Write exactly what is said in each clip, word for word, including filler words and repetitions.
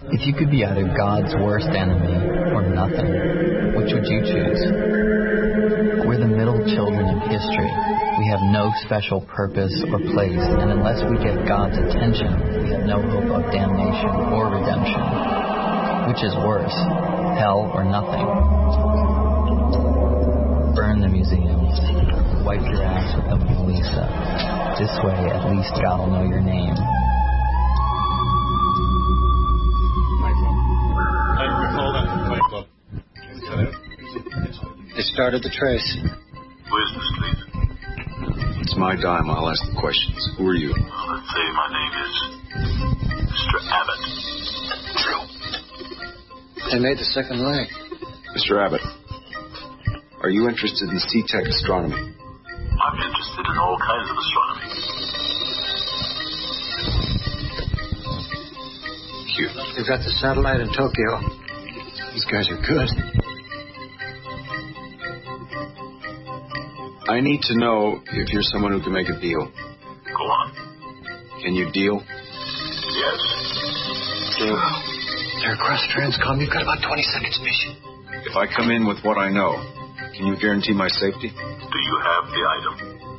If you could be either God's worst enemy or nothing, which would you choose? We're the middle children of history. We have no special purpose or place, and unless we get God's attention, we have no hope of damnation or redemption. Which is worse, hell or nothing? Burn the museums. Wipe your ass with the Mona Lisa. This way, at least God will know your name. They started the trace. Who is this, please? It's my dime. I'll ask the questions. Who are you? Well, let's say my name is Mister Abbott. True. They made the second leg. Mister Abbott, are you interested in C-Tech astronomy? I'm interested in all kinds of astronomy. Cute. They've got the satellite in Tokyo. These guys are good. I need to know if you're someone who can make a deal. Go on. Can you deal? Yes. Deal. They're across Transcom. You've got about twenty seconds, Bishop. If I come in with what I know, can you guarantee my safety? Do you have the item?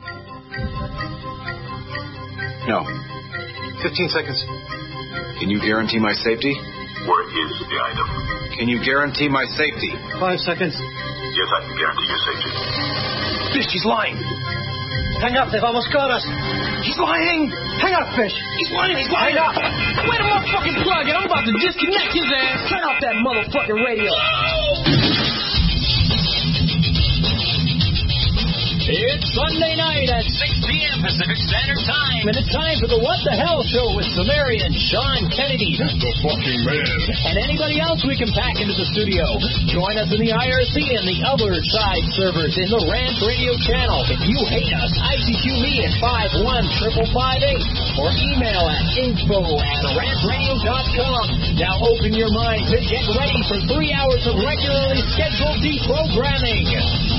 No. Fifteen seconds. Can you guarantee my safety? Where is the item? Can you guarantee my safety? Five seconds. Yes, I can guarantee your safety. Fish, he's lying. Hang up, they've almost got us. He's lying. Hang up, Fish. He's lying, he's lying. Hang up. Wait a motherfucking plug it. I'm about to disconnect his ass. Turn off that motherfucking radio. It's Sunday night at six p.m. Pacific Standard Time, and it's time for the What the Hell Show with Sumerian, Sean Kennedy, the fucking man, and anybody else we can pack into the studio. Join us in the I R C and the other side servers in the Rant Radio channel. If you hate us, I C Q me at five one five five eight or email at info at rant radio dot com. Now open your mind to get ready for three hours of regularly scheduled deprogramming.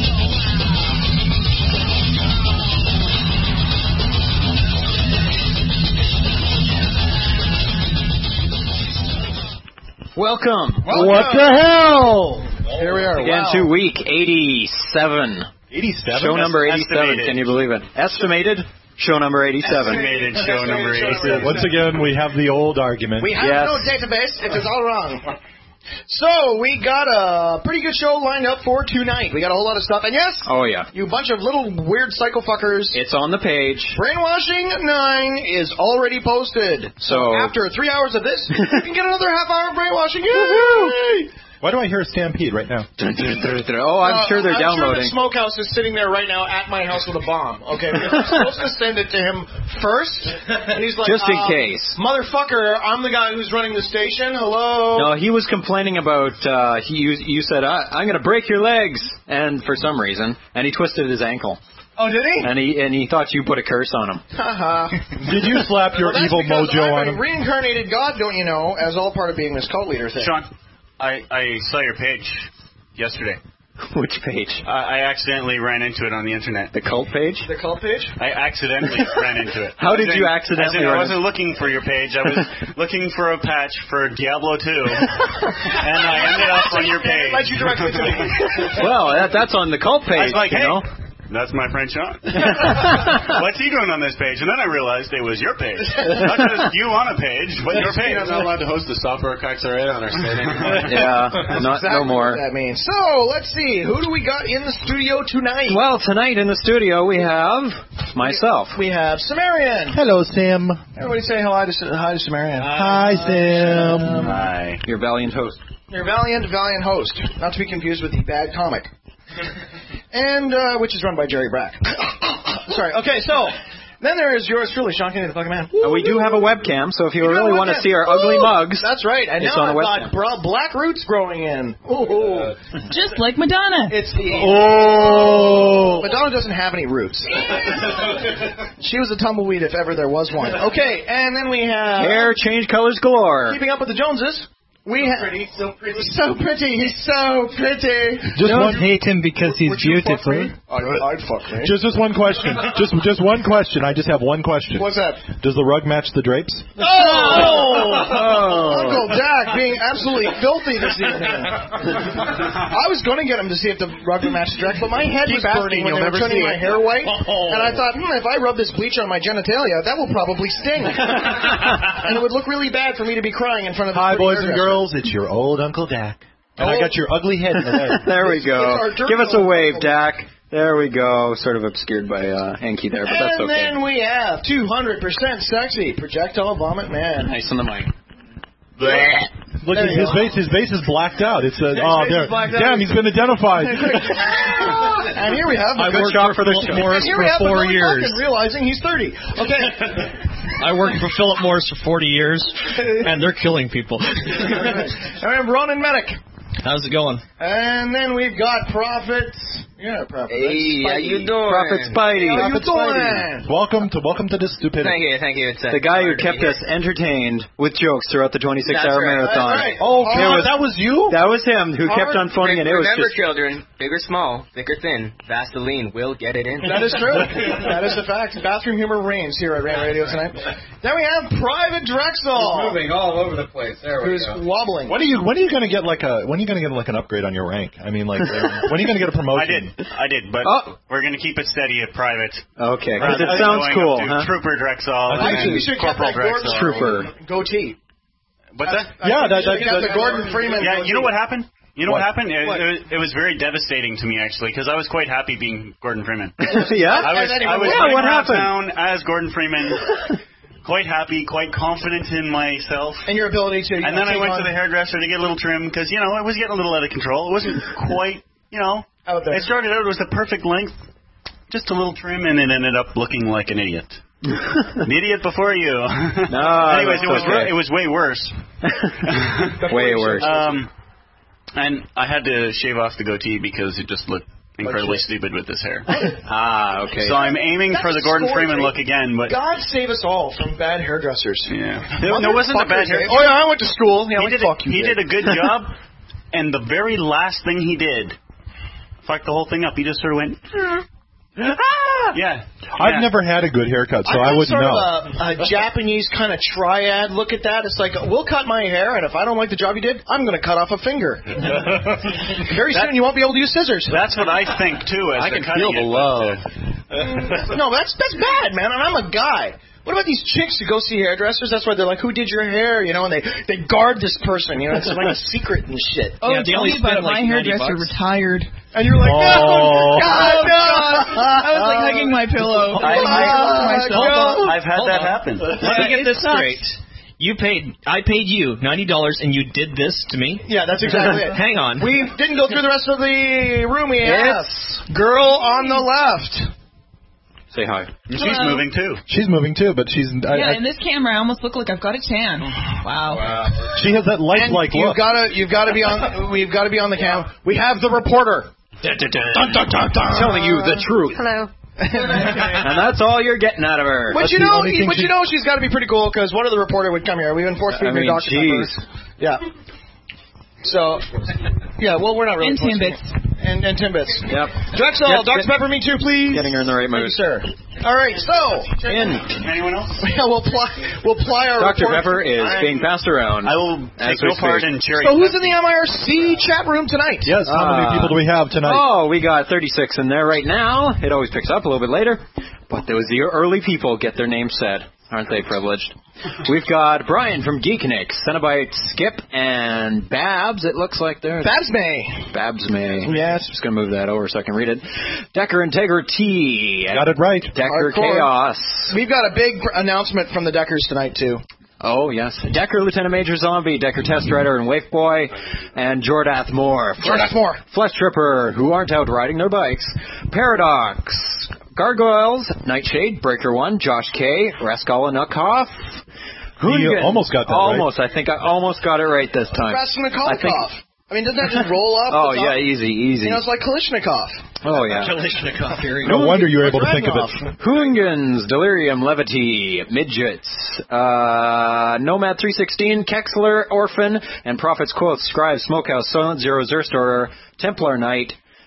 Welcome. Welcome. What the hell? Here we are. Again wow. to week eighty-seven. eighty-seven? Show number eighty-seven. Estimated. Can you believe it? Estimated. Show number eighty-seven. Estimated show number eighty-seven. Once again, we have the old argument. We have yes. no database. It is all wrong. So, we got a pretty good show lined up for tonight. We got a whole lot of stuff. And yes, oh yeah, you bunch of little weird psycho fuckers. It's on the page. Brainwashing nine is already posted. So, so after three hours of this, you can get another half hour of brainwashing. Yay! Why do I hear a stampede right now? Oh, I'm uh, sure they're I'm downloading. I'm sure the Smokehouse is sitting there right now at my house with a bomb. Okay, we're supposed to send it to him first, and he's like, just in uh, case, motherfucker, I'm the guy who's running the station. Hello. No, he was complaining about. Uh, he you, you said I, I'm going to break your legs, and for some reason, and he twisted his ankle. Oh, did he? And he and he thought you put a curse on him. Haha. Did you slap your well, evil mojo on him? Reincarnated God, don't you know, as all part of being this cult leader thing. Sean. I, I saw your page yesterday. Which page? I, I accidentally ran into it on the internet. The cult page? The cult page? I accidentally ran into it. How did you accidentally run I wasn't looking for your page. I was looking for a patch for Diablo two, and I ended up on your page. Led you directly to me. Well, that, that's on the cult page, I was like, you hey, know. That's my friend Sean. What's he doing on this page? And then I realized it was your page. Not just you on a page, but your page. I'm not allowed to host the software archives already on our site anymore. Yeah, not exactly no more. What that means. So let's see, who do we got in the studio tonight? Well, tonight in the studio we have myself. We have Sumerian. Hello, Sam. Everybody say hello to hi to Sumerian. Hi, Sam. Hi. Your valiant host. Your valiant, valiant host. Not to be confused with the bad comic. And, uh, which is run by Jerry Brack. Sorry. Okay, so, then there is yours truly, Sean Kennedy, the fucking man. Uh, we do have a webcam, so if you, you really want to see our Ooh, ugly mugs, that's right. And it's now on a I've webcam. got bra- black roots growing in. Ooh. Just like Madonna. It's the... Oh! Madonna doesn't have any roots. She was a tumbleweed if ever there was one. Okay, and then we have... Hair change colors galore. Keeping up with the Joneses. We have pretty, so pretty, so pretty. He's so pretty. Just don't hate him because he's Would you beautiful. I'd, I'd fuck me. Just, just one question. Just, just one question. I just have one question. What's that? Does the rug match the drapes? Oh! oh. Uncle Dak being absolutely filthy this evening. I was going to get him to see if the rug would match the drapes, but my head was burning when they were turning my hair white, oh. and I thought, hmm, if I rub this bleach on my genitalia, that will probably sting. And it would look really bad for me to be crying in front of the Hi, boys and girls. It's your old Uncle Dak. And oh. I got your ugly head in the way. There we go. Give us a wave, Dak. There we go. Sort of obscured by uh, Hanky there, but that's okay. And then we have two hundred percent sexy projectile vomit man. Nice on the mic. Look at his face. His face is blacked out. It's a, oh, there. Damn, he's been identified. And here we have I worked for, for Philip Morris for four years. Realizing he's thirty. Okay. I worked for Philip Morris for forty years, and they're killing people. And we have Ronan Medic. How's it going? And then we've got Prophets. Yeah, Prophet. Hey, how you doing? Prophet Spidey. How you doing? Welcome to welcome to the stupidity. Thank you, thank you. It's the guy who kept us entertained with jokes throughout the twenty-six hour right. marathon. Right. Oh, God, was, that was you? That was him who Hard. kept on phoning it. It was Remember, just... children, big or small, thick or thin, Vaseline will get it in. That is true. That is the fact. Bathroom humor reigns here at Rant Radio tonight. Then we have Private Drexel. He's moving all over the place. There we who's go. wobbling. When are you when are you going to get like a when are you going to get like an upgrade on your rank? I mean, like uh, when are you going to get a promotion? I did, I did, but oh. we're going to keep it steady at Private. Okay, because it sounds cool. Huh? Trooper Drexel. I think you should keep that Gordon Trooper goatee. What's that? Yeah, that, that, that, the Gordon Freeman. Yeah, goatee. you know what happened? You know what, what happened? It, what? It, was, it was very devastating to me, actually, because I was quite happy being Gordon Freeman. Yeah? I was, I was yeah, what happened? Town as Gordon Freeman, quite happy, quite confident in myself. And your ability to... And then I went on. to the hairdresser to get a little trim, because, you know, I was getting a little out of control. It wasn't quite, you know... Out there. It started out, it was the perfect length, just a little trim, and it ended up looking like an idiot. An idiot before you. No, Anyways, it was okay. it was way worse. Way worse. Um, and I had to shave off the goatee because it just looked incredibly stupid with this hair. Ah, okay. So I'm aiming That's for the Gordon Freeman right? look again, but God save us all from bad hairdressers. Yeah, no, no, it wasn't a bad hair. Oh yeah, I went to school. Yeah, he like, did fuck a, you. He did. did a good job, and the very last thing he did fucked the whole thing up. He just sort of went. Ah! Yeah. I've yeah. never had a good haircut, so I, I wouldn't sort know. Of a, a Japanese kind of triad look at that. It's like, we'll cut my hair, and if I don't like the job you did, I'm going to cut off a finger. Very that, soon, you won't be able to use scissors. That's what I think, too. As I can feel the love. No, that's that's bad, man, and I'm a guy. What about these chicks who go see hairdressers? That's why they're like, who did your hair? You know, and they, they guard this person. You know, it's like a secret and shit. Oh, yeah, tell me about it. My hairdresser retired. And you're like, no, oh. God, no. I was like hugging my pillow. I, I, myself. I've had Hold that on. happen. Let me get this straight. You paid, I paid you ninety dollars, and you did this to me? Yeah, that's exactly it. Hang on. We didn't go through the rest of the room. We have girl on the left. Say hi. She's Hello. moving too. She's moving too, but she's. I, Yeah, I, in this camera, I almost look like I've got a tan. Wow. Wow. she has that lifelike You've look. got to, you've got to be on. We've got to be on the cam. We have the reporter. Dun, dun, dun, dun, dun, dun. Telling you the truth. Hello. And that's all you're getting out of her. But That's you know, the only thing but she- you know, she's got to be pretty cool because one of the reporter would come here. We've been force I feeding mean, Doctor jeez. Pepper. Yeah. So, yeah. Well, we're not really. And Timbits. And, and Timbits. Yep. Drexel, Yep, Doctor get- Pepper, me too, please. Getting her in the right mood. Thank you, sir. All right, so In. Anyone else? yeah, we'll ply we'll ply our Doctor report. Pepper is I'm- being passed around. I will As take we no part speak. in cherry. So who's in the M I R C chat room tonight? Yes, how many Ah. people do we have tonight? Oh, we got thirty-six in there right now. It always picks up a little bit later. But those the early people get their names said. Aren't they privileged? We've got Brian from Geeknik, Cenobite, Skip, and Babs, it looks like there. Babs May. Babs May. Yes. Just going to move that over so I can read it. Decker Integrity. Got it right. Decker Hardcore. Chaos. We've got a big pr- announcement from the Deckers tonight, too. Oh, yes. Decker Lieutenant Major Zombie, Decker Test Rider and Waif Boy, and Jordath Moore. Jordath Moore. Flesh Tripper, who aren't out riding their bikes. Paradox. Gargoyles, Nightshade, Breaker One, Josh K, Raskolnikov. You almost got that Almost. right. I think I almost got it right this time. Raskolnikov. I think. I mean, doesn't that just roll up? Oh, the yeah, top? easy, easy. You know, it's like Kalishnikov. Oh, yeah. Kalishnikov, here you No go. wonder you were able to think of it. Hoongans, Delirium, Levity, Midgets, uh, Nomad three sixteen, Kexler, Orphan, and Prophet's Quotes, Scribe, Smokehouse, Silent Zero, Zerstorer, Templar Knight,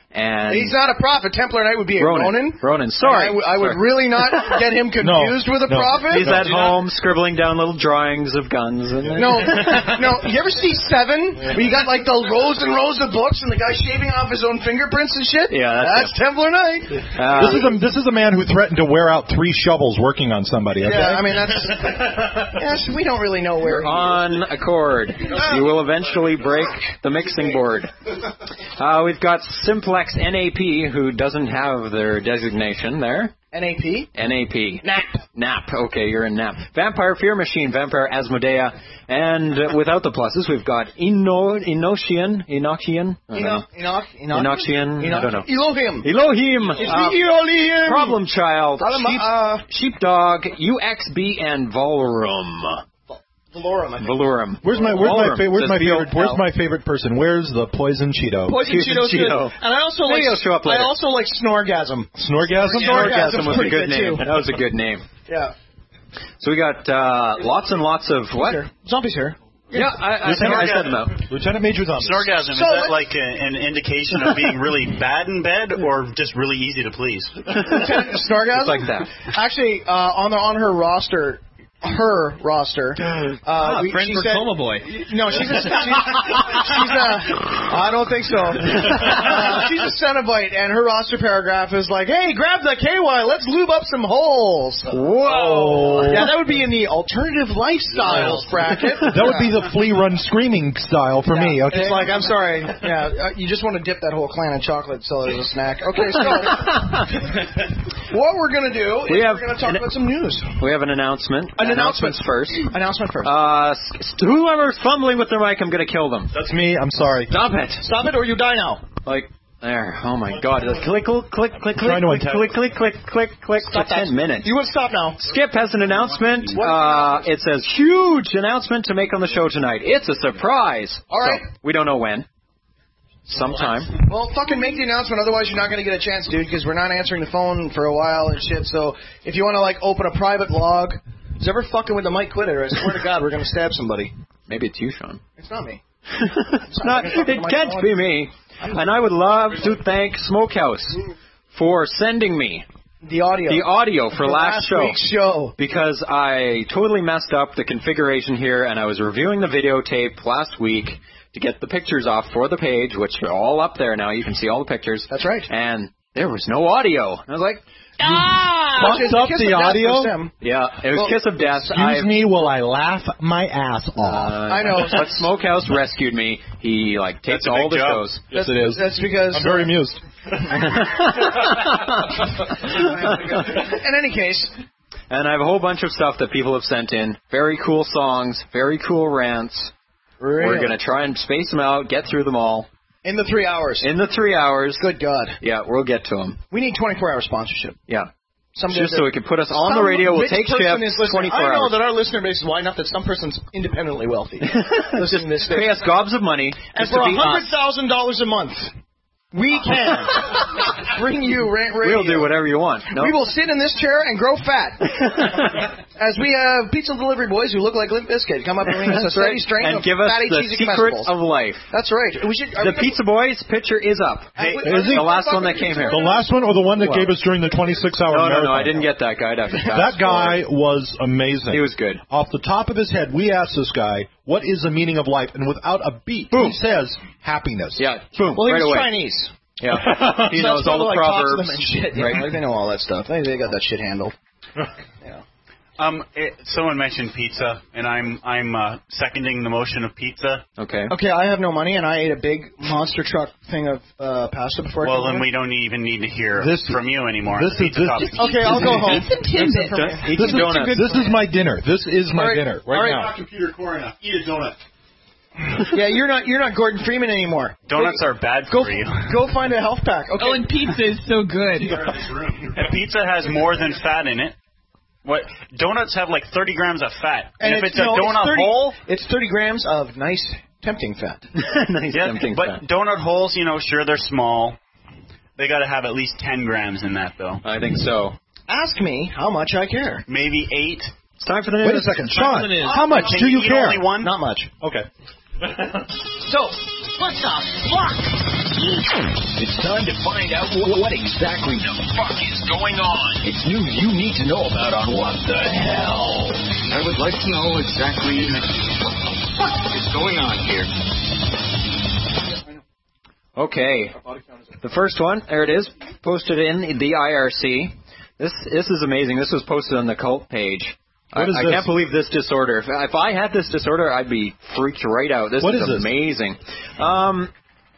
And he's not a prophet. Templar Knight would be a Ronin. Ronin. Ronin, sorry. I, w- I would sorry. really not get him confused No, with a no. prophet. He's at home scribbling down little drawings of guns. And No, no. You ever see Seven? Where you got like the rows and rows of books, and the guy shaving off his own fingerprints and shit. Yeah, that's, that's Templar Knight. Uh, this is a this is a man who threatened to wear out three shovels working on somebody. Okay? Yeah, I mean that's. Yes, we don't really know where. On accord, you will eventually break the mixing board. Uh, we've got Simplex N A P, who doesn't have their designation there. N A P? N A P. Nap. Nap. Okay, you're in Nap. Vampire Fear Machine, Vampire Asmodea, and uh, without the pluses, we've got Eno, Enochian, Enochian, I don't know. Enoch, Enoch, Enochian, Enoch, I don't know. Elohim. Elohim. It's uh, me, Elohim. Problem Child, Problem, Sheep, uh, Sheepdog, U X B, and Valorum. Valorum. I think. Valorum. Where's my where's Valorum. my fa- where's Says my V O favorite where's L. my favorite person? Where's the Poison Cheeto? Poison Cheeto's good. Cheeto. And I also like. Maybe he'll show up later. I also like Snorgasm. Snorgasm. Snorgasm was a pretty good good, name. too. That was a good name. Yeah. So we got uh, lots and lots of what? Sure. Zombies here. Yeah, I, I, think I said them out. Lieutenant Major Zombie. Snorgasm, So is that let- like a, an indication of being really bad in bed or just really easy to please? Snorgasm. It's like that. Actually, uh, on the on her roster. Her roster. Uh, Ah, we, friend she for said, Coma Boy. No, she's a, she's, she's a. I don't think so. Uh, she's a Cenobite, and her roster paragraph is like, "Hey, grab the K Y, let's lube up some holes." Whoa! Yeah, that would be in the alternative lifestyles bracket. That would be the flea run screaming style for me. Okay. It's like, I'm sorry. Yeah, uh, you just want to dip that whole clan of chocolate so as a snack. Okay, so what we're gonna do is We have we're gonna talk an- about some news. We have an announcement. An Announcements first. Announcement first. Uh, s- whoever's fumbling with their mic, I'm going to kill them. That's me. I'm sorry. Stop it. Stop it, or you die now. Like, there. Oh my god. Just click, click, click, click, click, trying to click, untie- click, click, click, click, click, for Stop that. ten minutes. You would stop now. Skip has an announcement. Uh, it says, huge announcement to make on the show tonight. It's a surprise. All right. So, we don't know when. Sometime. Well, fucking make the announcement, otherwise you're not going to get a chance, dude, because we're not answering the phone for a while and shit. So if you want to, like, open a private log, who's ever fucking with the mic, quit it, or I swear to God, we're going to stab somebody. Maybe it's you, Sean. It's not me. It's not. It can't be me. And I would love to thank Smokehouse for sending me The audio. the audio for The last, show. week's show. Because I totally messed up the configuration here, and I was reviewing the videotape last week to get the pictures off for the page, which are all up there now. You can see all the pictures. That's right. And there was no audio. I was like, Ah! Fucked up Kiss the of death audio. for Sim. yeah, it was Well, Kiss of Death. Excuse me while I laugh my ass Uh, off. I know. But Smokehouse rescued me. He, like, takes That's a all big the job. shows. Yes, it is. That's because. I'm very amused. In any case. And I have a whole bunch of stuff that people have sent in. Very cool songs, very cool rants. Really? We're going to try and space them out, get through them all. In the three hours. In the three hours. Good God. Yeah, we'll get to them. We need twenty-four hour sponsorship. Yeah. Some Just so we can put us on the radio, we'll take shifts, twenty-four I know hours. that our listener base is wide enough that some person's independently wealthy. Just pay us gobs of money. And just for to one be hundred us. thousand dollars a month, we can bring you Rant Radio. We'll do whatever you want. No? We will sit in this chair and grow fat. As we have pizza delivery boys who look like Limp Bizkit come up and bring us a That's steady right. strain And of give us fatty, the cheesy secret comestibles. of life. That's right. We should. are The we Pizza Boys picture is up. Hey, Is he? The last one that came here. The last one or the one that Well. gave us during the twenty-six hour No, no, marathon? no, I didn't get that guy. That, That guy was amazing. He was good. Off the top of his head, we asked this guy, what is the meaning of life? And without a beat, Boom. he says, happiness. Yeah, Boom. Well, he right was away. Chinese. Yeah, he So knows that's all the why, like, talks to them proverbs. and shit. Yeah, Right. like, they know all that stuff. They, they got that shit handled. Yeah. Um, it, someone mentioned pizza, and I'm I'm uh, seconding the motion of pizza. Okay. Okay, I have no money, and I ate a big monster truck thing of uh, pasta before. Well, I then came we here. don't even need to hear This- from you anymore. this is- Pizza this- topic. Okay, I'll go home. Eat some Timbit. Eat This some is, donuts. this is my dinner. This is my All right. dinner All right, right. now. Not computer core enough. Eat a donut. Yeah, you're not you're not Gordon Freeman anymore. Donuts are bad Go for you. go find a health pack. Okay. Oh, and pizza is so good. And pizza has more than fat in it. What donuts have like thirty grams of fat, and, if it's, no, a donut thirty, hole, it's thirty grams of nice, tempting fat. Nice yeah, tempting but fat. donut holes, you know, sure they're small. They got to have at least ten grams in that, though. I think so. Ask me how much I care. Maybe eight. It's time for the Wait news. a second. Time for Sean, the news. how much Can do you eat care? Only one? Not much. Okay. So, What the fuck? It's time to find out what exactly the fuck is going on. It's news you need to know about on What the Hell. I would like to know exactly what the fuck is going on here. Okay. The first one, there it is, posted in the I R C. This this is amazing. This was posted on the cult page. What I, is I this? can't believe this disorder. If, if I had this disorder, I'd be freaked right out. This What is, is this? amazing. Um,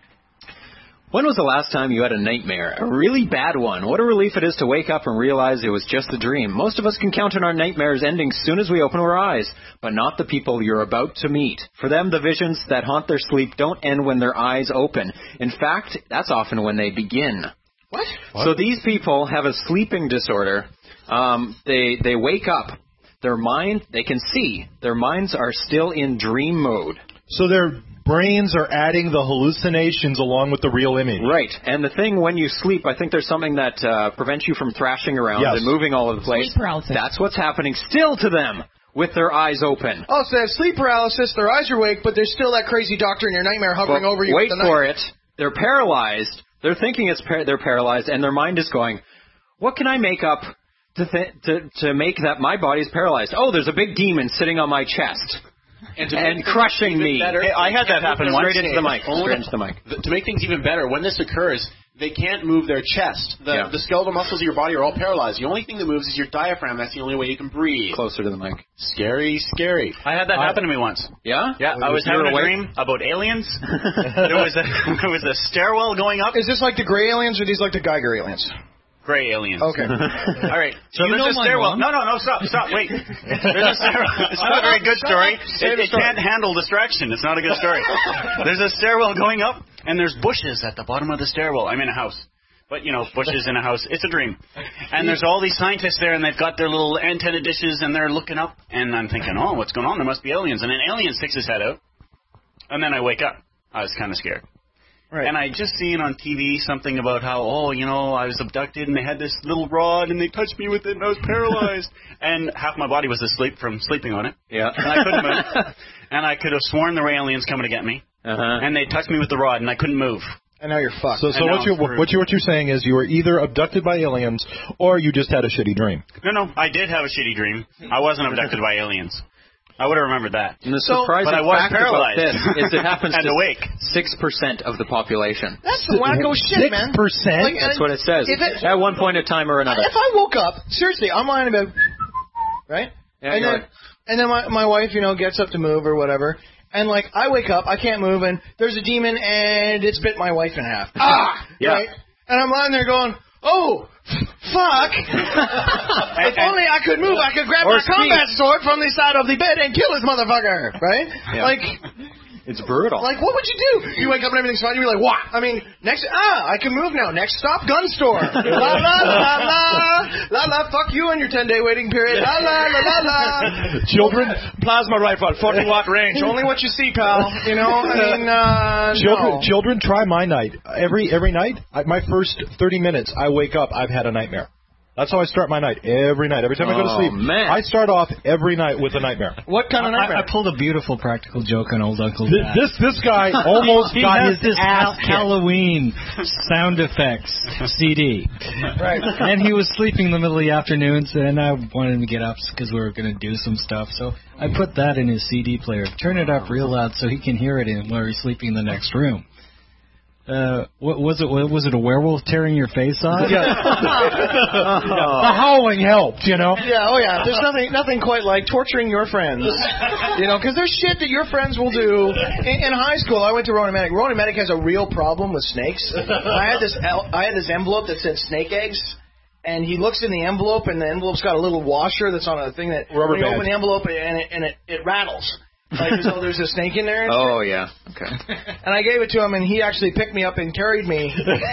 when was the last time you had a nightmare? A really bad one. What a relief it is to wake up and realize it was just a dream. Most of us can count on our nightmares ending soon as we open our eyes, but not the people you're about to meet. For them, the visions that haunt their sleep don't end when their eyes open. In fact, that's often when they begin. What? what? So these people have a sleeping disorder. Um, they they wake up. Their mind, they can see. Their minds are still in dream mode. So their brains are adding the hallucinations along with the real image. Right. And the thing when you sleep, I think there's something that uh, prevents you from thrashing around Yes. and moving all over the place. Sleep paralysis. That's what's happening still to them with their eyes open. Oh, so they have sleep paralysis, their eyes are awake, but there's still that crazy doctor in your nightmare hovering But over you. wait with the for knife. it. They're paralyzed. They're thinking it's par- they're paralyzed, and their mind is going, what can I make up to, th- to to make that my body's paralyzed? Oh, there's a big demon sitting on my chest And, to and make things crushing even me. better, Hey, I had they that can't happen move once. their Straight into the mic. Only- Straight into the mic. th- To make things even better, when this occurs, they can't move their chest. The, Yeah. the skeletal muscles of your body are all paralyzed. The only thing that moves is your diagram. That's the only way you can breathe. Closer to the mic. Scary, scary. I had that happen to me once. Yeah? Yeah, I was You were having a awake? dream about aliens. there was a there was a stairwell going up. Is this like the gray aliens or these like the Geiger aliens? Gray aliens. Okay. All right. So You there's know a my stairwell. mom. No, no, no. Stop, stop. Wait. There's a stairwell. It's not a very good story. It, it can't handle distraction. It's not a good story. There's a stairwell going up, and there's bushes at the bottom of the stairwell. I'm in a house. But, you know, bushes in a house. It's a dream. And there's all these scientists there, and they've got their little antenna dishes, and they're looking up. And I'm thinking, oh, what's going on? There must be aliens. And an alien sticks his head out. And then I wake up. I was kind of scared. Right. And I just seen on T V something about how, oh, you know, I was abducted, and they had this little rod, and they touched me with it, and I was paralyzed. And half my body was asleep from sleeping on it. Yeah. And I couldn't move. And I could have sworn there were aliens coming to get me. Uh-huh. And they touched me with the rod, and I couldn't move. And now you're fucked. So, so I know, what you it's rude. what you what you're saying is you were either abducted by aliens or you just had a shitty dream. No, no, I did have a shitty dream. I wasn't abducted by aliens. I would have remembered that. And the So- surprising but I was fact paralyzed. about this is it happens and to awake. six percent of the population. That's some wacko shit, man. Six percent. Like, That's what it says. If it- At one point in time or another. If I woke up, seriously, I'm lying in bed, right? Yeah, and you're then, right. and then my my wife, you know, gets up to move or whatever, and like I wake up, I can't move, and there's a demon, and it's bit my wife in half. Ah, Yeah. right. And I'm lying there going, oh, fuck! If only I could move, I could grab Or my speak. combat sword from the side of the bed and kill this motherfucker, right? Yeah. Like. It's brutal. Like, what would you do? You wake up and everything's fine. You're like, what? I mean, next, ah, I can move now. Next stop, gun store. La la la la la la. Fuck you and your ten day waiting period. La la la la la. Children, Plasma rifle, forty watt range. Only what you see, pal. You know, I mean, uh, children, no. children, try my night. Every every night, I, my first thirty minutes, I wake up, I've had a nightmare. That's how I start my night every night. Every time I go to Oh, sleep, man. I start off every night with a nightmare. What kind of nightmare? I, I pulled a beautiful practical joke on old Uncle This Dad. this, this guy almost he got has his this ass ha- kicked. Halloween sound effects C D. Right. And he was sleeping in the middle of the afternoon, so- and I wanted him to get up because we were going to do some stuff. So I put that in his C D player. Turn it up real loud so he can hear it in while he's sleeping in the next room. Uh, what was it? What, was it a werewolf tearing your face off? Yeah. The howling helped, you know. Yeah, oh yeah. There's nothing, nothing quite like torturing your friends, you know, because there's shit that your friends will do. In, in high school, I went to Ronan Medic. Ronan Medic has a real problem with snakes. I had this, el- I had this envelope that said snake eggs, and he looks in the envelope, and the envelope's got a little washer that's on a thing that Rubber when you band. open the envelope, and it, and it, it rattles. Like, so there's a snake in there. Oh, yeah. Okay. And I gave it to him, and he actually picked me up and carried me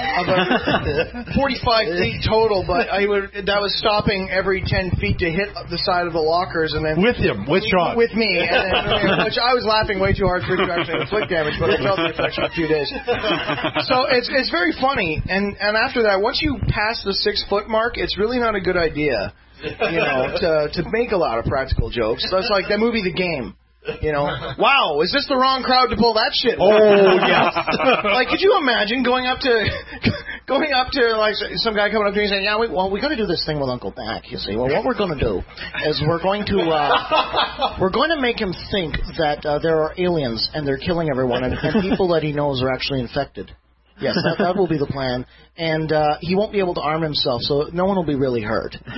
about forty-five feet total. But I would that was stopping every ten feet to hit the side of the lockers, and then With him, with Sean. with me, and then, which I was laughing way too hard for it to actually inflict damage, but I felt the effects for a few days. So it's it's very funny, and and after that, once you pass the six foot mark, it's really not a good idea, you know, to to make a lot of practical jokes. That's like that movie, The Game. You know, wow, is this the wrong crowd to pull that shit? Oh, yes. Like, could you imagine going up to, going up to, like, some guy coming up to me and saying, yeah, we, well, we got to do this thing with Uncle Dak, you see. Well, what we're going to do is we're going to, uh, we're going to make him think that uh, there are aliens and they're killing everyone, and, and people that he knows are actually infected. Yes, that, that will be the plan. And uh, he won't be able to arm himself, so no one will be really hurt. And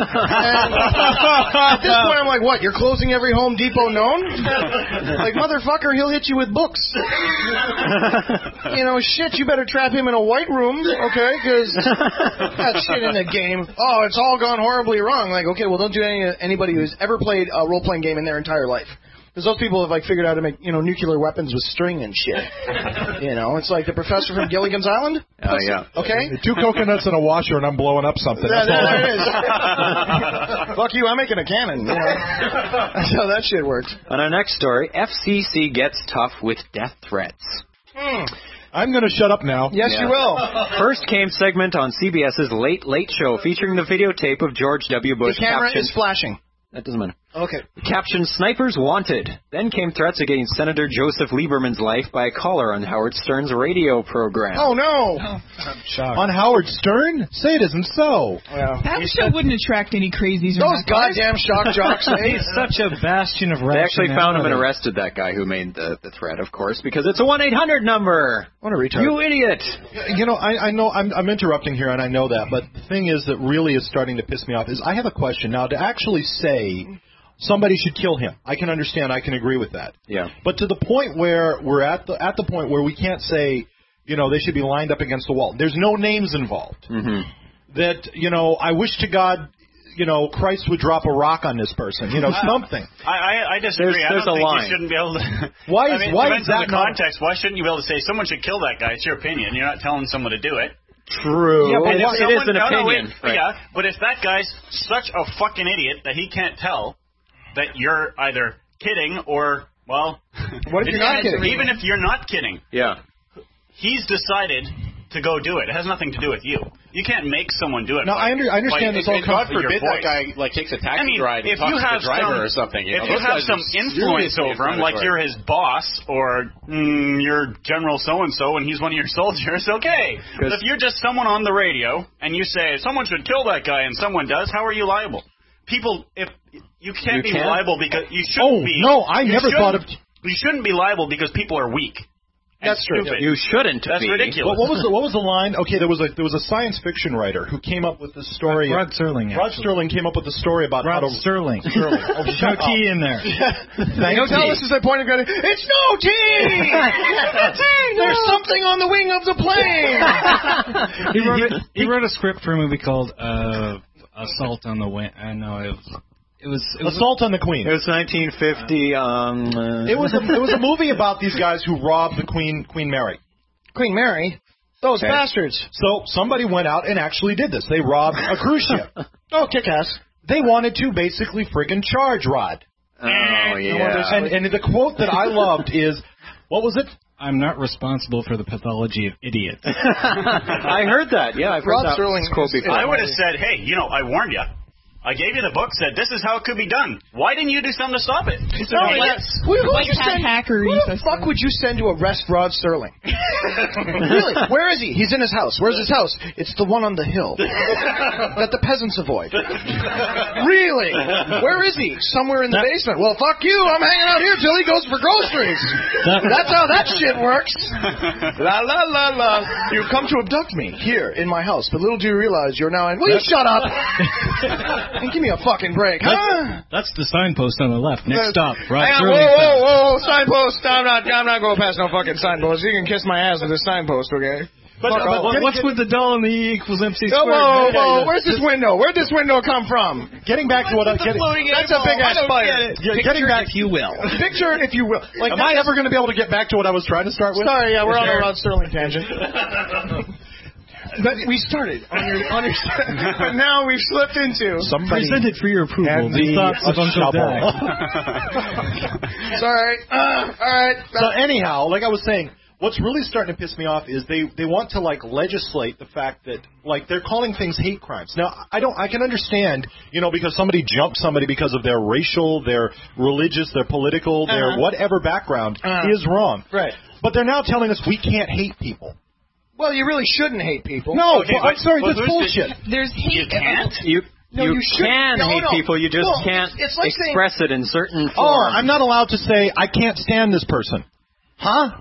at this point, I'm like, what, you're closing every Home Depot known? Like, motherfucker, he'll hit you with books. You know, shit, you better trap him in a white room, okay? Because that shit in the game, oh, it's all gone horribly wrong. Like, okay, well, don't do any anybody who's ever played a role-playing game in their entire life. Because those people have, like, figured out how to make, you know, nuclear weapons with string and shit. You know, it's like the professor from Gilligan's Island. Oh, uh, yeah. Okay? Two coconuts and a washer, and I'm blowing up something. Yeah, That's all there I it is. Fuck you, I'm making a cannon. You know? That's how that shit works. On our next story, F C C gets tough with death threats. Mm. I'm going to shut up now. Yes, Yeah. you will. First came segment on CBS's Late Late Show featuring the videotape of George W. Bush. The camera captioned, is flashing. That doesn't matter. Okay. Captioned, "Snipers wanted." Then came threats against Senator Joseph Lieberman's life by a caller on Howard Stern's radio program. Oh, no. I'm shocked. On Howard Stern? Say it isn't so. Yeah. That show wouldn't attract any crazies. Those goddamn shock jocks. Eh? He's such a bastion of They actually found him and rationality. arrested that guy who made the, the threat, of course, because it's a one eight hundred number. What a retard. You idiot. You know, I, I know I'm, I'm interrupting here, and I know that, but the thing is that really is starting to piss me off is I have a question. Now, to actually say somebody should kill him, I can understand, I can agree with that. Yeah. But to the point where we're at the at the point where we can't say, you know, they should be lined up against the wall. There's no names involved. Mm-hmm. That, you know, I wish to God, you know, Christ would drop a rock on this person. You know, something. I, I, I disagree. There's- I there's don't a think line. you shouldn't be able to. Why I is- mean, why it is depends on that the not- context? Why shouldn't you be able to say someone should kill that guy? It's your opinion. You're not telling someone to do it. True. Yeah, but And if it is someone- an no, no, opinion. wait, Right. Yeah, but if that guy's such a fucking idiot that he can't tell that you're either kidding or, well, What if you're not kidding? Even if you're not kidding, Yeah. he's decided to go do it. It has nothing to do with you. You can't make someone do it. No, I, under, I understand By- this all And God comes from your forbid that voice. guy like takes a taxi I mean, ride and if talks you to have the driver some, or something. You if know, you those have guys some are influence seriously over him, like inflammatory. you're his boss or mm, you're General so and so, and he's one of your soldiers, okay. But if you're just someone on the radio and you say someone should kill that guy, and someone does, how are you liable? People, if you can't You be can't? liable because you shouldn't Oh, be. no, I you never thought shouldn't- You shouldn't be liable because people are weak. and That's true. stupid. You shouldn't That's be. ridiculous. What, what was the what was the line? Okay, there was a there was a science fiction writer who came up with this story. Rod Serling. Rod actually. Sterling came up with a story about Rod how to Sterling. Sterling. Oh, No shut up. T in there. Thank You know, tell you. us as I point at it, it's no T! There's something on the wing of the plane! he wrote a, he wrote a script for a movie called uh, Assault on the Wing. I know it was it was it was Assault on the Queen. It was nineteen fifty. Um, uh, It was a, it was a movie about these guys who robbed the Queen Queen Mary. Queen Mary? Those Okay. bastards. So somebody went out and actually did this. They robbed a cruise ship. Oh, kick-ass. They wanted to basically friggin' charge Rod. Oh yeah. And, and the quote that I loved is, what was it? I'm not responsible for the pathology of idiots. I heard that. Yeah, I've heard Rod that Serling quote is- before. I would have said, hey, you know, I warned you. I gave you the book, said this is how it could be done. Why didn't you do something to stop it? Not only that, who, who, would White you hat send, hackery. who the fuck would you send to arrest Rod Sterling? Really? Where is he? He's in his house. Where's his house? It's the one on the hill that the peasants avoid. Really? Where is he? Somewhere in the basement. Well, fuck you. I'm hanging out here till he goes for groceries. That's how that shit works. La la la la. You've come to abduct me here in my house, but little do you realize you're now in. Will you shut up? And give me a fucking break, huh? That's the signpost on the left. Next stop, Rod Hang on, Serling. whoa, whoa, whoa, signpost. I'm not, I'm not going past no fucking signpost. You can kiss my ass with this signpost, okay? But, Fuck but off. what- what's with the doll and the E equals M C Whoa, squared? whoa, whoa, where's this window? Where'd this window come from? Getting back to what I'm getting. That's a big ass fire. Yeah, getting back, if you will. Picture it if you will. Like, am I ever going to be able to get back to what I was trying to start with? Sorry, yeah, we're on a Sure. Rod Sterling tangent. But we started on your, on your, but now we've slipped into. Somebody Presented for your approval. hand The me thoughts a of Uncle shovel. Dak. Sorry. Uh, all right. So anyhow, like I was saying, what's really starting to piss me off is they, they want to like legislate the fact that like they're calling things hate crimes. Now I don't I can understand, you know, because somebody jumped somebody because of their racial, their religious, their political, uh-huh. their whatever background uh-huh. is wrong. Right. But they're now telling us we can't hate people. Well, you really shouldn't hate people. No, okay, well, I'm sorry, well, that's bullshit. There's hate. You can't. You No, you, you can no, hate no. people, you just well, can't it's like express saying, it in certain Oh, forms. I'm not allowed to say I can't stand this person. Huh?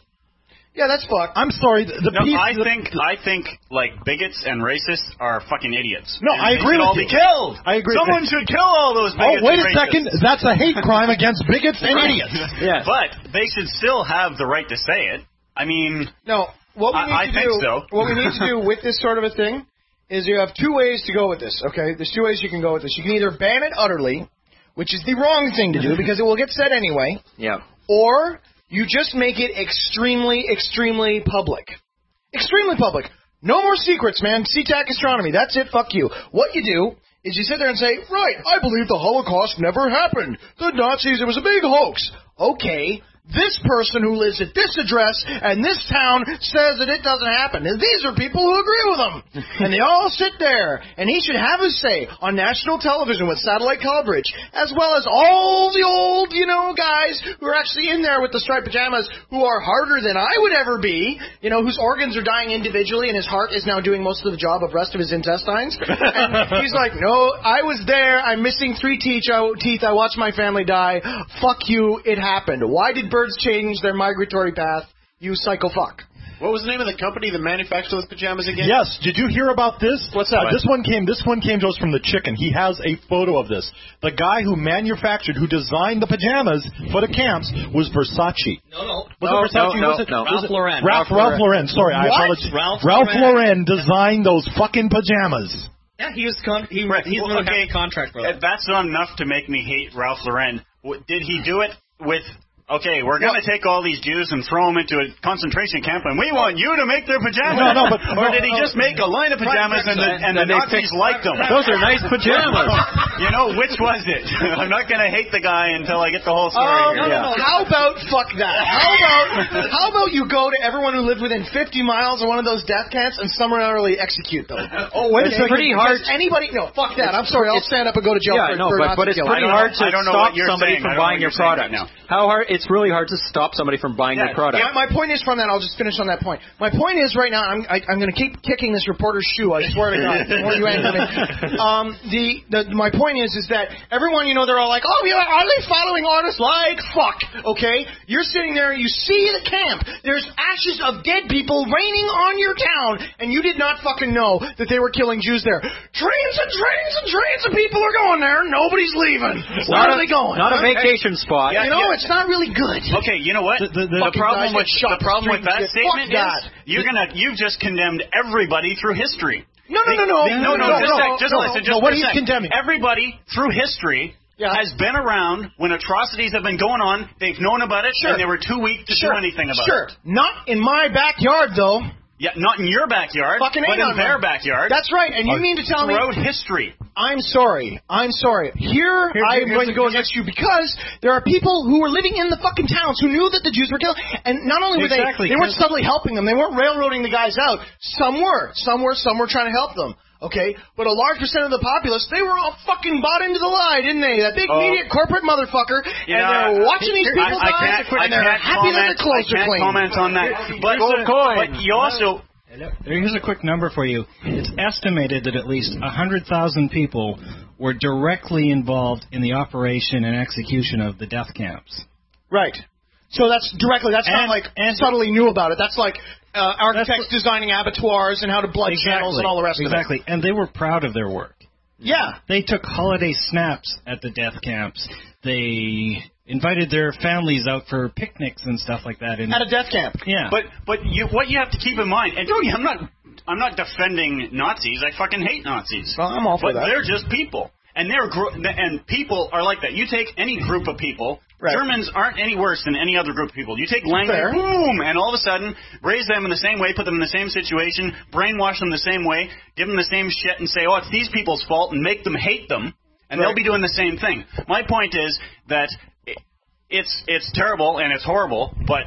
Yeah, that's fucked. I'm sorry. The, the no, piece, I the, think I think like bigots and racists are fucking idiots. No, and I agree they should with all you. be killed. I agree. Someone should kill all those bigots. Oh, wait and a second. racists. That's a hate crime against bigots and idiots. Yes. But they should still have the right to say it. I mean, no. What we need I, I to think do, so. What we need to do with this sort of a thing is you have two ways to go with this. Okay, there's two ways you can go with this. You can either ban it utterly, which is the wrong thing to do because it will get said anyway. Yeah. Or you just make it extremely, extremely public. Extremely public. No more secrets, man. SeaTac Astronomy. That's it. Fuck you. What you do is you sit there and say, right, I believe the Holocaust never happened. The Nazis, it was a big hoax. Okay. This person who lives at this address and this town says that it doesn't happen. And these are people who agree with him. And they all sit there. And he should have his say on national television with satellite coverage, as well as all the old, you know, guys who are actually in there with the striped pajamas who are harder than I would ever be, you know, whose organs are dying individually and his heart is now doing most of the job of the rest of his intestines. And he's like, no, I was there. I'm missing three teeth. I watched my family die. Fuck you. It happened. Why did birds change their migratory path? You psycho fuck. What was the name of the company that manufactured those pajamas again? Yes. Did you hear about this? What's that? Uh, this one came. This one came to us from the Chicken. He has a photo of this. The guy who manufactured, who designed the pajamas for the camps, was Versace. No, no. Was no, it Versace? No, was it no. Ralph Lauren. Ralph, Ralph Lauren. Sorry, I What? apologize. Ralph Ralph Lauren. Lauren designed those fucking pajamas. Yeah, he was con- he, Right. he's Well, going to okay. have a contract for that. That's not enough to make me hate Ralph Lauren. W- Did he do it with? Okay, we're going to take all these Jews and throw them into a concentration camp, and we want you to make their pajamas. No, no, but or did he just make a line of pajamas and the, and the Nazis liked them? Those are nice pajamas. You know, which was it? I'm not going to hate the guy until I get the whole story. Um, here. no, no, no. How about fuck that? How about how about you go to everyone who lived within fifty miles of one of those death camps and summarily execute them? Oh, wait It's a second. pretty hard. Does anybody? No, fuck that. I'm sorry. I'll stand up and go to jail. Yeah, for, no, for but, Nazi but it's killing. pretty I don't hard know- to I don't know stop what you're somebody saying. from I don't know buying what your you're saying product. right now. How hard? It's really hard to stop somebody from buying Yeah, your product. Yeah, my point is from that. I'll just finish on that point. My point is right now. I'm I, I'm going to keep kicking this reporter's shoe. I swear to God. The more you anger me. Um, the, the my point is is that everyone, you know, they're all like, oh, yeah, are they following orders? Like fuck. Okay, you're sitting there. You see the camp. There's ashes of dead people raining on your town, and you did not fucking know that they were killing Jews there. Trains and trains and trains of people are going there. Nobody's leaving. It's Where not are a, they going? Not a vacation spot. You know, it's not really good. Okay, you know what? The- the- the- The problem guys with get shot the problem in with the that street. statement Fuck is that. you're gonna you've just condemned everybody through history. No, no, no, no, no, no, no, just no, sec, just no, listen, no, just what for a he's sec. condemning. Everybody through history Yeah. has been around when atrocities have been going on. They've known about it, Sure. and they were too weak to Sure. do anything about Sure. it. Not in my backyard, though. Yeah, not in your backyard, Fucking but ain't in on their my- backyard. That's right. And you mean to tell me? Throughout history. I'm sorry. I'm sorry. Here, Here- I am here's going the- to go against you because there are people who were living in the fucking towns who knew that the Jews were killed. And not only were Exactly, they, they weren't 'cause- subtly helping them. They weren't railroading the guys out. Some were. Some were. Some were trying to help them. Okay? But a large percent of the populace, they were all fucking bought into the lie, didn't they? That big Oh. media corporate motherfucker. You and know, they're watching these I- people I die, can't- I and they're can't happy that comment- their clothes I can't are clean. comment on that. But, Gold coin. but you also... Here's a quick number for you. It's estimated that at least one hundred thousand people were directly involved in the operation and execution of the death camps. Right. So that's directly, that's not And- like subtly knew about it. That's like uh, architects That's designing abattoirs and how to blood channels and all the rest exactly. of it. And they were proud of their work. Yeah. They took holiday snaps at the death camps. They invited their families out for picnics and stuff like that. And At a death camp. yeah. But but you, what you have to keep in mind, and don't you, I'm not I'm not defending Nazis. I fucking hate Nazis. Well, I'm all for but that. they're just people, and they're gr- and people are like that. You take any group of people. Right. Germans aren't any worse than any other group of people. You take language, Fair. boom, and all of a sudden raise them in the same way, put them in the same situation, brainwash them the same way, give them the same shit, and say, oh, it's these people's fault, and make them hate them, and Right. they'll be doing the same thing. My point is that it, it's it's terrible and it's horrible, but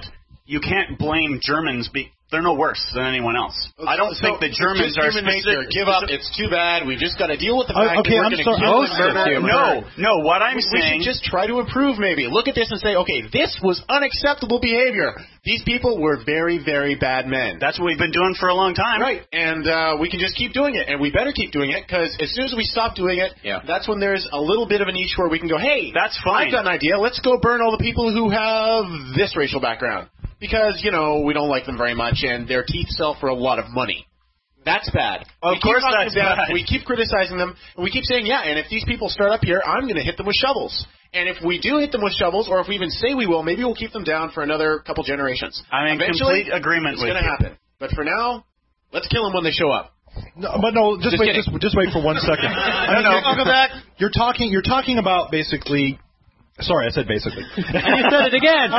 you can't blame Germans. Be, they're no worse than anyone else. I don't so, think the Germans so are human nature. specific. Give up. It's too bad. We just got to deal with the fact Uh, okay, that we're I'm going to sorry. kill Oh, and murder. No, no. What I'm we, saying. We should just try to improve. Maybe look at this and say, okay, this was unacceptable behavior. These people were very, very bad men. That's what we've been doing for a long time. Right, and uh, we can just keep doing it, and we better keep doing it, because as soon as we stop doing it, yeah. that's when there's a little bit of a niche where we can go, hey, that's fine. I've got an idea. Let's go burn all the people who have this racial background, because, you know, we don't like them very much, and their teeth sell for a lot of money. That's bad. Of we course keep that's them down, bad. We keep criticizing them, and we keep saying, yeah, and if these people start up here, I'm going to hit them with shovels. And if we do hit them with shovels, or if we even say we will, maybe we'll keep them down for another couple generations. I'm in Eventually, complete agreement it's with gonna you. happen. But for now, let's kill them when they show up. No, but no, just, Just wait, kidding. just, just wait for one second. I mean, No, no. you're- I'll go back. You're talking, you're talking about basically. Sorry, I said basically. And you said it again.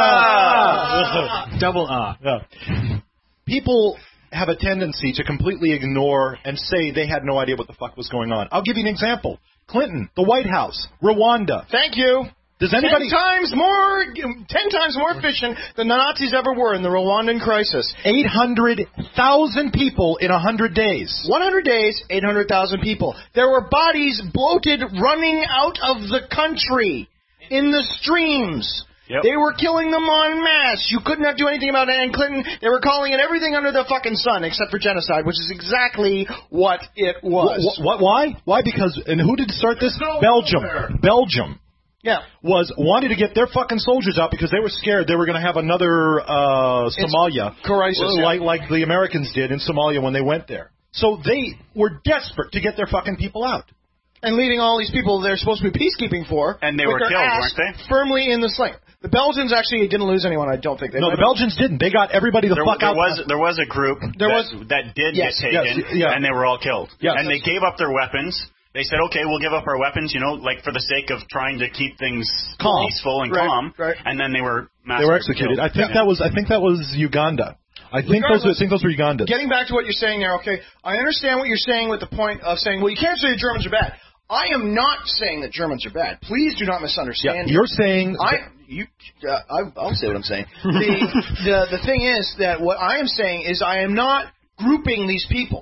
Ah. Double ah. Yeah. People have a tendency to completely ignore and say they had no idea what the fuck was going on. I'll give you an example. Clinton, the White House, Rwanda. Thank you. Does anybody... Ten times more, ten times more efficient than the Nazis ever were in the Rwandan crisis. eight hundred thousand people in one hundred days. one hundred days, eight hundred thousand people. There were bodies bloated running out of the country in the streams. Yep. They were killing them en masse. You could not do anything about it. And Clinton, they were calling it everything under the fucking sun except for genocide, which is exactly what it was. What, what, why? Why? Because, and who did start this? Belgium. Belgium. Yeah. Was wanted to get their fucking soldiers out because they were scared they were going to have another uh, Somalia. Crisis, yeah. Like, like the Americans did in Somalia when they went there. So they were desperate to get their fucking people out. And leading all these people they're supposed to be peacekeeping for. And they with were their killed, ass weren't they? Firmly in the sling. The Belgians actually didn't lose anyone, I don't think. They no, the Belgians didn't. They got everybody the there, fuck there out. Was, there was a group there that, was, that did yes, get taken, yes, yeah. and they were all killed. Yes. And they gave up their weapons. They said, okay, we'll give up our weapons, you know, like for the sake of trying to keep things calm. peaceful and right, calm. Right. And then they were They were executed. I think yeah. that was. I think that was Uganda. I think those. I think those were Ugandans. Getting back to what you're saying there, okay, I understand what you're saying with the point of saying, well, you can't say the Germans are bad. I am not saying that Germans are bad. Please do not misunderstand. Yeah, you're saying. I you. Uh, I, I'll say what I'm saying. The, the the thing is that what I am saying is I am not grouping these people.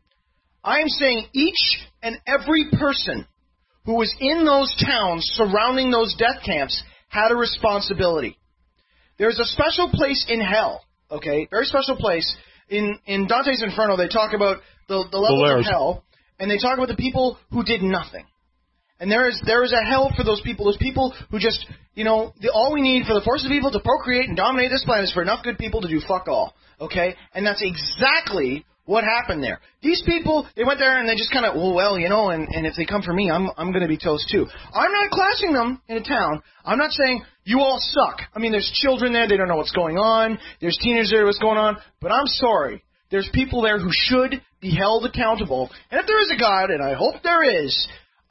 I am saying each and every person who was in those towns surrounding those death camps had a responsibility. There's a special place in hell, okay, very special place. In in Dante's Inferno, they talk about the, the levels the of hell, and they talk about the people who did nothing. And there is there is a hell for those people, those people who just, you know, the, all we need for the forces of evil to procreate and dominate this planet is for enough good people to do fuck all, okay? And that's exactly what happened there. These people, they went there and they just kind of, well, well, you know, and, and if they come for me, I'm I'm going to be toast too. I'm not classing them in a town. I'm not saying you all suck. I mean, there's children there. They don't know what's going on. There's teenagers there, what's going on. But I'm sorry. There's people there who should be held accountable. And if there is a God, and I hope there is,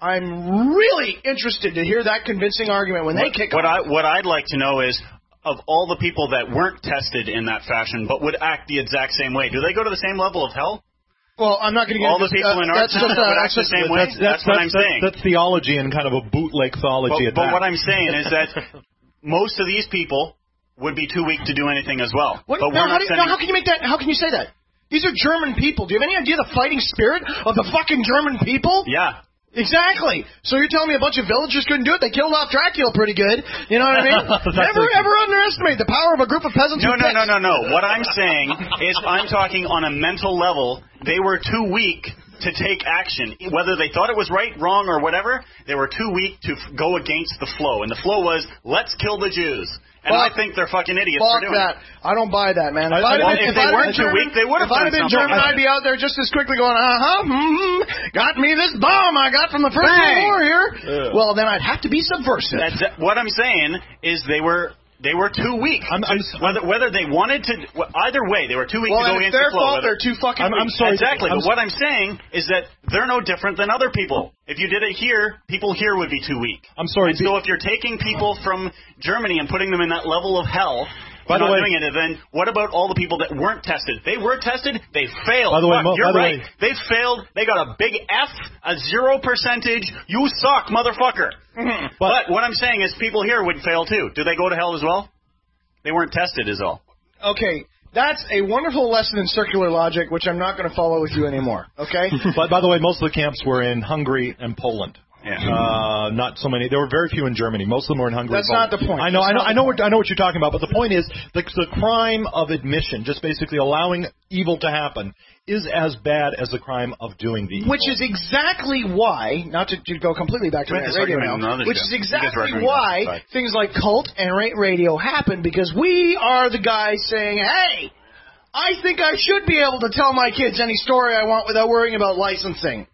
I'm really interested to hear that convincing argument when what, they kick what off. I What I'd like to know is, of all the people that weren't tested in that fashion but would act the exact same way, do they go to the same level of hell? Well, I'm not going to get all into the people uh, in our that's town just, uh, would that's act the just, same way. That's, That's, that's, what that's, I'm that's, saying. That's theology and kind of a bootleg theology. But, at but that. what I'm saying is that most of these people would be too weak to do anything as well. What, but now, we're how, not do, sending... now, how can you make that? How can you say that? These are German people. Do you have any idea the fighting spirit of the fucking German people? Yeah. Exactly. So you're telling me a bunch of villagers couldn't do it? They killed off Dracula pretty good. You know what I mean? Never ever underestimate the power of a group of peasants. No, who no, picked. no, no, no. What I'm saying is I'm talking on a mental level. They were too weak to take action. Whether they thought it was right, wrong, or whatever, they were too weak to f- go against the flow. And the flow was, let's kill the Jews. And Fuck, I think they're fucking idiots fuck for doing that. it. I don't buy that, man. If, I, I'd well, been, if, if they I'd weren't been too German, weak, they would have If I'd done have been something. German, I'd be out there just as quickly going, uh-huh, hmm, got me this bomb I got from the First World War here. Yeah. Well, then I'd have to be subversive. That's, what I'm saying is they were... They were too weak. I'm, I'm, whether whether they wanted to, either way, they were too weak well, to go it's against their the flow. fault. They're too fucking. I'm, weak. I'm sorry. Exactly. I'm, but what I'm saying is that they're no different than other people. If you did it here, people here would be too weak. I'm sorry. And so if you're taking people from Germany and putting them in that level of hell, by the not way, doing it, then what about all the people that weren't tested? They were tested. They failed. By the way, Fuck, Mo, you're by the right. way, they failed. They got a big F, a zero percentage. You suck, motherfucker. But, but what I'm saying is, people here would fail too. Do they go to hell as well? They weren't tested, is all. Okay, that's a wonderful lesson in circular logic, which I'm not going to follow with you anymore. Okay. But by the way, most of the camps were in Hungary and Poland. Yeah. Uh, not so many. There were very few in Germany. Most of them were in Hungary. That's and Poland. not the point. I know. That's I know. not I know. the What, I know what you're talking about. But the point is, the, the crime of admission, just basically allowing evil to happen, is as bad as the crime of doing the evil. Which is exactly why, not to, to go completely back to Right, Rant this Radio argument now, another which show. is You guys exactly recommend why that. Right. things like Cult and Rant Radio happen, because we are the guys saying, hey, I think I should be able to tell my kids any story I want without worrying about licensing.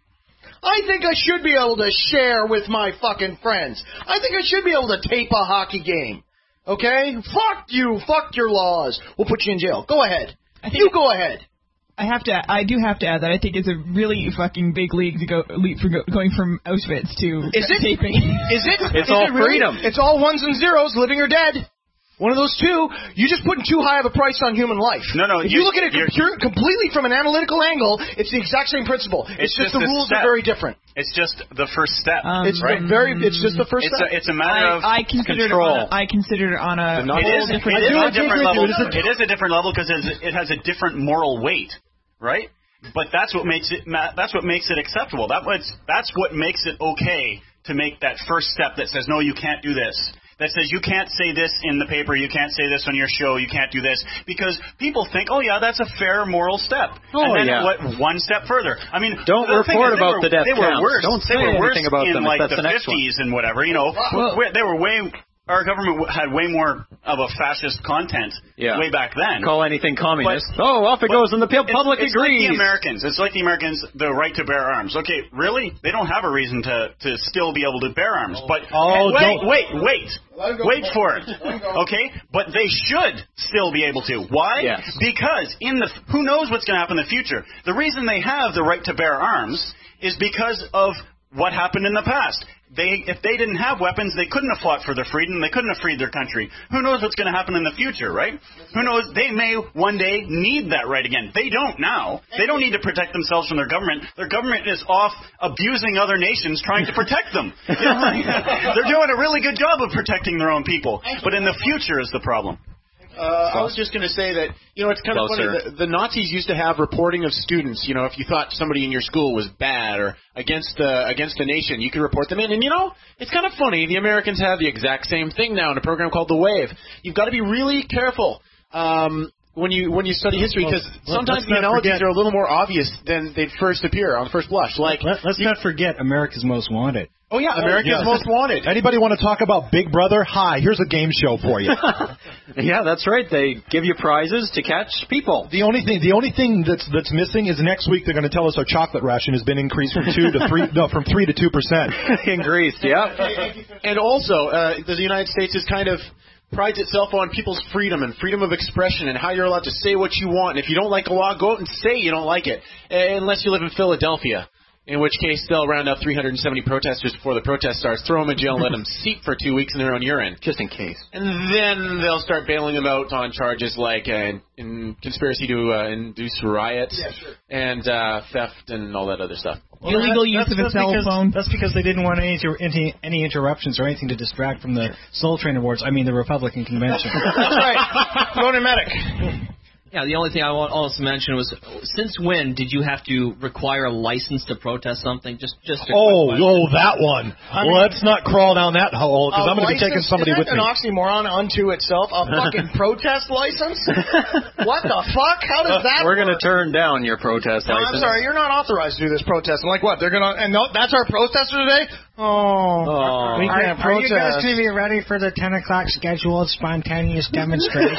I think I should be able to share with my fucking friends. I think I should be able to tape a hockey game. Okay? Fuck you. Fuck your laws. We'll put you in jail. Go ahead. You go ahead. I have to. I do have to add that I think it's a really fucking big league to go leap for go, going from Auschwitz to Is it? taping. Is it? It's Is all it really? freedom. It's all ones and zeros, living or dead. One of those two. You're just putting too high of a price on human life. No, no. If you you- look at it you're- com- completely from an analytical angle, it's the exact same principle. It's, It's just, just the a rules step. are very different. It's just the first step. Um, It's right? the very. It's just the first It's step. a, it's a matter of I, I consider it on control. a, I consider it on a It whole is, it different. is do a different agree level. with you. It is a different level because it has a different moral weight, right? But that's what makes it. ma- That's what makes it acceptable. That was. That's what makes it okay to make that first step that says, no, you can't do this. That says you can't say this in the paper, you can't say this on your show, you can't do this, because people think, oh yeah, that's a fair moral step. Oh, and then yeah. what, one step further. I mean, Don't the thing report is, they about were, the death They were counts. worse. Don't they say were worse anything about in them if like that's the the next one. fifties and whatever. You know, Well- we- they were way. Our government w- had way more of a fascist content Yeah. way back then. Call anything communist. But- oh, off it but goes, and the it's- public it's agrees. like the Americans. It's like the Americans, the right to bear arms. Okay, really? They don't have a reason to, to still be able to bear arms. But Oh, wait, don't- wait, wait, Let him go. wait for it. Let him go. Okay, but they should still be able to. Why? Yes. Because in the who knows what's going to happen in the future. The reason they have the right to bear arms is because of what happened in the past. They, if they didn't have weapons, they couldn't have fought for their freedom. They couldn't have freed their country. Who knows what's going to happen in the future, right? Who knows? They may one day need that right again. They don't now. They don't need to protect themselves from their government. Their government is off abusing other nations trying to protect them. You know, they're doing a really good job of protecting their own people. But in the future is the problem. Uh, I was just going to say that, you know, it's kind of Closer. funny. The, the Nazis used to have reporting of students. You know, if you thought somebody in your school was bad or against the against the nation, you could report them in. And, you know, it's kind of funny. The Americans have the exact same thing now in a program called The Wave. You've got to be really careful um, when you when you study history, because Well, sometimes let's the not analogies forget- are a little more obvious than they'd first appear on first blush. Like, Let, let's not forget America's Most Wanted. oh, yeah, America's yes. Most Wanted. Anybody want to talk about Big Brother? Hi, here's a game show for you. Yeah, that's right. They give you prizes to catch people. The only thing, the only thing that's that's missing is next week they're going to tell us our chocolate ration has been increased from two to three, no, from three to two percent. Increased, yeah. And also, uh, the United States is kind of prides itself on people's freedom and freedom of expression and how you're allowed to say what you want. And if you don't like a law, go out and say you don't like it, uh, unless you live in Philadelphia. In which case, they'll round up three hundred seventy protesters before the protest starts, throw them in jail, and let them seep for two weeks in their own urine. Just in case. And then they'll start bailing them out on charges like uh, in conspiracy to uh, induce riots Yeah, sure. and uh, theft and all that other stuff. Well, Illegal that- use that's, of a that's cell because, phone. That's because they didn't want any, inter- any any interruptions or anything to distract from the Soul Train Awards. I mean, the Republican convention. That's right. Ronan Medic. Yeah, the only thing I want also mention was, since when did you have to require a license to protest something? Just, just. A Oh, quick question. oh, that one. I mean- Let's not crawl down that hole because A I'm going to be taking license- somebody isn't with that me. an oxymoron unto itself? A fucking protest license? What the fuck? How does that We're going to work? turn down your protest No, I'm license. sorry, you're not authorized to do this protest. I'm like, what? They're gonna and no, that's our protester today? Oh, Oh. we Are, can't are you guys protest. going to be ready for the ten o'clock scheduled spontaneous demonstration?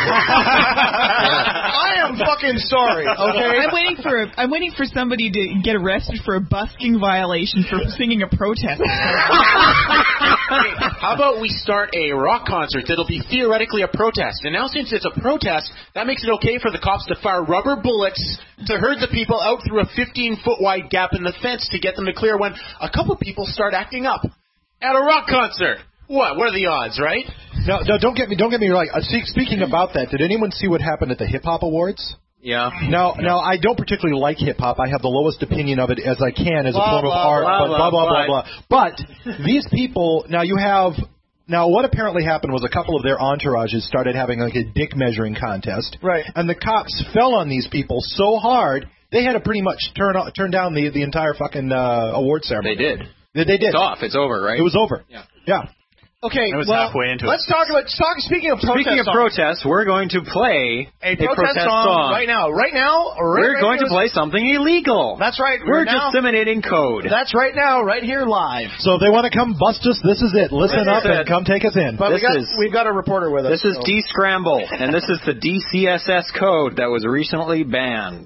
I am fucking sorry. Okay. I'm waiting for a, I'm waiting for somebody to get arrested for a busking violation for singing a protest. Hey, how about we start a rock concert that'll be theoretically a protest? And now since it's a protest, that makes it okay for the cops to fire rubber bullets to herd the people out through a fifteen-foot wide gap in the fence to get them to clear when a couple people start acting up at a rock concert. What? What are the odds, right? No, no, don't get me, don't get me wrong. Uh, see, speaking about that, did anyone see what happened at the Hip Hop Awards? Yeah. Now, now I don't particularly like hip hop. I have the lowest opinion of it as I can as Blah, a form of blah, art. blah, but blah blah blah blah, blah. But these people, now you have Now, what apparently happened was a couple of their entourages started having like a dick measuring contest. Right. And the cops fell on these people so hard, they had to pretty much turn turn down the, the entire fucking uh, award ceremony. They did. They, they did. It's off. It's over, right? It was over. Yeah. Yeah. Okay, I was well, halfway into let's it. talk about talk. Speaking of protest Speaking of songs, protests, we're going to play a protest, song, song right now. Right now, right, we're right going here. to play something illegal. That's right. We're, We're now, disseminating code. That's right now, right here live. So if they want to come bust us, this is it. Listen This up is and it. come take us in. But we This got, is- we've got a reporter with us. This is so. D-Scramble, and this is the D C S S code that was recently banned.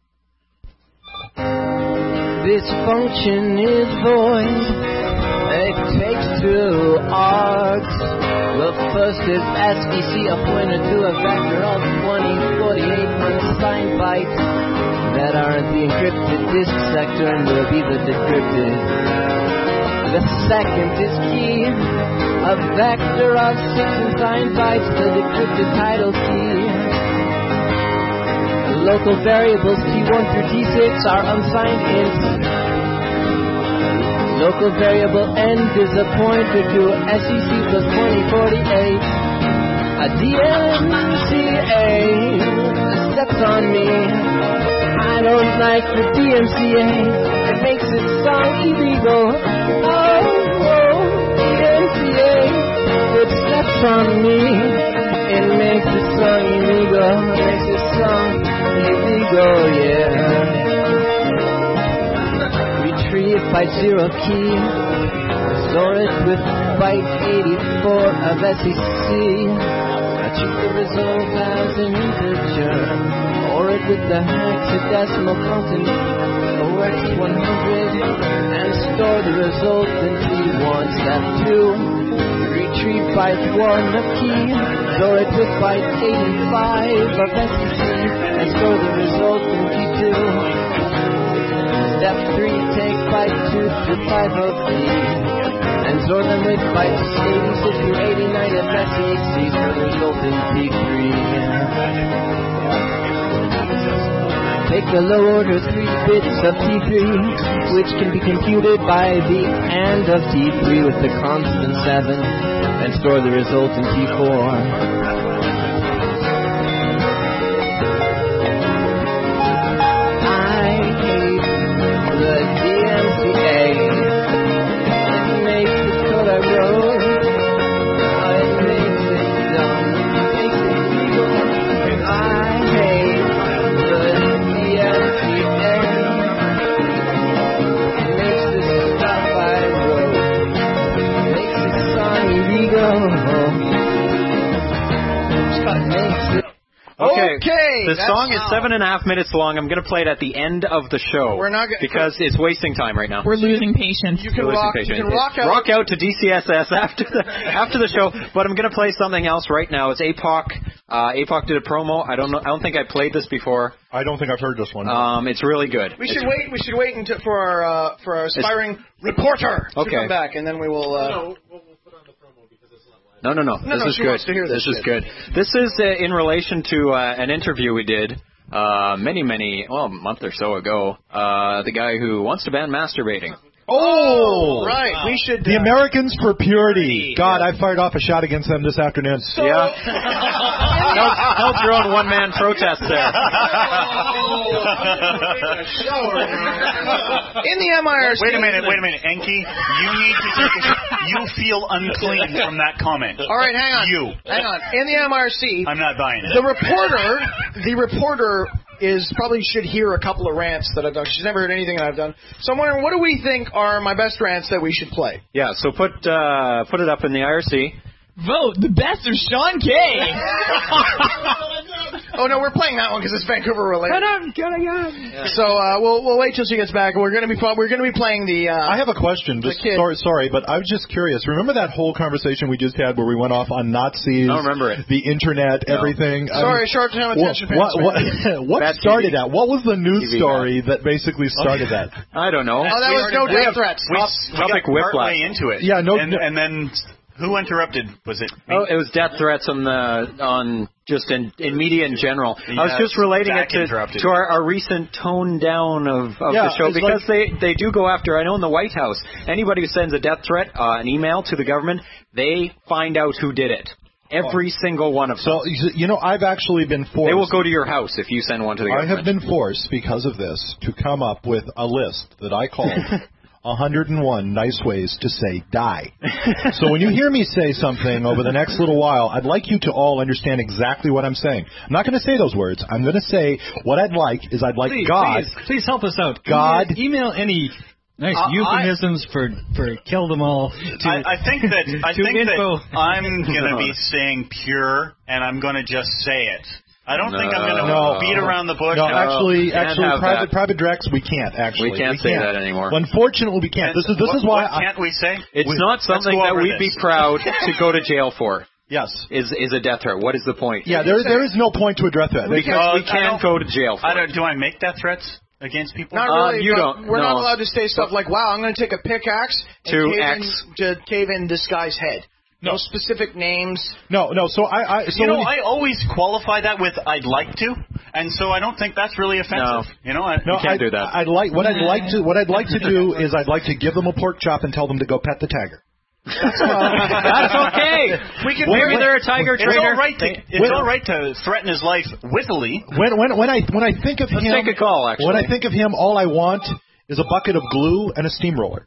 This function is void. It takes two args. The first is S V C, a pointer to a vector of twenty forty-eight unsigned bytes that aren't the encrypted disk sector and will be the decrypted. The second is key, a vector of six unsigned bytes, the decrypted title key. The local variables T one through T six are unsigned ints. Local variable end is a pointer to S E C plus twenty forty-eight. A D M C A steps on me. I don't like the D M C A. It makes it sound illegal. Oh, oh, D M C A. It steps on me. It makes it sound illegal. It makes it sound illegal, yeah. Retrieve byte zero key, store it with byte eighty-four of S E C. Achieve the result as an integer, or it with the hexadecimal constant O X one hundred, and store the result in T one. Step two, retrieve byte one of key, store it with byte eighty-five of S E C, and store the result in T two. Step three, take byte two to five of D, and store them with bytes eighty-six to eighty-nine of S E C, so the result in T three. Take the low order three bits of T three, which can be computed by the AND of T three with the constant seven, and store the result in T four. Okay. Okay, The that's song is how- seven and a half minutes long. I'm going to play it at the end of the show. We're not gonna- because it's wasting time right now. We're losing patience. You can We're losing rock. You patience. can rock out. Rock out to D C S S after the after the show. But I'm going to play something else right now. It's A P O C. Uh, A P O C did a promo. I don't know. I don't think I played this before. I don't think I've heard this one. Um, it's really good. We It's- should wait. We should wait until for our uh, for our aspiring reporter to Okay. come back, and then we will. Uh, No, no, no. No, this no, is she good. wants to hear this is shit. good. This is uh, in relation to uh, an interview we did uh, many, many, well, a month or so ago. Uh, the guy who wants to ban masturbating. Oh, right. We should. The uh, Americans for Purity. God, I fired off a shot against them this afternoon. Yeah. held, held your own one-man protest there. In the M I R C. Wait a minute, wait a minute, Enki. You need to take a, you feel unclean from that comment. All right, hang on. You. Hang on. In the M I R C. I'm not buying it. The reporter, the reporter is probably should hear a couple of rants that I've done. She's never heard anything that I've done. So I'm wondering, what do we think are my best rants that we should play? Yeah, so put uh, put it up in the I R C. Vote the best of Sean K. Oh no, we're playing that one because it's Vancouver related. Yeah. So uh, we'll we'll wait till she gets back. We're gonna be we're gonna be playing the. Uh, I have a question. Just kid. sorry, sorry, but I was just curious. Remember that whole conversation we just had where we went off on Nazis? I don't remember it. The internet, No. everything. Sorry, short term attention span. What what, what, what Bad started T V. that? What was the news T V story that basically started that? I don't know. Oh, that was no death threats. We, we Topic got whiplash. partway into it. Yeah, no- And, no- and then who interrupted? Was it me? Oh, it was death threats on the on just in, in media in general. Yeah, I was just relating Zach it to, to our, our recent tone down of, of Yeah, the show it's because like- they, they do go after, I know in the White House, anybody who sends a death threat, uh, an email to the government, they find out who did it. Every single one of them. So, you know, I've actually been forced. They will go to your house if you send one to the I government. have been forced, because of this, to come up with a list that I called one hundred one Nice Ways to Say Die. So when you hear me say something over the next little while, I'd like you to all understand exactly what I'm saying. I'm not going to say those words. I'm going to say what I'd like is I'd like Please, God. please, please help us out. God. Email, email any nice Uh, euphemisms for, for kill them all. To, I, I think that I to think info. that I'm going to be saying pure, and I'm going to just say it. I don't think I'm going to No. beat around the bush. No, actually, Can't actually, have private that. private Drex, we can't actually. We can't say that anymore. Unfortunately, we can't. This is this what, is why. What can't we say? It's We- not let's something go that over we'd this. be proud to go to jail for. Yes. Is is a death threat? What is the point? Yeah, there there is no point to a death threat. Because Uh, we I can't don't- go to jail for I it. don't. Do I make death threats against people? Not Uh, really. you but don't- We're not no. allowed to say stuff like, "Wow, I'm going to take a pickaxe and To cave X. in, to cave in this guy's head." No specific names. No, no. So I, I so you know, when I always qualify that with "I'd like to," and so I don't think that's really offensive. You know, I, no, you can't I'd, do that. I'd like what I'd like to what I'd like to do is I'd like to give them a pork chop and tell them to go pet the tiger. That's okay. We can When- maybe when- they're a tiger it's trainer. all right to- it's when- all right to threaten his life wittily. When when when I when I think of Let's him, take a call, actually. When I think of him, all I want is a bucket of glue and a steamroller.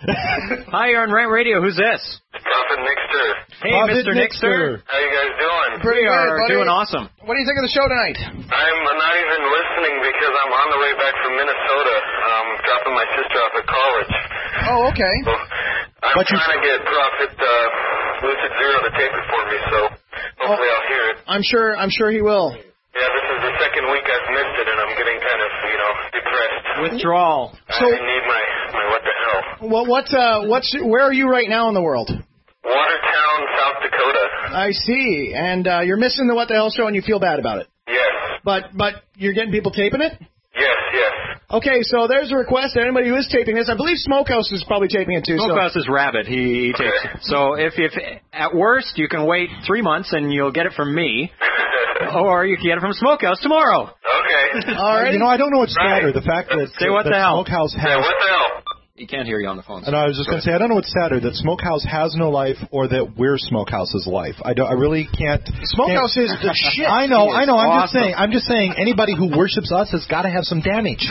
Hi, you're on Rant Radio. Who's this? Prophet Nixter. Hey, Prophet Mister Nixter. How you guys doing? Pretty We good, are buddy. doing awesome. What do you think of the show tonight? I'm not even listening because I'm on the way back from Minnesota, um, dropping my sister off at college. Oh, okay. So I'm But you- trying to get Prophet uh, Lucid Zero to tape it for me, so hopefully I'll hear it. I'm sure. I'm sure he will. Yeah, this is the second week I've missed it, and I'm getting kind of, you know, depressed. Withdrawal. So- I need my, my what the hell. Well, what? Uh, what's? Where are you right now in the world? Watertown, South Dakota. I see. And uh, you're missing the What the Hell show, and you feel bad about it. Yes, But but you're getting people taping it. yes, yes. Okay, so there's a request that anybody who is taping this, I believe Smokehouse is probably taping it too. so- Smokehouse is Rabbit. He, he takes. So if if at worst you can wait three months and you'll get it from me, or you can get it from Smokehouse tomorrow. Okay. All right. You know, I don't know what's sadder, the fact that, Say what that the hell. Smokehouse Yeah, has. what the hell? He can't hear you on the phone. And I was just going to say, I don't know what's sadder, that Smokehouse has no life or that we're Smokehouse's life. I don't. I really can't. Smokehouse can't, is the shit. I know, He is I know. I'm just awesome. saying. I'm just saying. Anybody who worships us has got to have some damage.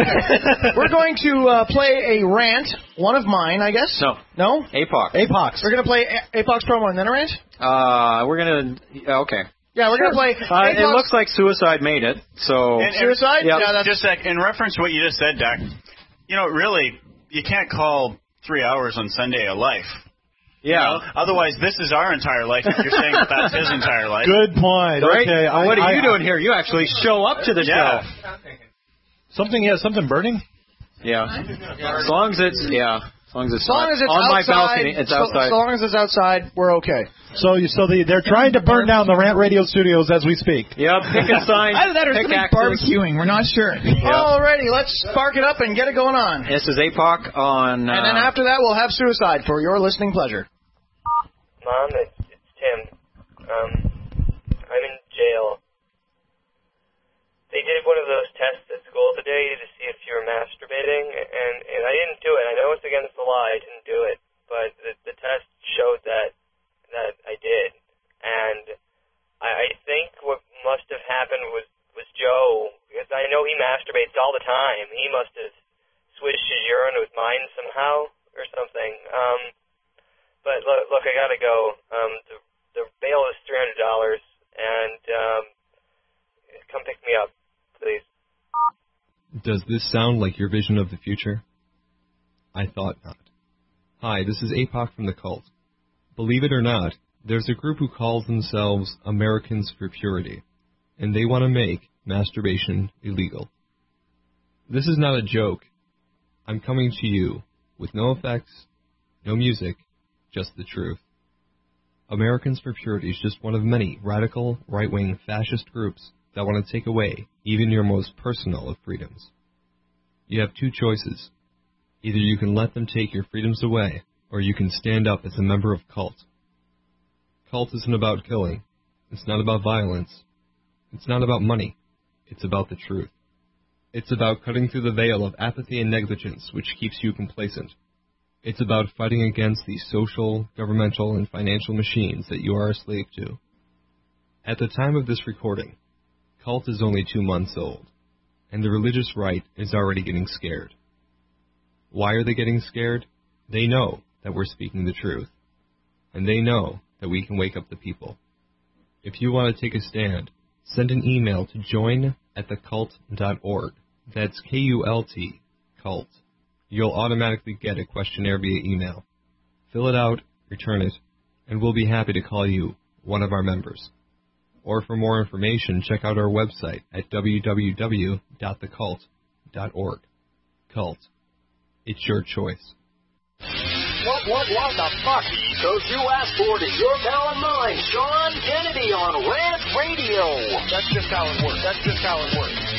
We're going to uh, play a rant, one of mine, I guess. No. No? Apoc. Apox. We're going to play A- Apoc's promo and then a rant? Uh, we're gonna. yeah, Okay. Yeah, we're going to play Uh, it Apoc's- looks like Suicide made it. So. And- and- Suicide? Yeah. Yeah, that's... Just sec, in reference to what you just said, Dak, you know, really, you can't call three hours on Sunday a life. Yeah. You know? Otherwise, this is our entire life if you're saying that that's his entire life. Good point. Right? Okay. Well, what I, are you I, doing here? You actually show up to the Yeah. show. Something. Yeah. Something burning. Yeah. As long as it's yeah. As long as it's, As long not as it's on my outside, balcony, it's so, outside. As long as it's outside, we're okay. So, you, so they, they're trying to burn down the Rant Radio studios as we speak. Yep. Pick a sign. Either that or something pickaxes. barbecuing. We're not sure. Alrighty, let's spark it up and get it going on. This is Apoc on. Uh, And then after that, we'll have Suicide for your listening pleasure. Mom, it's, it's Tim. Um, I'm in jail. They did one of those tests at school today to see if you were masturbating, and, and I didn't do it. I know it's against the law. I didn't do it. But the, the test showed that that I did. And I, I think what must have happened was, was Joe, because I know he masturbates all the time. He must have switched his urine with mine somehow or something. Um, but look, look, I gotta go. Um, the, the bail is three hundred dollars, and um, come pick me up, please. Does this sound like your vision of the future? I thought not. Hi, this is Apoc from the Cult. Believe it or not, there's a group who calls themselves Americans for Purity, and they want to make masturbation illegal. This is not a joke. I'm coming to you with no effects, no music, just the truth. Americans for Purity is just one of many radical, right-wing fascist groups that want to take away even your most personal of freedoms. You have two choices. Either you can let them take your freedoms away, or you can stand up as a member of Cult. Cult isn't about killing. It's not about violence. It's not about money. It's about the truth. It's about cutting through the veil of apathy and negligence which keeps you complacent. It's about fighting against the social, governmental, and financial machines that you are a slave to. At the time of this recording, Cult is only two months old, and the religious right is already getting scared. Why are they getting scared? They know that we're speaking the truth, and they know that we can wake up the people. If you want to take a stand, send an email to join at the cult dot org. That's K U L T, cult. You'll automatically get a questionnaire via email. Fill it out, return it, and we'll be happy to call you one of our members. Or for more information, check out our website at w w w dot the cult dot org. Cult. It's your choice. What, what, what the fuck? Those you asked for it is your pal and mine, Sean Kennedy on Rant Radio. That's just how it works. That's just how it works.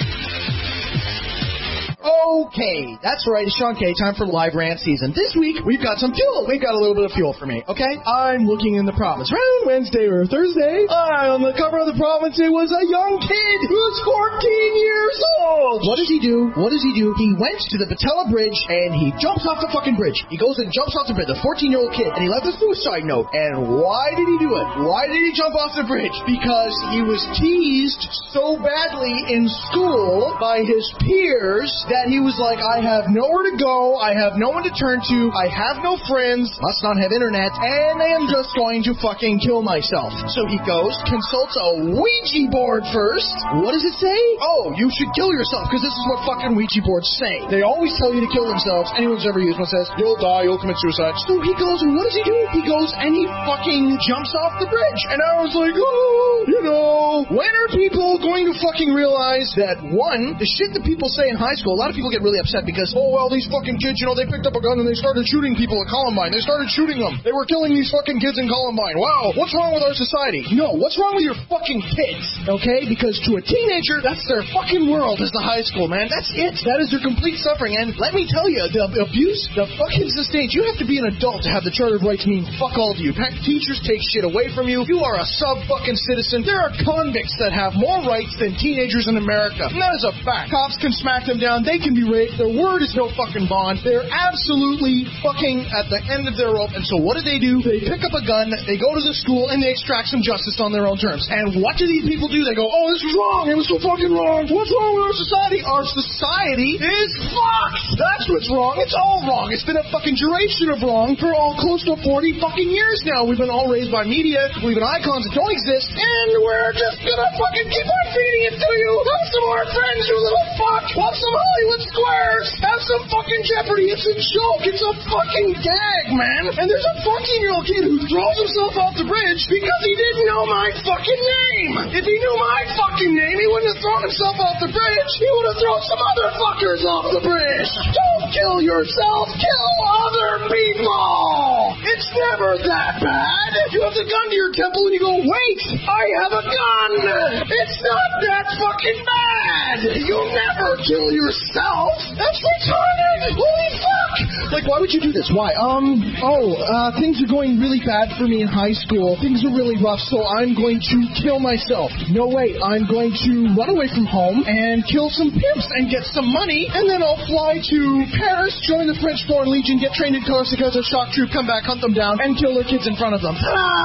Okay, that's right, it's Sean K. Time for live rant season. This week, we've got some fuel. We've got a little bit of fuel for me, okay? I'm looking in the province. Around Wednesday or Thursday, I, on the cover of the province, it was a young kid who's fourteen years old. What does he do? What does he do? He went to the Patella Bridge, and he jumps off the fucking bridge. He goes and jumps off the bridge, a fourteen-year-old kid, and he left a suicide note. And why did he do it? Why did he jump off the bridge? Because he was teased so badly in school by his peers that he was like, I have nowhere to go, I have no one to turn to, I have no friends, must not have internet, and I am just going to fucking kill myself. So he goes, consults a Ouija board first. What does it say? Oh, you should kill yourself, because this is what fucking Ouija boards say. They always tell you to kill themselves. Anyone who's ever used one says, you'll die, you'll commit suicide. So he goes, and what does he do? He goes and he fucking jumps off the bridge. And I was like, oh, you know, when are people going to fucking realize that, one, the shit that people say in high school, a lot of people get really upset because, oh, well, these fucking kids, you know, they picked up a gun and they started shooting people at Columbine. They started shooting them. They were killing these fucking kids in Columbine. Wow, what's wrong with our society? No, what's wrong with your fucking kids? Okay? Because to a teenager, that's their fucking world is the high school, man. That's it. That is their complete suffering. And let me tell you, the abuse, the fucking sustained, you have to be an adult to have the Charter of Rights mean fuck all to you. Teachers take shit away from you. You are a sub-fucking citizen. There are convicts that have more rights than teenagers in America. And that is a fact. Cops can smack them down. They can be raped. Their word is no fucking bond. They're absolutely fucking at the end of their rope. And so what do they do? They pick up a gun, they go to the school, and they extract some justice on their own terms. And what do these people do? They go, oh, this was wrong. It was so fucking wrong. What's wrong with our society? Our society is fucked. That's what's wrong. It's all wrong. It's been a fucking duration of wrong for all close to forty fucking years now. We've been all raised by media. We've been icons that don't exist. And we're just gonna fucking keep on feeding it to you. Have some more friends, you little fuck. Watch some Hollywood Squares. Have some fucking Jeopardy. It's a joke. It's a fucking gag, man. And there's a fourteen-year-old kid who throws himself off the bridge because he didn't know my fucking name. If he knew my fucking name, he wouldn't have thrown himself off the bridge. He would have thrown some other fuckers off the bridge. Don't kill yourself. Kill other people. It's never that bad. You have the gun to your temple and you go, wait, I have a gun. It's not that fucking bad. You'll never kill yourself. That's retarded. Holy fuck. Like, why would you do this? Why? Um, oh, uh, things are going really bad for me in high school. Things are really rough, so I'm going to kill myself. No, wait, I'm going to run away from home and kill some pimps and get some money, and then I'll fly to Paris, join the French Foreign Legion, get trained in Corsica as a shock troop, come back, hunt them down, and kill their kids in front of them.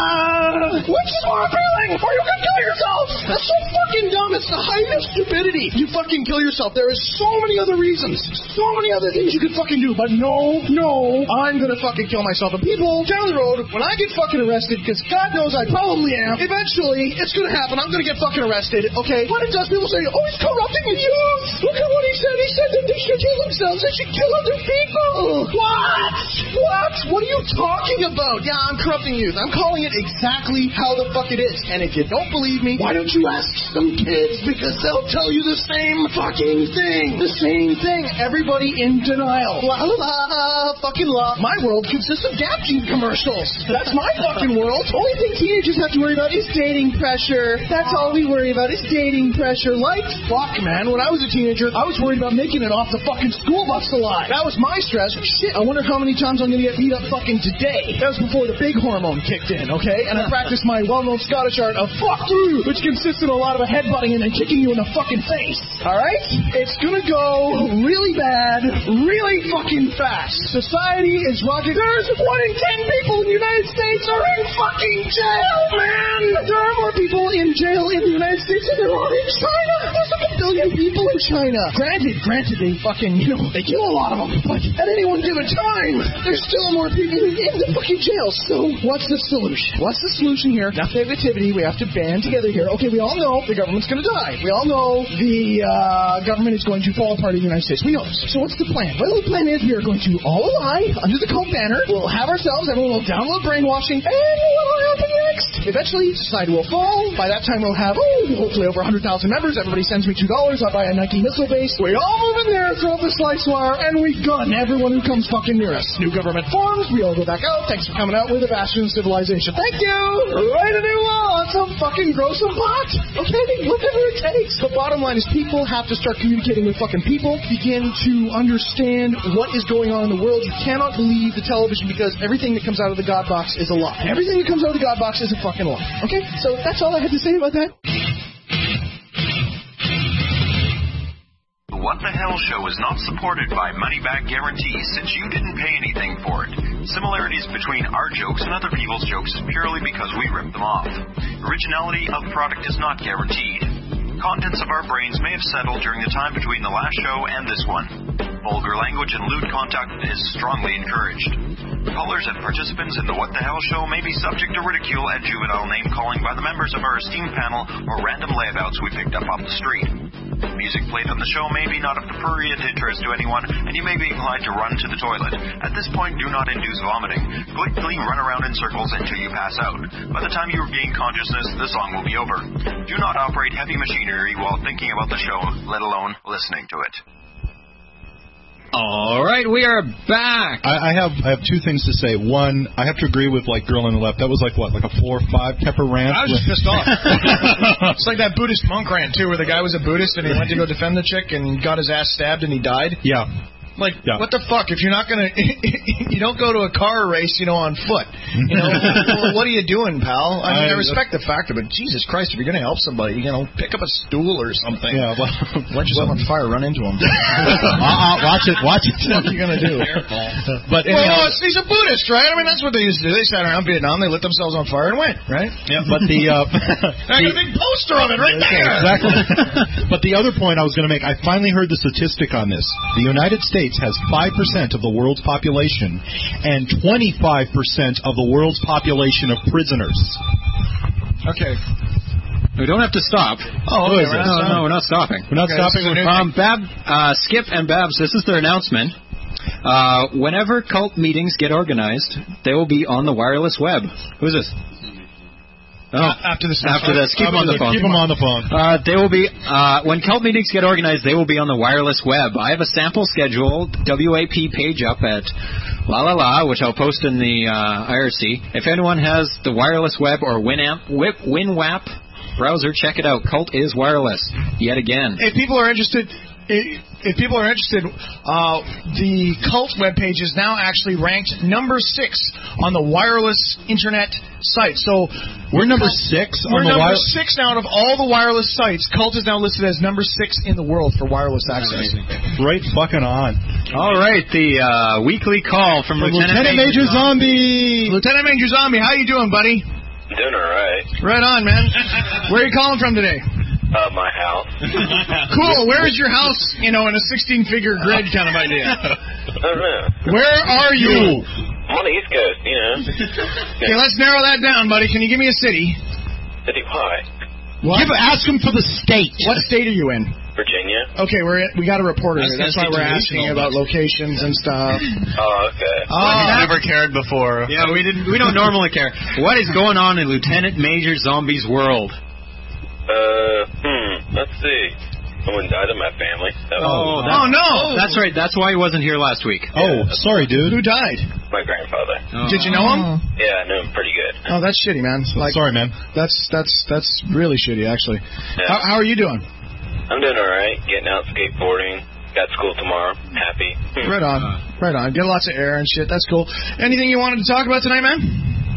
Ah, which is more appealing? Or you can kill yourself. That's so fucking dumb. It's the height of stupidity. You fucking kill yourself. There is so many other reasons, so many other things you could fucking do, but no, no, I'm gonna fucking kill myself. And people, down the road, when I get fucking arrested, because God knows I probably am, eventually, it's gonna happen. I'm gonna get fucking arrested, okay? When it does, people say, oh, he's corrupting the youth. Look at what he said. He said that they should kill themselves. They should kill other people. What? What? What are you talking about? Yeah, I'm corrupting youth. I'm calling it exactly how the fuck it is. And if you don't believe me, why don't you ask some kids? Because they'll tell you the same fucking thing. The same thing. Everybody in denial. La la la, fucking la. My world consists of Gapjean commercials. That's my fucking world. Only thing teenagers have to worry about is dating pressure. That's all we worry about is dating pressure. Like fuck, man. When I was a teenager, I was worried about making it off the a fucking school bus alive. That was my stress. Shit, I wonder how many times I'm going to get beat up fucking today. That was before the big hormone kicked in, okay? And I practiced my well-known Scottish art of fuck you, which consists of a lot of a headbutting and then kicking you in the fucking face. Alright? It's going to go really bad, really fucking fast. Society is rocking. There's one in ten people in the United States are in fucking jail, man! There are more people in jail in the United States than there are in China. There's like a billion people in China. Granted, granted, they fucking, you know, they kill a lot of them. But at any one given time, there's still more people in the fucking jail. So what's the solution? What's the solution here? Enough negativity. We have to band together here. Okay, we all know the government's going to die. We all know the uh, government is going to fall apart in the United States. We know this. So what's the plan? Well, the plan is we are going to all align under the cult banner. We'll have ourselves, everyone will download brainwashing, and what will happen next? Eventually, society will fall. By that time, we'll have, oh, hopefully over one hundred thousand members. Everybody sends me two dollars. I'll buy a Nike missile base. We all move in there, throw up the slice wire, and we gun everyone who comes fucking near us. New government forms. We all go back out. Thanks for coming out with a bastion of civilization. Thank you. Write a new law on some fucking grow some pot. Okay, whatever it takes. The bottom line is people have to start communicating with fucking people. Begin to understand what is going on in the world. You cannot believe the television because everything that comes out of the God box is a lie. Everything that comes out of the God box is a fucking lie. Okay, so that's all I had to say about that. The What the Hell Show is not supported by money-back guarantees since you didn't pay anything for it. Similarities between our jokes and other people's jokes is purely because we ripped them off. Originality of product is not guaranteed. Contents of our brains may have settled during the time between the last show and this one. Vulgar language and lewd conduct is strongly encouraged. Callers and participants in the What the Hell Show may be subject to ridicule and juvenile name-calling by the members of our esteemed panel or random layabouts we picked up off the street. Music played on the show may be not of prurient interest to anyone, and you may be inclined to run to the toilet. At this point, do not induce vomiting. Quickly run around in circles until you pass out. By the time you regain consciousness, the song will be over. Do not operate heavy machinery while thinking about the show, let alone listening to it. All right, we are back. I, I have I have two things to say. One, I have to agree with like Girl on the Left. That was like what, like a four or five pepper rant. I was just pissed off. It's like that Buddhist monk rant too, where the guy was a Buddhist and he went to go defend the chick and got his ass stabbed and he died. Yeah. Like, yeah. What the fuck? If you're not gonna, you don't go to a car race, you know, on foot. You know, well, what are you doing, pal? I mean, I, I respect the factor, but Jesus Christ, if you're gonna help somebody, you know, pick up a stool or something. Yeah, well, light yourself on fire, run into him. uh, watch it, watch it. What are you gonna do? But anyhow, well, he's a Buddhist, right? I mean, that's what they used to do. They sat around Vietnam, they lit themselves on fire and went, right? Yeah. But the uh, I got a big poster of it right there. Exactly. But the other point I was going to make, I finally heard the statistic on this. The United States has five percent of the world's population and twenty-five percent of the world's population of prisoners. Okay. We don't have to stop. Oh, okay, no, no, no, we're not stopping. We're not okay, stopping. Um, Bab, uh, Skip and Babs, this is their announcement. Uh, whenever cult meetings get organized, they will be on the wireless web. Who's this? Oh, after this, after this, keep them on the phone. Keep them on the phone. Uh, they will be uh, when cult meetings get organized. They will be on the wireless web. I have a sample schedule W A P page up at La La La, which I'll post in the uh, I R C. If anyone has the wireless web or Winamp, Whip, WinWap browser, check it out. Cult is wireless yet again. If people are interested. If people are interested, uh, the Cult webpage is now actually ranked number six on the wireless internet site. So we're number six on we're the number wireless. six now out of all the wireless sites. Cult is now listed as number six in the world for wireless access. Right fucking on. All right, the uh, weekly call from, from Lieutenant, Lieutenant Major Zombie. Lieutenant Major Zombie, how you doing, buddy? Doing all right. Right on, man. Where are you calling from today? Uh, my house. Cool. Where is your house, you know, in a sixteen-figure grid kind of idea? I don't know. Where are you? I'm on the East Coast, you know. Okay, let's narrow that down, buddy. Can you give me a city? City Pie. What? Give, ask him for the state. What state are you in? Virginia. Okay, we're in, we got a reporter here. That's why we're asking about locations and stuff. Oh, okay. Oh, I've never cared before. Yeah, we didn't. We don't normally care. What is going on in Lieutenant Major Zombie's world? Uh, hmm. Let's see. Someone died in my family. That oh, oh, no. That's right. That's why he wasn't here last week. Oh, yeah. sorry, dude. Who died? My grandfather. Oh. Did you know him? Yeah, I knew him pretty good. Oh, that's shitty, man. Like, sorry, man. That's that's that's really shitty, actually. Yeah. How, how are you doing? I'm doing all right. Getting out skateboarding. got school tomorrow. Happy. Right on. Right on. Get lots of air and shit. That's cool. Anything you wanted to talk about tonight, man?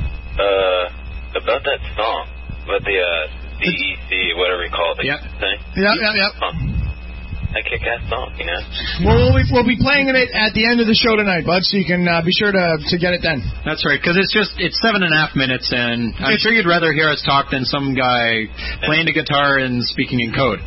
Uh, about that song. About the, uh, D E C, whatever you call it. Yep. Thing. Yep, yep, yep. Huh. That kick-ass song, you know? Well, we'll be, we'll be playing it at the end of the show tonight, bud, so you can uh, be sure to to get it then. That's right, because it's just, it's seven and a half minutes, and I'm sure you'd rather hear us talk than some guy playing the guitar and speaking in code.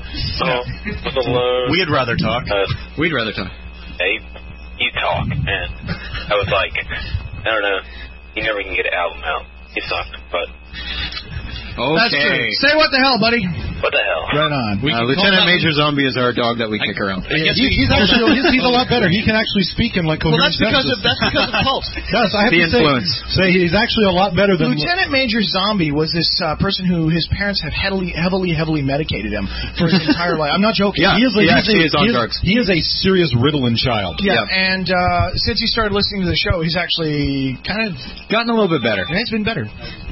Oh, We'd rather talk. Uh, We'd rather talk. Hey, you talk, and I was like, I don't know, you never can get an album out. You suck, but... Okay. That's true. Say what the hell, buddy. What the hell? Right on. Uh, Lieutenant Major Zombie is our dog that we kick around. Yeah, he, he's actually he's, he's a lot better. He can actually speak in like Well, coherent that's because sentences. of that's because of Pulse. Yes, I have The to say, influence. say he's actually a lot better than Lieutenant Major Zombie was this uh, person who his parents have heavily, heavily, heavily medicated him for his entire life. I'm not joking. Yeah, he is, a, he he actually is, he is, he is a serious Ritalin child. Yeah, and uh, since he started listening to the show, he's actually kind of gotten a little bit better. And it's been better.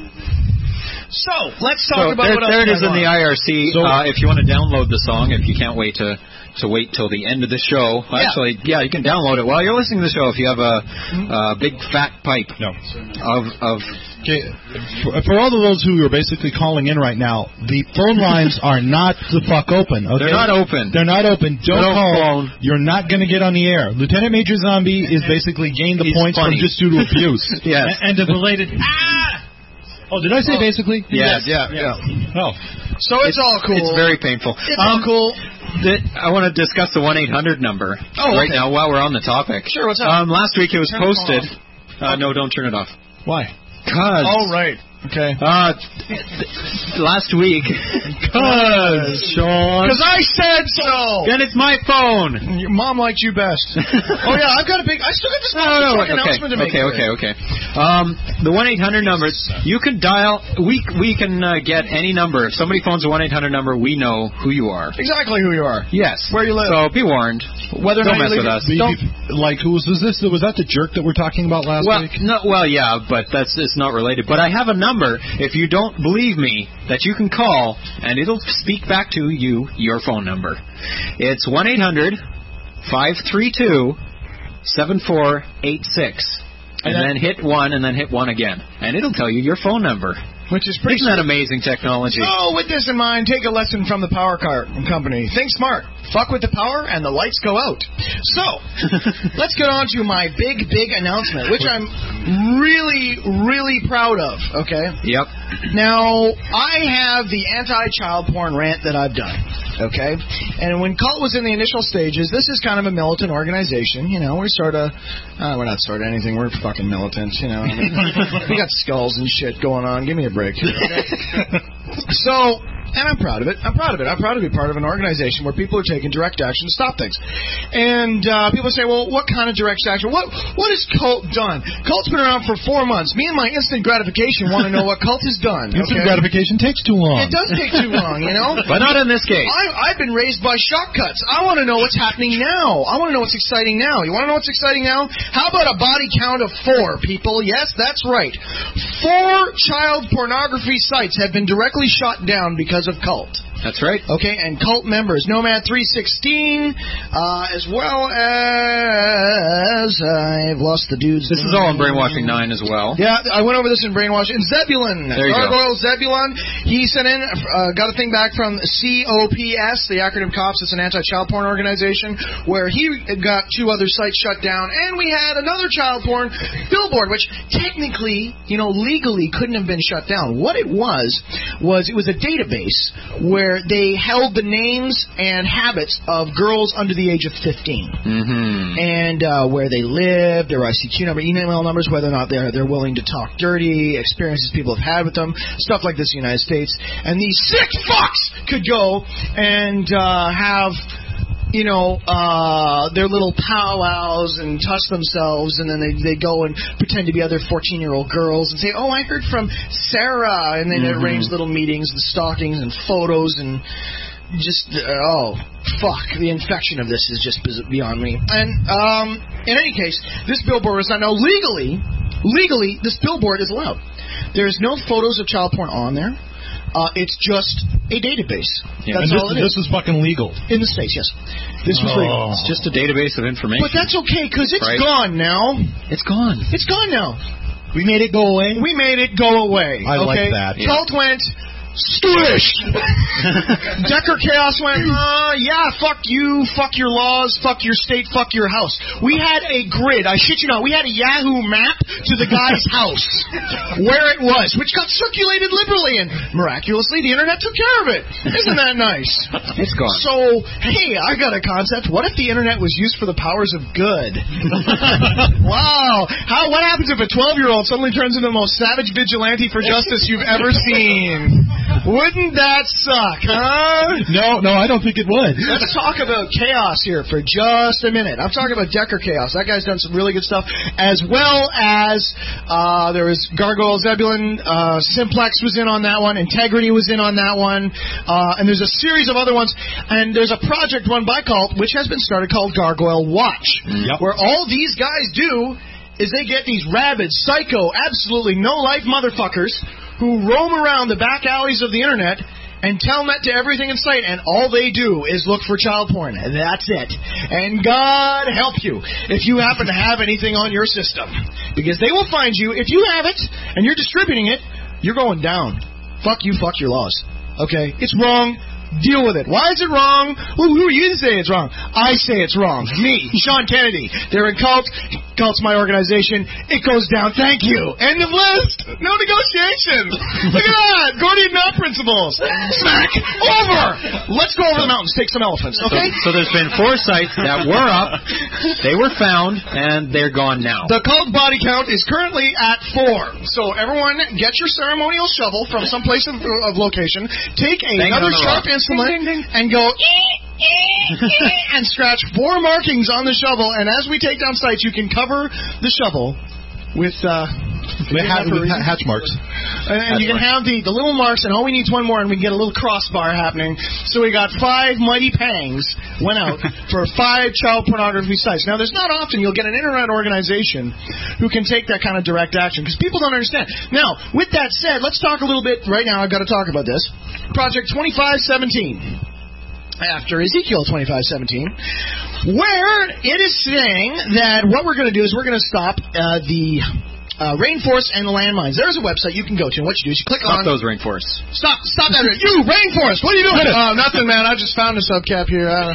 So, let's talk So about there, what there else it is in the I R C. So- uh, if you want to download the song, if you can't wait to to wait till the end of the show, well, Yeah. actually, yeah, you can download it while you're listening to the show. If you have a, a big fat pipe no. of of Okay, for, for all of those who are basically calling in right now, the phone lines are not the fuck open. Okay? They're not open. They're not open. Don't Don't call. phone. You're not going to get on the air. Lieutenant Major Zombie is basically gained the He's points funny. from just due to abuse. Yes. And, and a belated. Ah! Oh, did I say basically? Yes. Yeah, yeah. Oh. So it's, all cool. It's very painful. It's all cool. The, I want to discuss the one eight hundred number Oh, right okay. now while we're on the topic. Sure, what's up? Um, last week it was Turn the phone posted. Uh, no, don't turn it off. Why? Cause. Oh, right. Okay. Uh, th- last week. Cause, Sean. Because I said so. Then it's my phone. Your mom liked you best. Oh, yeah, I've got a big... I still got this No, no, fucking okay, announcement to make. okay, okay, okay. Um, the one eight hundred number, you can dial, we we can uh, get any number. If somebody phones a one eight hundred number, we know who you are. Exactly who you are. Yes. Where you live. So be warned. Whether or Don't not mess you with live- us. Be- Don't, be- like, who was, was this? Was that the jerk that we're talking about last well, week? no, well, yeah, but that's it's not related. But I have a number, if you don't believe me, that you can call, and it'll speak back to you your phone number. It's one eight hundred five three two seven four eight six. And, and then hit one, and then hit one again. And it'll tell you your phone number. Which is pretty Isn't that amazing technology? So, with this in mind, take a lesson from the Power Car Company. Think smart. Fuck with the power, and the lights go out. So, let's get on to my big, big announcement, which I'm really, really proud of, okay? Yep. Now, I have the anti-child porn rant that I've done, okay? And when Cult was in the initial stages, this is kind of a militant organization, you know. We're sort of, uh, we're not sort of anything, we're fucking militants, you know. We got skulls and shit going on. Give me a break here, okay? So, and I'm proud of it. I'm proud of it. I'm proud to be part of an organization where people are taking direct action to stop things. And uh, people say, well, what kind of direct action? What What has Cult done? Cult's been around for four months. Me and my instant gratification want to know what Cult has done. Instant okay? gratification takes too long. It does take too long, you know? But not in this case. I, I've been raised by shortcuts. I want to know what's happening now. I want to know what's exciting now. You want to know what's exciting now? How about a body count of four, people? Yes, that's right. Four child pornography sites have been directly shot down because of Cult. That's right. Okay, and Cult members, Nomad three sixteen, uh, as well as I've lost the dude's This is all in Brainwashing nine as well. Yeah, I went over this in Brainwashing. Zebulon, There you go. Gargoyle Zebulon, he sent in, uh, got a thing back from C O P S, the acronym COPS. It's an anti-child porn organization, where he got two other sites shut down, and we had another child porn billboard, which technically, you know, legally couldn't have been shut down. What it was was it was a database where they held the names and habits of girls under the age of fifteen. Mm-hmm. And uh, where they lived, their I C Q number, email numbers, whether or not they're they're willing to talk dirty, experiences people have had with them, stuff like this in the United States. And these sick fucks could go and uh, have, you know, uh, their little powwows and touch themselves, and then they they go and pretend to be other fourteen-year-old girls and say, oh, I heard from Sarah, and then Mm-hmm. arrange little meetings and stalkings and photos and just, uh, oh, fuck, the infection of this is just beyond me. And um, in any case, this billboard is not, now legally, legally, this billboard is allowed. There's no photos of child porn on there. Uh, it's just a database. Yeah, That's and all this, it is. This is fucking legal. In the States, yes. This was Oh. legal. It's just a database of information. But that's okay, because it's Right. gone now. It's gone. It's gone now. We made it go away? We made it go away. I like okay? that. Cult went... Squish! Decker Chaos went, uh, yeah, fuck you, fuck your laws, fuck your state, fuck your house. We had a grid, I shit you not, we had a Yahoo map to the guy's house, where it was, which got circulated liberally, and miraculously the internet took care of it. Isn't that nice? It's gone. So, hey, I got a concept. What if the internet was used for the powers of good? Wow. How? What happens if a twelve-year-old suddenly turns into the most savage vigilante for justice you've ever seen? Wouldn't that suck, huh? No, no, I don't think it would. Let's talk about chaos here for just a minute. I'm talking about Decker Chaos. That guy's done some really good stuff, as well as uh, there was Gargoyle Zebulon, uh, Simplex was in on that one, Integrity was in on that one, uh, and there's a series of other ones, and there's a project run by Cult, which has been started called Gargoyle Watch, Yep. where all these guys do is they get these rabid, psycho, absolutely no-life motherfuckers who roam around the back alleys of the internet and tell net to everything in sight, and all they do is look for child porn, and that's it. And God help you if you happen to have anything on your system, because they will find you. If you have it and you're distributing it, you're going down. Fuck you, fuck your laws. Okay? It's wrong. Deal with it. Why is it wrong? Well, who are you to say it's wrong? I say it's wrong. Me, Sean Kennedy. They're in Cult. Cult's my organization. It goes down. Thank you. End of list. No negotiations. Look at that. Gordian Knot principles. Smack. Over. Let's go over the mountains. Take some elephants. Okay? So, so there's been four sites that were up, they were found, and they're gone now. The Cult body count is currently at four. So everyone, get your ceremonial shovel from some place of, of location. Take Bang another on the sharp rock. instrument and go and scratch four markings on the shovel. And as we take down sites, you can cover the shovel with uh, With, ha- with ha- hatch marks. And, and you can have the, the little marks, and all we need is one more, and we can get a little crossbar happening. So we got five mighty pangs went out for five child pornography sites. Now, there's not often you'll get an internet organization who can take that kind of direct action, because people don't understand. Now, with that said, let's talk a little bit right now. I've got to talk about this. Project twenty-five seventeen. After Ezekiel twenty-five seventeen, where it is saying that what we're going to do is we're going to stop uh, the uh, rainforests and the landmines. There's a website you can go to, and what you do is you click Stop on... those rainforests. Stop, stop that. You, rainforest, what are you doing? uh, nothing, man. I just found a subcap here. Uh,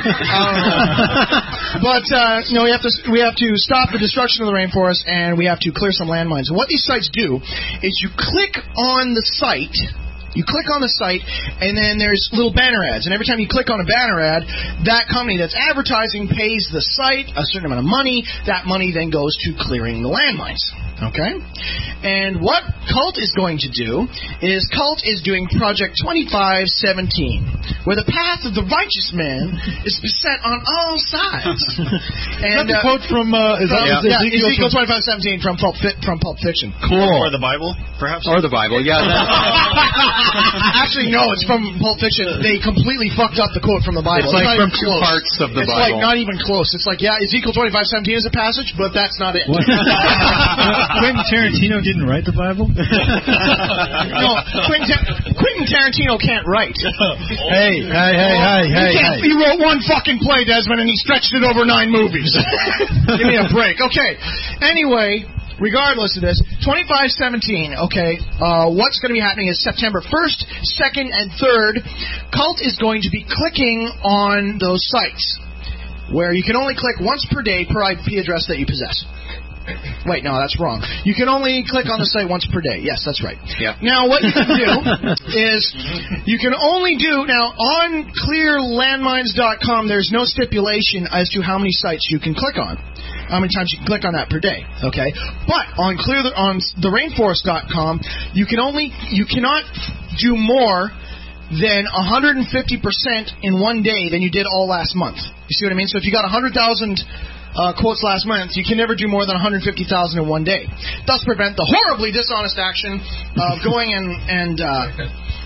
uh, but, uh, no, we have to we have to stop the destruction of the rainforest, and we have to clear some landmines. And what these sites do is you click on the site... You click on the site, and then there's little banner ads. And every time you click on a banner ad, that company that's advertising pays the site a certain amount of money. That money then goes to clearing the landmines. Okay? And what Cult is going to do is Cult is doing Project twenty-five seventeen, where the path of the righteous man is beset on all sides. And, is that the uh, quote from, uh, is that yeah, yeah, Ezekiel, Ezekiel twenty-five seventeen from Pulp, Fi- from Pulp Fiction. Cool. Or the Bible, perhaps? Or the Bible, yeah. Actually, no, it's from Pulp Fiction. They completely fucked up the quote from the Bible. It's like not from even two close. parts of the it's Bible. It's like not even close. It's like, yeah, Ezekiel twenty-five seventeen is a passage, but that's not it. Quentin Tarantino didn't write the Bible? No, Quentin, Ta- Quentin Tarantino can't write. Hey, hey, hey, hey, he, hey, can't, hey. he wrote one fucking play, Desmond, and he stretched it over nine movies. Give me a break. Okay. Anyway, regardless of this, twenty-five seventeen, okay, uh, what's going to be happening is September first, second, and third, Cult is going to be clicking on those sites, where you can only click once per day per I P address that you possess. Wait, no, that's wrong. You can only click on the site once per day. Yes, that's right. Yeah. Now, what you can do is you can only do, now, on clear landmines dot com, there's no stipulation as to how many sites you can click on, how many times you can click on that per day, okay? But on clear on the rainforest dot com, you can only, you cannot do more than one hundred fifty percent in one day than you did all last month. You see what I mean? So if you got one hundred thousand uh, quotes last month, you can never do more than one hundred fifty thousand in one day. Thus prevent the horribly dishonest action of going and, and uh,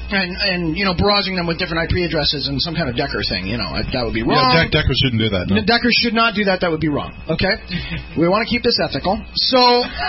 and and you know barraging them with different I P addresses and some kind of Decker thing. You know that would be wrong. Yeah, Decker shouldn't do that. No. Decker should not do that. That would be wrong. Okay, we want to keep this ethical. So,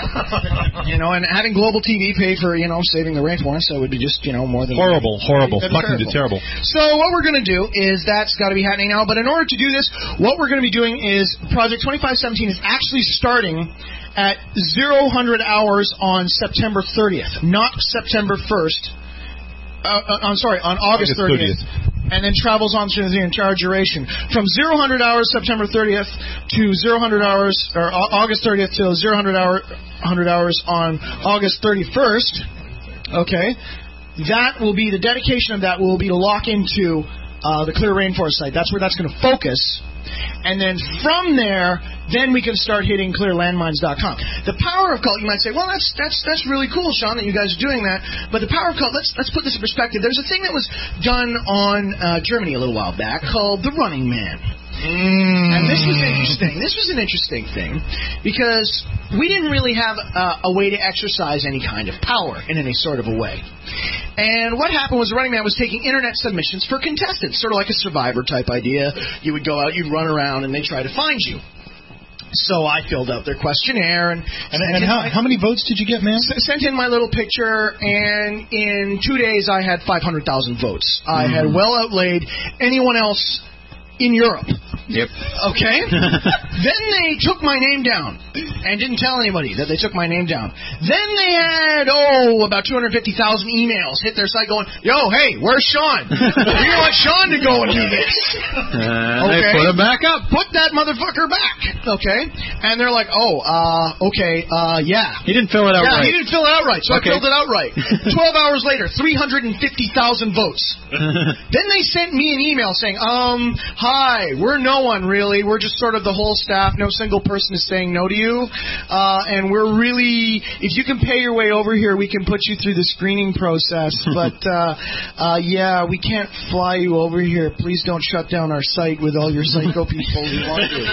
you know, and having Global T V pay for you know saving the rainforest, that would be just you know more than horrible, horrible, fucking terrible. So what we're going to do is that's got to be happening now. But in order to do this, what we're going to be doing is Project twenty-five seventeen is actually starting at zero hundred hours on September thirtieth, not September first. Uh, uh, I'm sorry, on August thirtieth, and then travels on through the entire duration. From zero hundred hours September thirtieth to zero hundred hours, or August thirtieth to zero hundred hour, hundred hours on August thirty-first. Okay, that will be the dedication of that will be to lock into uh, the Clear Rainforest site. That's where that's going to focus. And then from there, then we can start hitting clear landmines dot com. The power of cult, you might say, well, that's that's that's really cool, Sean, that you guys are doing that. But the power of cult, let's let's put this in perspective. There's a thing that was done on uh, Germany a little while back called the Running Man. Mm. And this was interesting. This was an interesting thing because we didn't really have uh, a way to exercise any kind of power in any sort of a way. And what happened was the Running Man was taking internet submissions for contestants, sort of like a Survivor type idea. You would go out, you'd run around, and they'd try to find you. So I filled out their questionnaire and and, and how, my, how many votes did you get, man? S- sent in my little picture, and in two days I had five hundred thousand votes. Mm. I had well outlaid anyone else in Europe. Yep. Okay? Then they took my name down and didn't tell anybody that they took my name down. Then they had, oh, about two hundred fifty thousand emails hit their site going, yo, hey, where's Sean? We want Sean to go and do this. Uh, okay? They put him back up. Put that motherfucker back. Okay? And they're like, oh, uh, okay, uh, yeah. He didn't fill it out yeah, right. he didn't fill it out right, so okay. I filled it out right. Twelve hours later, three hundred fifty thousand votes. Then they sent me an email saying, um, hi, we're no one really. We're just sort of the whole staff. No single person is saying no to you. Uh, and we're really, if you can pay your way over here, we can put you through the screening process. But, uh, uh, yeah, we can't fly you over here. Please don't shut down our site with all your psycho people who want to.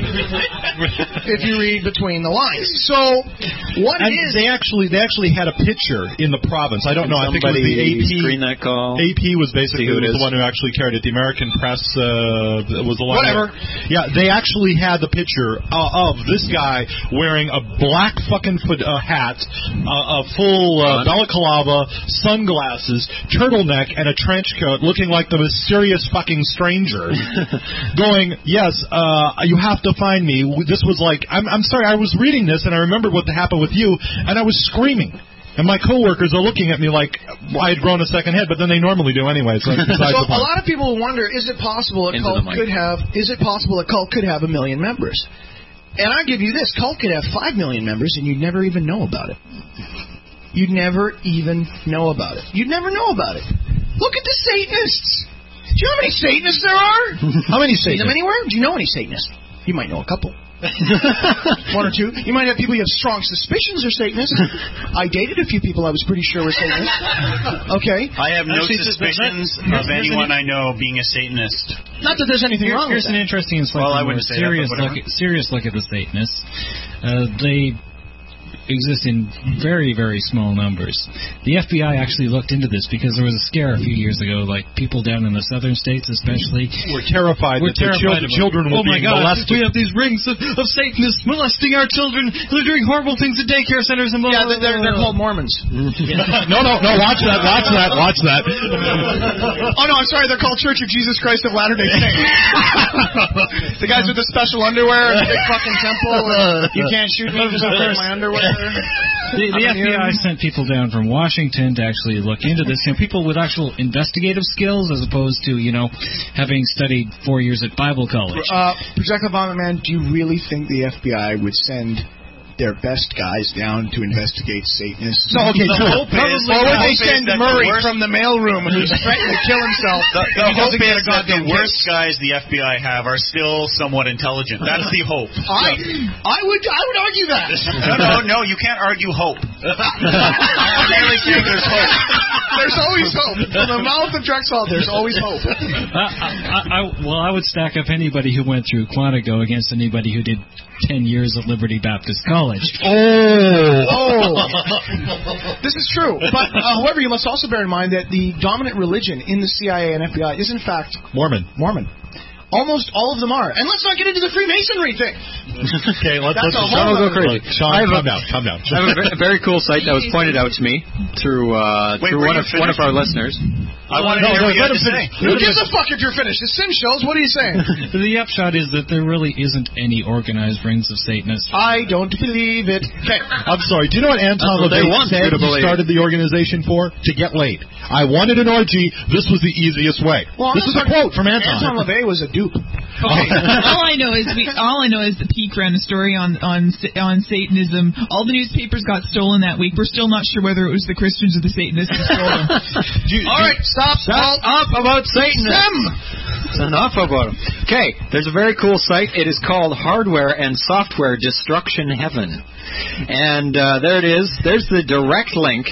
If you read between the lines. So, what and is... They actually, they actually had a picture in the province. I don't know. I think it was the A P. Screen that call. A P was basically was the one who actually carried it. The American Press uh, was the one. Whatever. That, yeah, they actually had the picture uh, of this guy wearing a black fucking foot, uh, hat, uh, a full uh, balaclava, sunglasses, turtleneck, and a trench coat, looking like the mysterious fucking stranger, going, yes, uh, you have to find me. This was like, I'm, I'm sorry, I was reading this, and I remembered what happened with you, and I was screaming. And my coworkers are looking at me like I had grown a second head, but then they normally do anyway. So, so a lot of people wonder: is it possible a cult could have? Is it possible a cult could have a million members? And I give you this: cult could have five million members, and you'd never even know about it. You'd never even know about it. You'd never know about it. Look at the Satanists. Do you know how many Satanists there are? How many Satanists? See them anywhere? Do you know any Satanists? You might know a couple. One or two. You might have people you have strong suspicions are Satanists. I dated a few people I was pretty sure were Satanists. Okay. I have no Actually, suspicions of anyone I know being a Satanist. Not that there's anything Here, wrong here's with an that. interesting and slightly well, I more wouldn't say serious, that, look at, serious look at the Satanists. Uh, they exist in very, very small numbers. The F B I actually looked into this because there was a scare a few years ago, like people down in the southern states especially were terrified were that terrified their children, children were oh being my God, molested. We have these rings of, of Satanists molesting our children. They're doing horrible things at daycare centers and blah, yeah, blah, they're, they're called Mormons. no, no, no, watch that, watch that, watch that. Oh, no, I'm sorry, they're called Church of Jesus Christ of Latter-day Saints. The guys with the special underwear and the big fucking temple. And you can't shoot me because I'm wearing my underwear. The, the F B I sent people down from Washington to actually look into this. You know, people with actual investigative skills as opposed to, you know, having studied four years at Bible college. Uh, Projectile Vomit Man, do you really think the F B I would send their best guys down to investigate Satanists? No, okay, the so hope is, or would they the send is Murray the worst, from the mailroom who's threatening to kill himself? The, the hope is that the worst kiss? guys the F B I have are still somewhat intelligent. That's the hope. I, I would I would argue that. No, no, no, you can't argue hope. I'm really saying there's hope. There's always hope. From the mouth of Drexel, there's always hope. Uh, I, I, well, I would stack up anybody who went through Quantico against anybody who did ten years at Liberty Baptist College. knowledge. Oh. Oh. This is true. But, uh, however, you must also bear in mind that the dominant religion in the C I A and F B I is, in fact, Mormon. Mormon. Almost all of them are. And let's not get into the Freemasonry thing. Okay, let's, That's let's a Sean whole will go other- crazy. Sean, I have calm a- down, calm down. I have a ve- very cool site that was pointed out to me through uh, Wait, through were one you of one of finished? our listeners. I want to No, hear no, what you let have him to say. finish. Who gives a fuck if you're finished? It's Sim shows. What are you saying? The upshot is that there really isn't any organized rings of Satanists. I don't believe it. Okay. I'm sorry. Do you know what Anton That's what they LaVey want said you to he believe. started the organization for? To get laid. I wanted an orgy. This was the easiest way. Well, this I'm is a not- quote from Anton. Anton LaVey was a dupe. Okay. all I know is we. All I know is the peak ran a story on on on Satanism. All the newspapers got stolen that week. We're still not sure whether it was the Christians or the Satanists who stole them. All right, stop. Shut up about Satanists. It's enough about them. Okay, there's a very cool site. It is called Hardware and Software Destruction Heaven. And uh, there it is. There's the direct link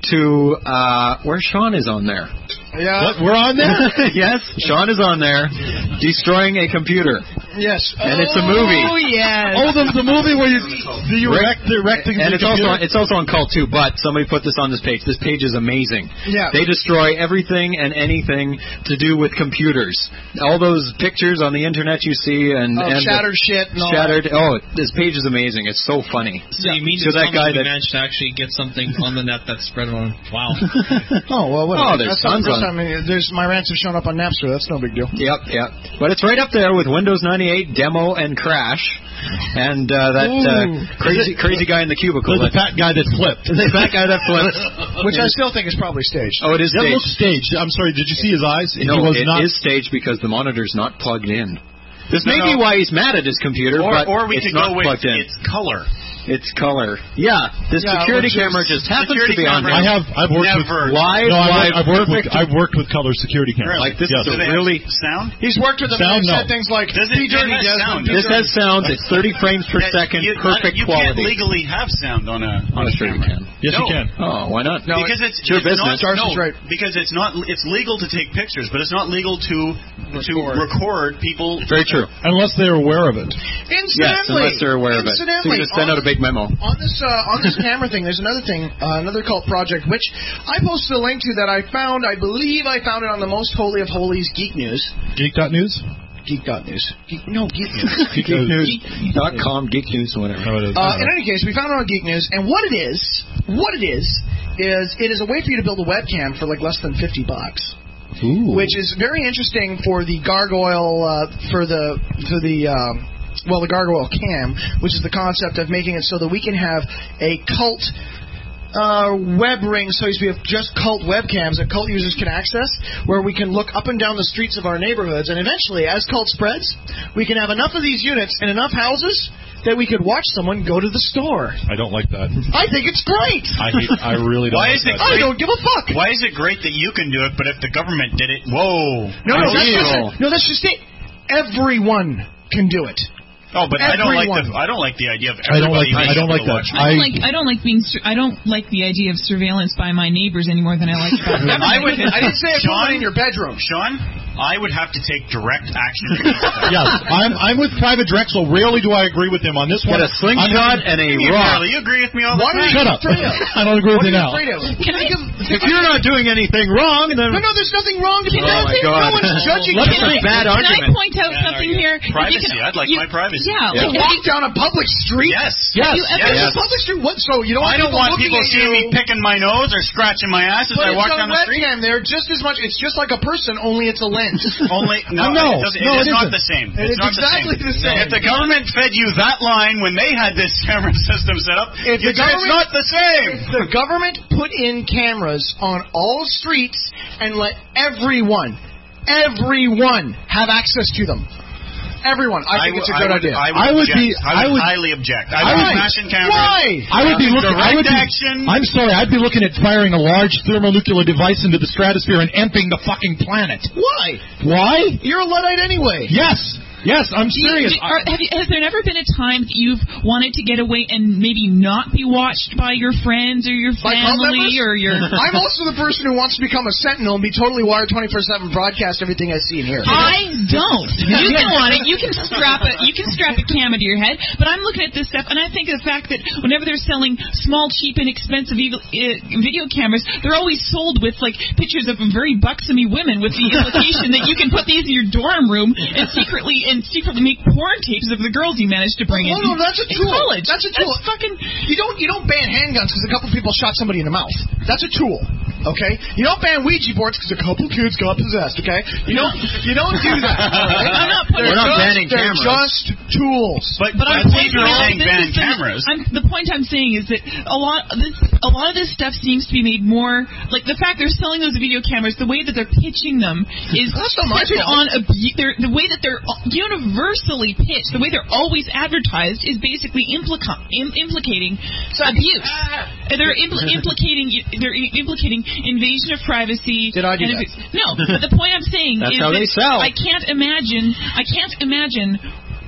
to uh, where Sean is on there. Yeah. What, we're on there? Yes, Sean is on there. Destroying a computer. Yes. And it's a movie. Oh yes. Oh, the, the movie where you do you Right. erect the erecting And the it's also computer? it's also on Cult too, but somebody put this on this page. This page is amazing. Yeah. They destroy everything and anything to do with computers. All those pictures on the internet you see and, Oh, and shattered shit and all shattered. Oh, this page is amazing. It's so funny. So you mean So to that tell guy me we that- managed to actually get something on the net that's spread on? Wow. Oh, well, whatever. Oh, there's That's not the tons first on- time. I mean, there's, my rants have shown up on Napster. That's no big deal. Yep, yep. But it's right up there with Windows ninety-eight demo and crash, and uh, that uh, Ooh. crazy crazy guy in the cubicle. The that- fat guy that flipped. the fat guy that flipped. Which I still think is probably staged. Oh, it is That staged. looks staged. I'm sorry, did you see his eyes? No, he was it not. is staged because the monitor's not plugged in. This No, may be no. why he's mad at his computer, Or, but or we it's could not go with plugged in. its color. It's color. Yeah, the Yeah, security which is- camera just happens security to be on camera- there. I have. I've worked Never. with Live, No, I've, live, I've worked with. perfect. I've worked with color security cameras. Like this Yes. is Do a they really. have sound? He's worked with them Sound, and no. said things like, Does it- "Be dirty, it has Desmond, sound. be This dirty." has sounds. It's thirty frames per That second, you, perfect you quality. can't legally have sound on a on Oh, a sure you camera. can. Yes, No. you can. Oh, why not? No, because it's, it's your it's business. Not, Darcy's no, right. Because it's not. It's legal to take pictures, but it's not legal to to Record. record people. Very true. Unless they're aware of it. Yes, Incidentally, unless they're aware of it. So incidentally, you just send on out a big memo. On this uh, on this camera thing, there's another thing, uh, another cult project, which I posted a link to that I found. I believe I found it on the Most Holy of Holies Geek News. Geek.news? Geek.news. Geek, no, Geek News. Geek News dot com, Geek News, whatever. No, it is. Uh, in any case, we found it on Geek News, and what it is, what it is, is it is a way for you to build a webcam for like less than fifty bucks. Ooh. Which is very interesting for the gargoyle, uh, for the for the um, well, the gargoyle cam, which is the concept of making it so that we can have a cult uh, web ring, so to speak, of just cult webcams that cult users can access, where we can look up and down the streets of our neighborhoods, and eventually, as cult spreads, we can have enough of these units in enough houses that we could watch someone go to the store. I don't like that. I think it's great. I hate, I really don't. Why like is it that. I don't give a fuck. Why is it great that you can do it, but if the government did it, whoa! No, no, that's illegal. just, no, that's just it. Everyone can do it. Oh, but I don't like Everyone. the I don't like the idea of I don't like- everybody I don't being like able to that. watch I don't I- like I don't like being sur- I don't like the idea of surveillance by my neighbors any more than I like. I would. I didn't say I put Sean, one in your bedroom. Sean, I would have to take direct action against that. Yes, I'm I'm with Private Drexel. Rarely do I agree with him on this one. Get a slingshot and a You rock. really, you agree with me all the What are time. you Shut up. afraid of? I don't agree with What are you you now. afraid of? Can I give? If you're not doing anything wrong, then No, no, there's nothing wrong to be Oh, done. my No God. one's judging Let's you. make bad Can I argument. point out Bad something argument. here? Privacy. You can- I'd like you- my privacy. Yeah. Yeah. like, Walk down a public street? Yes. Yes. You ever- There's Yes. a public street. What? So you don't want I don't people want looking people at seeing you, me picking my nose or scratching my ass as but I it's walk a down the street. webcam there just as much. It's just like a person, only it's a lens. Only no, No, it, doesn't, no, it is it not isn't. the same. It it's is not exactly the the same. same. If the government fed you that line when they had this camera system set up, If you, the government- it's not the same. If the government put in cameras on all streets and let everyone, everyone have access to them. Everyone. I think w- it's a good would, idea. I would, I would object. be- I would, I would- highly object. I I would would- smash in cameras. Why? I would be looking. I would Direct be, action. I'm sorry. I'd be looking at firing a large thermonuclear device into the stratosphere and emptying the fucking planet. Why? Why? You're a Luddite anyway. Yes. Yes, I'm serious. You, are, have you, has there never been a time that you've wanted to get away and maybe not be watched by your friends or your family or your... I'm also the person who wants to become a sentinel and be totally wired twenty-four seven, broadcast everything I see and hear. I don't. You can want it. You can strap a you can strap a camera to your head. But I'm looking at this stuff, and I think of the fact that whenever they're selling small, cheap, and expensive e- uh, video cameras, they're always sold with like pictures of very buxomy women, with the implication that you can put these in your dorm room and secretly and secretly make porn tapes of the girls you managed to bring oh, in. No, no, that's a tool. College. That's a tool. That's fucking. You don't you don't ban handguns because a couple people shot somebody in the mouth. That's a tool. Okay. You don't ban Ouija boards because a couple kids got possessed. Okay. You don't you don't do that. Right? I'm not They're We're not just, banning they're cameras. just tools. But, But but I'm I think pointing you're out saying this ban is the- cameras. I'm, the point I'm saying is that a lot of this, a lot of this stuff seems to be made more like the fact they're selling those video cameras. The way that they're pitching them is That's not my centered fault. on abu- they're, the way that they're universally pitched. The way they're always advertised is basically implica- im- implicating abuse. And They're impl- implicating they're i- implicating invasion of privacy. Did I do and that? abuse. No, but the point I'm saying That's is how that they sell. I can't imagine. I can't imagine.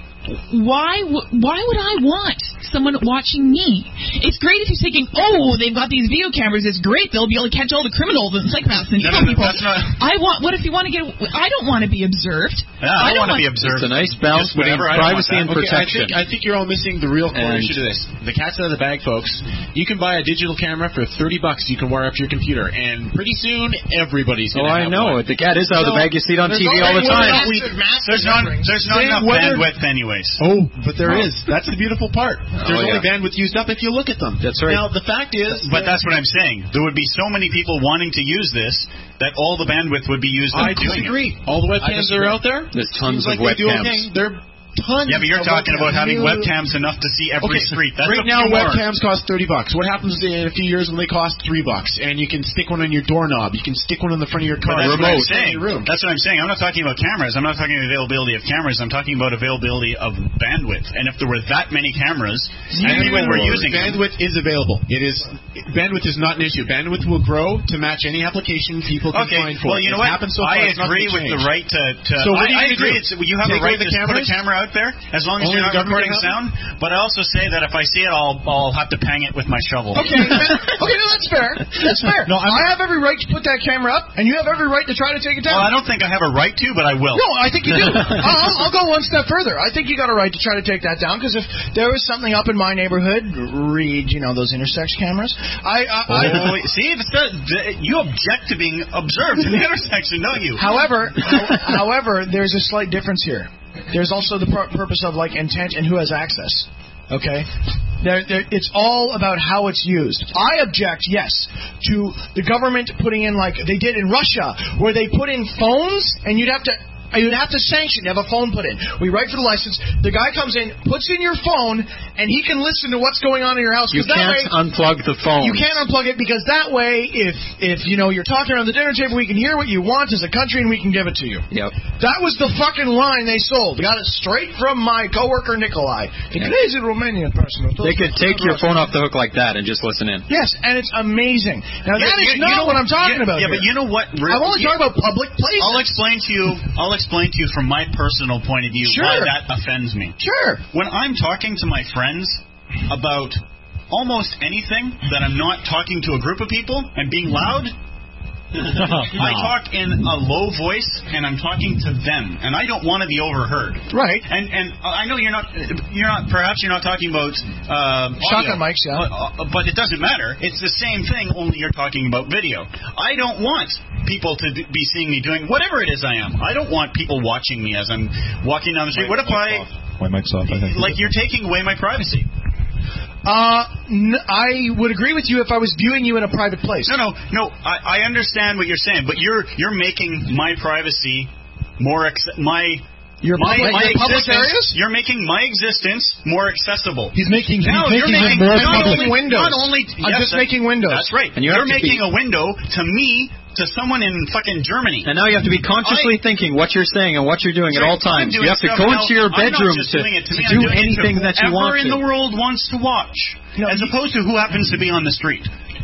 Why w- why would I want someone watching me? It's great if you're thinking, oh, they've got these video cameras. It's great. They'll be able to catch all the criminals and psychopaths and No, evil no, no, people. that's not- I want. What if you want to get? I don't want to be observed. Yeah, I don't want to be observed. It's a nice balance Just between whatever, I don't want privacy and that. Okay, I protection. think, I think you're all missing the real core And- issue to this. The cat's out of the bag, folks. You can buy a digital camera for thirty bucks. You can wire up to your computer, and pretty soon everybody's Oh, going to I have know. one. The cat is out of the So, bag. You see it on there's T V all the already time. massive, massive There's not, renderings. there's not Say enough whether- bandwidth anyways. Oh, but there is. That's the beautiful part. There's Oh, only yeah. bandwidth used up if you look at them. That's right. Now, the fact is... But that's what I'm saying. There would be so many people wanting to use this that all the bandwidth would be used on I doing disagree. it. All the webcams that are out there, There's tons seems of like they do webcams. okay. They're tons Yeah, but you're of talking webcams. about having You- webcams enough to see every Okay, street. That's right a now, few more. webcams cost thirty bucks. What happens in a few years when they cost three bucks? And you can stick one on your doorknob. You can stick one in the front of your car. But that's what I'm remote in saying. your room. That's what I'm saying. I'm not talking about cameras. I'm not talking about availability of cameras. I'm talking about availability of bandwidth. And if there were that many cameras and people were using them, bandwidth is available. It is bandwidth is not an issue. Bandwidth will grow to match any application people can okay, find for. well, you know It's what? happened so far, I it's not agree gonna with the change. right to. to So what I, are you I gonna agree. do? It's, you have Take a right away the to put a cameras? camera out there as long as Only you're the not government recording can sound. But I also say that if I see it, I'll I'll have to pang it with my shovel. Okay, okay, no, that's fair. That's fair. No, I'm- I have every right to put that camera up, and you have every right to try to take it down. Well, I don't think I have a right to, but I will. No, I think you do. I'll, I'll go one step further. I think you got a right to try to take that down because if there was something up in my neighborhood, read, you know, those intersection cameras. I, I, I Oh, see, it's the, you object to being observed in the intersection, don't you? However, ho- however, there's a slight difference here. There's also the pur- purpose of like intent and who has access. Okay, there, there, it's all about how it's used. I object, yes, to the government putting in like they did in Russia, where they put in phones and you'd have to. You'd have to sanction to have a phone put in. We write for the license. The guy comes in, puts in your phone, and he can listen to what's going on in your house. You 'Cause that can't way, unplug the phone. You can't unplug it because that way, if if you know you're talking around the dinner table, we can hear what you want as a country and we can give it to you. Yep. That was the fucking line they sold. Got it straight from my coworker Nikolai, the crazy Romanian person. They could take your phone off the hook like that and just listen in. Yes, and it's amazing. Now Yeah, that is you- not you know what I'm talking yeah, about. Yeah, here. but you know what? I'm only you- talking about public places. I'll explain to you. I'll explain to you from my personal point of view Sure. why that offends me. Sure. When I'm talking to my friends about almost anything that I'm not talking to a group of people and being loud, I talk in a low voice and I'm talking to them, and I don't want to be overheard. Right. And and I know you're not. You're not. Perhaps you're not talking about uh, Shotgun audio, mics, yeah. uh, but it doesn't matter. It's the same thing. Only you're talking about video. I don't want people to be seeing me doing whatever it is I am. I don't want people watching me as I'm walking down the street. What if I? My mic's off, I think. Like you're taking away my privacy. Uh, n- I would agree with you if I was viewing you in a private place. No, no, no. I, I understand what you're saying, but you're you're making my privacy more ex- my. Your my, public, my your public existence, areas? You're making my existence more accessible. He's making, he's Now, making you're it making more not public. only, windows. Not only, I'm yes, just that- making windows. That's right. And you you're have to making be- a window to me, to someone in fucking Germany. And now you have to be consciously I, thinking what you're saying and what you're doing at all I'm times. doing You have to stuff go now. into your I'm not bedroom just to, doing it to, to me, do I'm doing anything it to that you want whoever in to. the world wants to watch, No, as you- opposed to who happens to be on the street.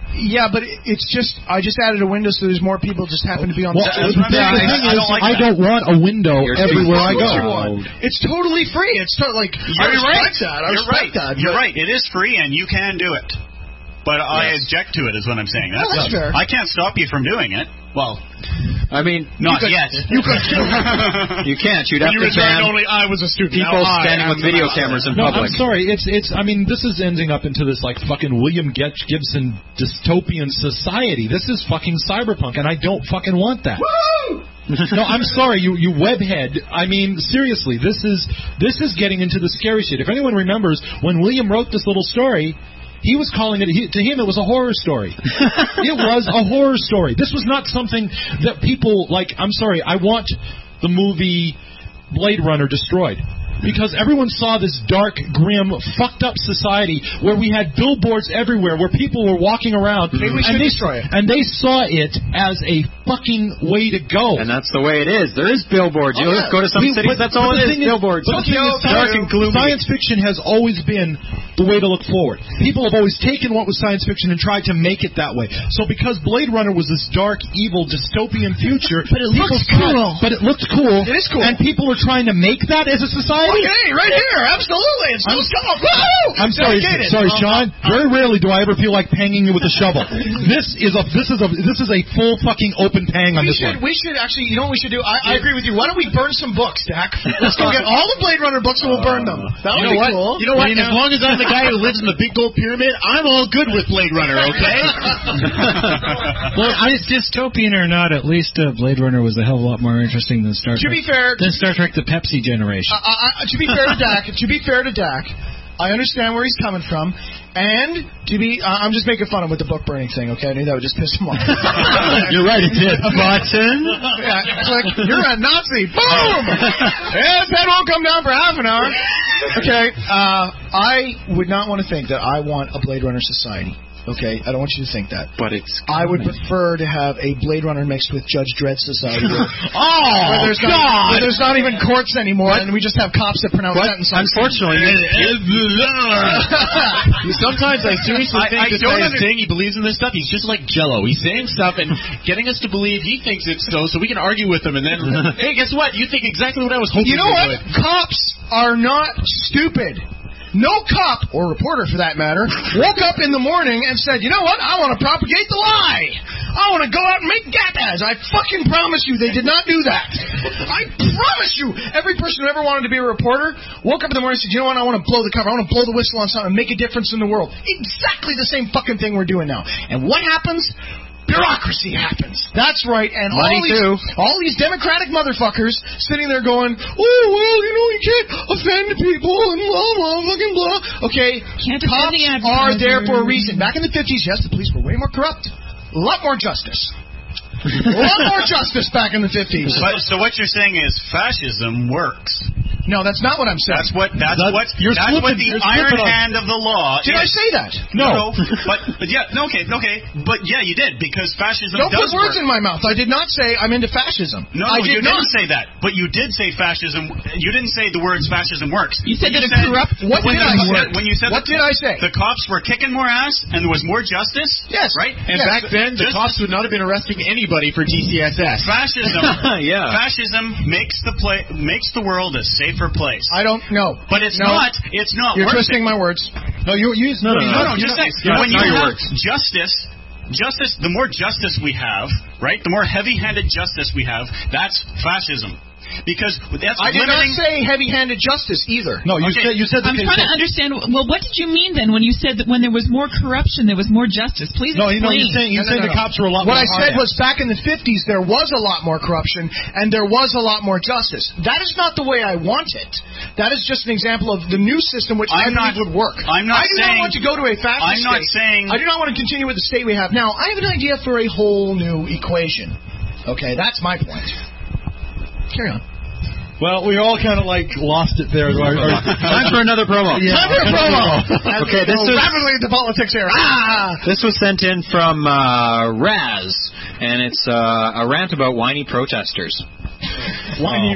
Yeah, but it- it's just I just added a window so there's more people just happen to be on Well, the the thing, the thing is, I don't want a window everywhere I go. It's totally free. It's to- like I You're respect right. that. I You're respect right. that. You're but- right. It is free, and you can do it. But I Yes. object to it, is what I'm saying. Well, that's fair. I can't stop you from doing it. Well, I mean, not you could- yet. You could. You can't. You'd have You to returned ban only I was a student. people Now I standing am with the video master. cameras in no, public. I'm sorry. It's it's. I mean, this is ending up into this like fucking William Get- Gibson dystopian society. This is fucking cyberpunk, and I don't fucking want that. No, I'm sorry, you you webhead. I mean, seriously, this is this is getting into the scary shit. If anyone remembers when William wrote this little story, he was calling it. He, to him, it was a horror story. It was a horror story. This was not something that people like. I'm sorry. I want the movie Blade Runner destroyed. Because everyone saw this dark, grim, fucked up society where we had billboards everywhere, where people were walking around, Maybe we and should they destroy it. and they saw it as a fucking way to go. And that's the way it is. There is billboards. You Oh, just go to some We- cities. but- That's but all the it is. thing is- Billboards. But the thing is, dark science, and gloomy. science fiction has always been the way to look forward. People have always taken what was science fiction and tried to make it that way. So because Blade Runner was this dark, evil, dystopian future, But it looks people saw cool. it, but it looked cool. It is cool. And people are trying to make that as a society. Okay, right here, absolutely. It's I'm- still come Woo! I'm sorry, Dedicated. sorry, Um, Sean. Very rarely do I ever feel like panging you with a shovel. This is a this is a this is a full fucking open pang on We this should, one. we should actually, you know what we should do? I, I agree with you. Why don't we burn some books, Dak? Let's go get all the Blade Runner books and we'll burn them. That would You know be what? cool. You know what? As long as I'm the guy who lives in the big gold pyramid, I'm all good with Blade Runner. Okay. Well, it's dystopian or not, at least uh, Blade Runner was a hell of a lot more interesting than Star To Trek. be fair, than Star Trek: The Pepsi Generation. Uh, uh, to be fair to Dak, to be fair to Dak, I understand where he's coming from, and to be, uh, I'm just making fun of him with the book burning thing. Okay, I knew that would just piss him off. You're right, it did. Button. Yeah, it's like you're a Nazi. Boom. Yeah, his head won't come down for half an hour. Okay, uh, I would not want to think that I want a Blade Runner society. Okay, I don't want you to think that. But it's. I would prefer to have a Blade Runner mixed with Judge Dredd society. Where, Oh, where there's God! Not, where there's not even courts anymore, and we just have cops that pronounce But sentences. unfortunately, Sometimes I seriously I- think I this don't guy is under- saying he believes in this stuff. He's just like Jello. He's saying stuff and getting us to believe he thinks it's so, so we can argue with him. And then, hey, guess what? You think exactly what I was hoping. You know you what? would. Cops are not stupid. No cop, or reporter for that matter, woke up in the morning and said, you know what, I want to propagate the lie. I want to go out and make gap ads. I fucking promise you they did not do that. I promise you, every person who ever wanted to be a reporter woke up in the morning and said, you know what, I want to blow the cover. I want to blow the whistle on something and make a difference in the world. Exactly the same fucking thing we're doing now. And what happens? Bureaucracy happens. That's right. And all Money, these, too. all these democratic motherfuckers sitting there going, oh, well, you know, you can't offend people and blah, blah, fucking blah. Okay, Can't offend cops the are there for a advertisers. reason. Back in the fifties, yes, the police were way more corrupt. A lot more justice. A lot more justice back in the fifties. But, so what you're saying is fascism works. No, that's not what I'm saying. That's what that's That- what you're that's what slipping- the you're iron slipping on- hand of the law Did is. I say that? No. but but yeah, no, okay, okay, but yeah, you did because fascism Don't does put words work. in my mouth. I did not say I'm into fascism. No, I no, did you not. didn't say that. But you did say fascism. You didn't say the words fascism works. You said that it said- corrupt- What when did you I said- say? When you said What the, did I say? The cops were kicking more ass and there was more justice. Yes. Right. And Yes. back then, the Just- cops would not have been arresting anybody for G C S S. Fascism. Yeah. Fascism makes the play makes the world a safer place. I don't know. But it's No. not. It's not. You're working. twisting my words. No, you use no, no, No, no, just say You're when not- you not your have words. justice, justice. The more justice we have, right? The more heavy-handed justice we have. That's fascism. Because that's I did not limiting. say heavy-handed justice either. No, you Okay. said you said the I'm case. trying to understand. Well, what did you mean then when you said that when there was more corruption, there was more justice? Please No, you know, explain. you're saying you're No, no, saying no, the no. cops were a lot What more I said hard-ass. was back in the fifties there was a lot more corruption and there was a lot more justice. That is not the way I want it. That is just an example of the new system which I I'm not- believe would work. I'm not I do saying- not want to go to a fascist I'm not state. saying- I do not want to continue with the state we have now. I have an idea for a whole new equation. Okay, that's my point. Carry on. Well, we all kind of like lost it there. Time for another promo. Yeah. Time for a promo. Okay, this Go is- rapidly into politics here. Ah! This was sent in from uh, Raz, and it's uh, a rant about whiny protesters. Whiny.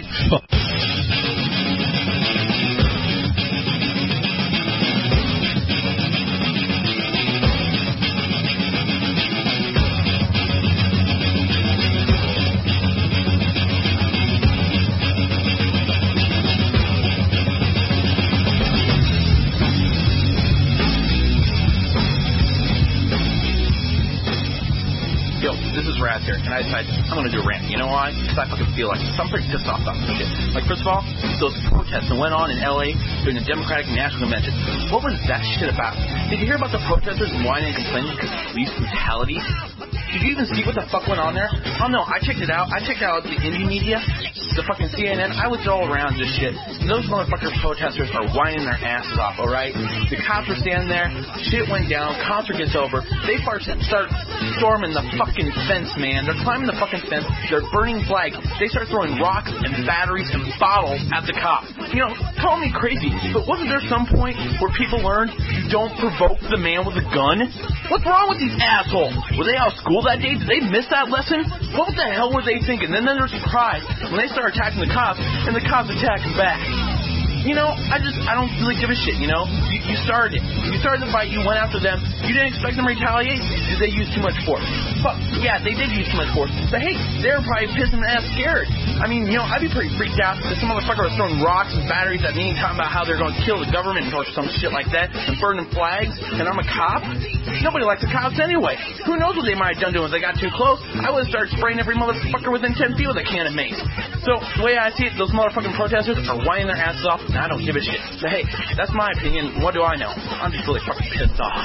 and I decided I'm going to do a rant. You know why? Because I fucking feel like it. So I'm pretty pissed off about this shit. Like, first of all, those protests that went on in L A during the Democratic National Convention. What was that shit about? Did you hear about the protesters whining and complaining because of police brutality? Did you even see what the fuck went on there? Oh no, I checked it out. I checked out the indie media, the fucking C N N. I was all around this shit. Those motherfucker protesters are whining their asses off, alright? The cops were standing there. Shit went down. Concert gets over. They start storming the fucking fence, man. They're climbing the fucking fence. They're burning flags. They start throwing rocks and batteries and bottles at the cops. You know, call me crazy, but wasn't there some point where people learned you don't provoke the man with a gun? What's wrong with these assholes? Were they out of school that day? Did they miss that lesson? What the hell were they thinking? And then they're surprised when they start attacking the cops, and the cops attack them back. You know, I just, I don't really give a shit, you know? You, you started it. You started the fight, you went after them. You didn't expect them to retaliate? Did they use too much force? Fuck, yeah, they did use too much force. But hey, they were probably pissed and ass scared. I mean, you know, I'd be pretty freaked out if some motherfucker was throwing rocks and batteries at me and talking about how they're going to kill the government or some shit like that and burning flags, and I'm a cop. Nobody likes the cops anyway. Who knows what they might have done to them if they got too close? I would have started spraying every motherfucker within ten feet with a can of mace. So, the way I see it, those motherfucking protesters are whining their asses off, and I don't give a shit. But hey, that's my opinion. What do I know? I'm just really fucking pissed off.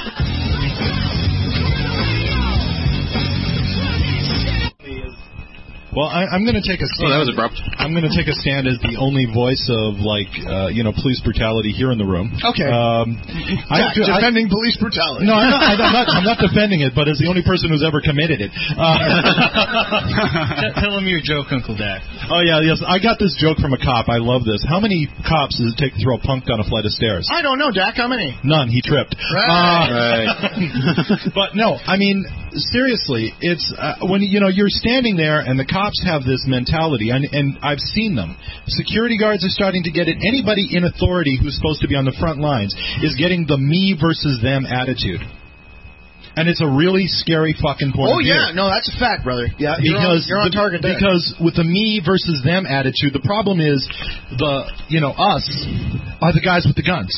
Well, I, I'm going to take a stand. Oh, that was abrupt. I'm going to take a stand as the only voice of, like, uh, you know, police brutality here in the room. Okay. Um, I, defending I, police brutality. No, I'm not, I'm, not, I'm not defending it, but as the only person who's ever committed it. Uh, Tell him your joke, Uncle Dak. Oh, yeah, yes. I got this joke from a cop. I love this. How many cops does it take to throw a punk down a flight of stairs? I don't know, Dak. How many? None. He tripped. Right. Uh, right. But, no, I mean, seriously, it's uh, when, you know, you're standing there and the cops have this mentality, and, and I've seen them. Security guards are starting to get it. Anybody in authority who's supposed to be on the front lines is getting the me versus them attitude. And it's a really scary fucking point oh, of view. Oh, yeah. No, that's a fact, brother. Yeah, because you're on, you're on target there. Because with the me versus them attitude, the problem is the, you know, us are the guys with the guns.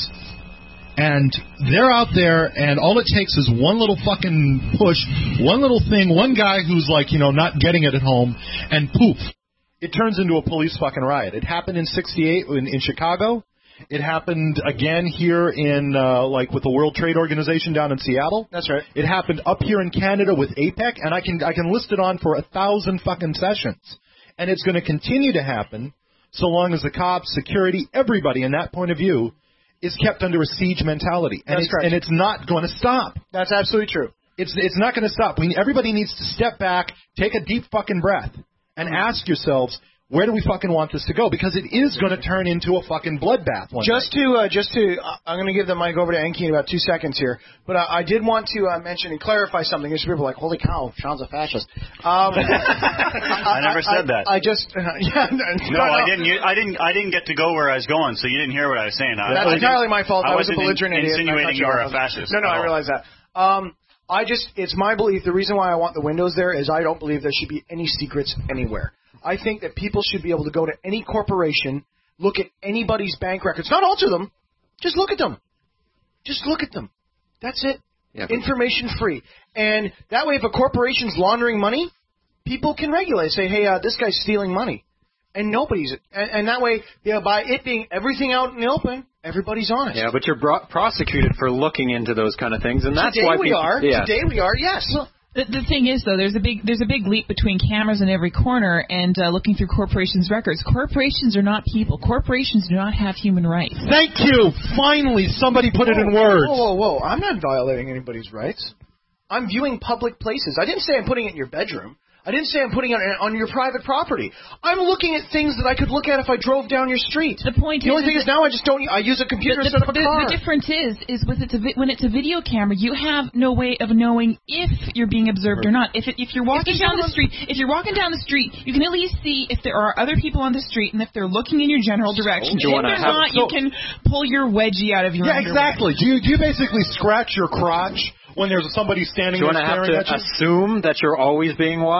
And they're out there, and all it takes is one little fucking push, one little thing, one guy who's like, you know, not getting it at home, and poof, it turns into a police fucking riot. It happened in sixty-eight in, in Chicago. It happened again here in, uh, like, with the World Trade Organization down in Seattle. That's right. It happened up here in Canada with APEC, and I can I can list it on for a thousand fucking sessions. And it's going to continue to happen so long as the cops, security, everybody in that point of view is kept under a siege mentality. And That's it's, correct. And it's not going to stop. That's absolutely true. It's it's not going to stop. We, everybody needs to step back, take a deep fucking breath, and ask yourselves, where do we fucking want this to go? Because it is going to turn into a fucking bloodbath one Just day. to, uh, just to, uh, I'm going to give the mic over to Enki in about two seconds here, but uh, I did want to uh, mention and clarify something. There's people like, holy cow, Sean's a fascist. Um, I, I never said I, that. I, I just, uh, yeah, no, no, no, I didn't. You, I didn't. I didn't get to go where I was going, so you didn't hear what I was saying. I, That's I entirely my fault. I, I was a wasn't belligerent in, idiot. insinuating you were a fascist. No, no, I realize that. Um, I just, it's my belief. The reason why I want the windows there is I don't believe there should be any secrets anywhere. I think that people should be able to go to any corporation, look at anybody's bank records, not alter them, just look at them. Just look at them. That's it. Yeah, Information free. And that way, if a corporation's laundering money, people can regulate. Say, hey, uh, this guy's stealing money. And nobody's, and, and that way, you know, by it being everything out in the open, everybody's honest. Yeah, but you're bro- prosecuted for looking into those kind of things, and that's Today why we people, are. Yeah. Today we are. Yes. Well, the, the thing is, though, there's a big there's a big leap between cameras in every corner and uh, looking through corporations' records. Corporations are not people. Corporations do not have human rights. Thank you. Finally, somebody put whoa, it in words. Whoa, whoa, whoa! I'm not violating anybody's rights. I'm viewing public places. I didn't say I'm putting it in your bedroom. I didn't say I'm putting it on your private property. I'm looking at things that I could look at if I drove down your street. The point the is, only thing is, is now I just don't. I use a computer the, instead of a the, car. The difference is, is with it's a, when it's a video camera, you have no way of knowing if you're being observed or not. If it, if you're walking if down the street, if you're walking down the street, you can at least see if there are other people on the street and if they're looking in your general direction. So, if they're not, you can pull your wedgie out of your Yeah, underwear. exactly. Do you do you basically scratch your crotch when there's somebody standing Do you there want to have staring to at you? assume that you're always being watched?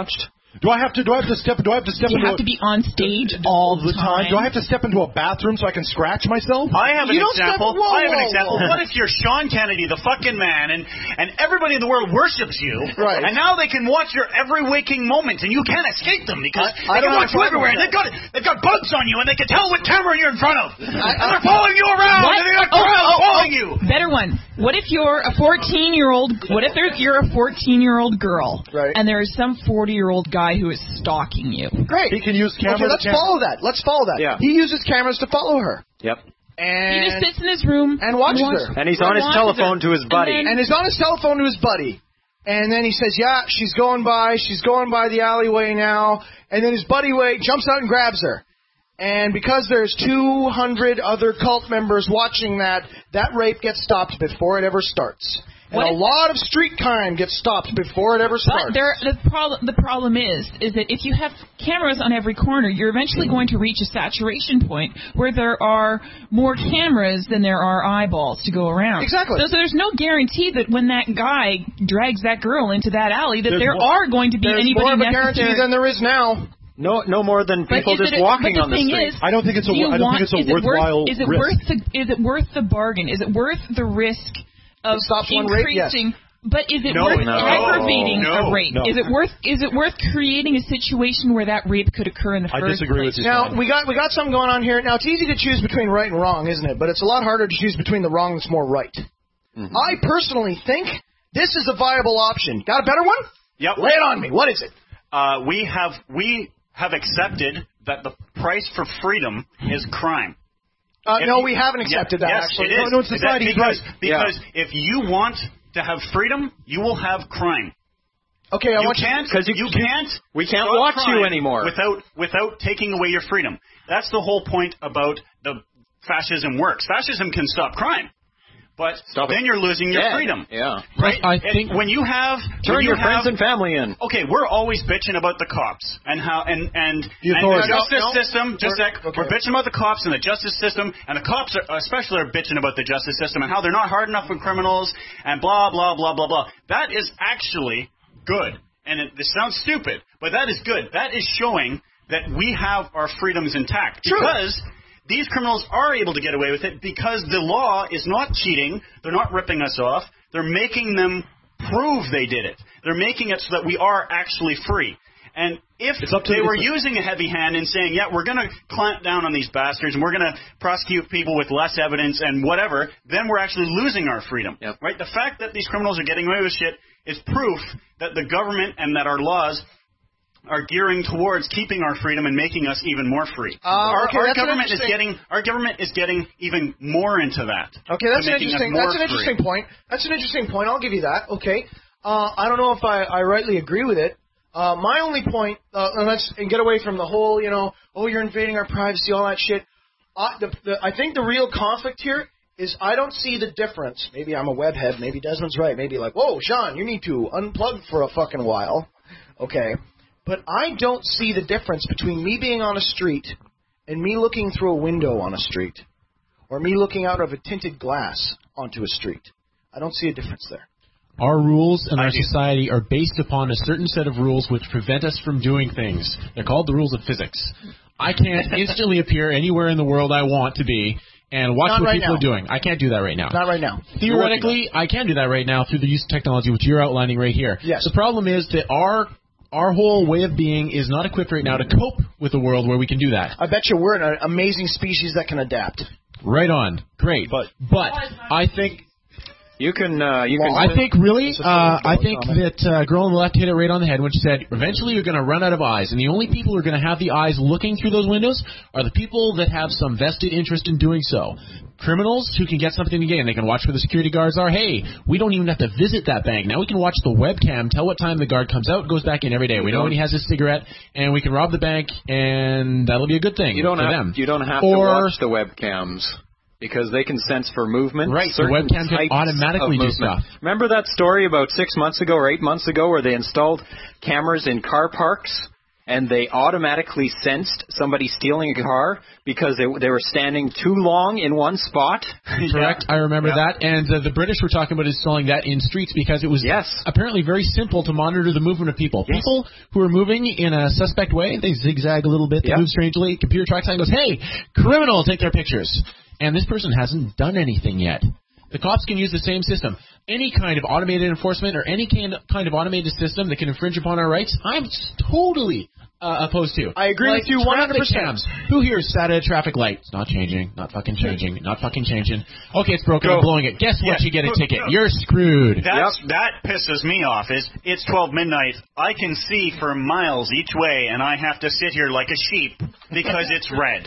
Do I have to? Do I have to step? Do I have to step Do you into? have to be on stage all the time? Do I have to step into a bathroom so I can scratch myself? I have an You don't example. Step, whoa, I have an whoa, example. whoa. What if you're Sean Kennedy, the fucking man, and and everybody in the world worships you, Right. and now they can watch your every waking moment, and you can't escape them because I- I they can don't watch have a you everywhere. problem They've got they've got bugs on you, and they can tell what camera you're in front of, and they're following you around, What? and they got Oh, crowds oh, following oh, you. Better one. What if you're a fourteen-year-old? What if there- you're a fourteen-year-old girl, Right. and there is some forty-year-old guy who is stalking you? Great. He can use cameras. Okay, let's cam- follow that. Let's follow that. Yeah. He uses cameras to follow her. Yep. And He just sits in his room and watches watch- her. And he's on his watches telephone her. to his buddy. And then- And he's on his telephone to his buddy. And then he says, yeah, she's going by. She's going by the alleyway now. And then his buddy wait, jumps out and grabs her. And because there's two hundred other cult members watching that, that rape gets stopped before it ever starts. And What a if- lot of street crime gets stopped before it ever starts. But there, the problem, the problem is, is that if you have cameras on every corner, you're eventually going to reach a saturation point where there are more cameras than there are eyeballs to go around. Exactly. So, so there's no guarantee that when that guy drags that girl into that alley, that There's there more- are going to be There's anybody more of a necessary. guarantee than there is now. No, no more than But people is just it a- walking but the on the thing street. Is, I don't think it's a. do you I don't want, think it's a is it worthwhile worth, is it risk. worth the is it worth the bargain? Is it worth the risk of It stops one rape, yes. increasing? But is it No, worth no, aggravating no, a rape? no. Is it worth is it worth creating a situation where that rape could occur in the I first disagree place? with you. Now we got we got something going on here. Now it's easy to choose between right and wrong, isn't it? But it's a lot harder to choose between the wrong that's more right. Mm-hmm. I personally think this is a viable option. Got a better one? Yep. Lay it on me. What is it? Uh, we have we have accepted that the price for freedom is crime. Uh, If no, you- we haven't accepted Yeah, that. yes, actually, it is. No, no, it's That- society, he's because right. because if you want to have freedom, you will have crime. Okay, I you want can't. Because you- you can't. we can't stop watch you crime anymore. without without taking away your freedom. That's the whole point about the fascism works. Fascism can stop crime, but Stop then it. you're losing your Yeah, freedom. Yeah. Right? I And think- when you have Turn when you your have, friends and family in. Okay, we're always bitching about the cops and how and and The and authorities. the justice No, no. system. Just We're- like okay. we're bitching about the cops and the justice system, and the cops are, especially are bitching about the justice system and how they're not hard enough with criminals and blah blah blah blah blah. That is actually good, and it, this sounds stupid, but that is good. That is showing that we have our freedoms intact True. because these criminals are able to get away with it because the law is not cheating. They're not ripping us off. They're making them prove they did it. They're making it so that we are actually free. And if It's up to- they were it's- using a heavy hand and saying, yeah, we're going to clamp down on these bastards and we're going to prosecute people with less evidence and whatever, then we're actually losing our freedom. Yep. Right? The fact that these criminals are getting away with shit is proof that the government and that our laws are gearing towards keeping our freedom and making us even more free. Uh, our okay, our that's an government is interesting- getting our government is getting even more into that. Okay, that's to an making us interesting. more That's an free. interesting point. That's an interesting point. I'll give you that. Okay. Uh, I don't know if I, I rightly agree with it. Uh, my only point, uh, and let's and get away from the whole, you know, oh, you're invading our privacy, all that shit. I, the, the, I think the real conflict here is I don't see the difference. Maybe I'm a webhead. Maybe Desmond's right. Maybe like, whoa, Sean, you need to unplug for a fucking while. Okay. But I don't see the difference between me being on a street and me looking through a window on a street or me looking out of a tinted glass onto a street. I don't see a difference there. Our rules and our society are based upon a certain set of rules which prevent us from doing things. They're called the rules of physics. I can't instantly appear anywhere in the world I want to be and watch Not what right people now. are doing. I can't do that right now. Not right now. Theoretically, I can do that right now through the use of technology, which you're outlining right here. Yes. The problem is that our our whole way of being is not equipped right now to cope with a world where we can do that. I bet you we're an amazing species that can adapt. Right on. Great. But but I think You can. Uh, you can. I think really, uh, I think that uh, girl on the left hit it right on the head when she said, eventually you're going to run out of eyes, and the only people who are going to have the eyes looking through those windows are the people that have some vested interest in doing so. Criminals who can get something to gain. They can watch where the security guards are. Hey, we don't even have to visit that bank. Now we can watch the webcam, tell what time the guard comes out, goes back in every day. We know when he has his cigarette, and we can rob the bank, and that'll be a good thing You don't for have. them. You don't have or, to watch the webcams. Because they can sense for movement. Right, the certain webcam can types automatically of do movement. stuff. Remember that story about six months ago or eight months ago where they installed cameras in car parks and they automatically sensed somebody stealing a car because they they were standing too long in one spot. Correct. I remember Yeah. that. And uh, the British were talking about installing that in streets because it was yes. apparently very simple to monitor the movement of people. Yes. People who are moving in a suspect way, they zigzag a little bit, they Yep. move strangely. Computer tracks and goes, hey, criminal, take their pictures. And this person hasn't done anything yet. The cops can use the same system. Any kind of automated enforcement or any kind kind of automated system that can infringe upon our rights, I'm totally uh, opposed to. I agree Like with you one hundred traffic percent. cams. Who here is sat at a traffic light? It's not changing. Not fucking changing. Not fucking changing. Okay, it's broken. I'm blowing it. Guess what? Yeah. You get a ticket. You're screwed. That's, That pisses me off. Is it's twelve midnight. I can see for miles each way, and I have to sit here like a sheep because it's red.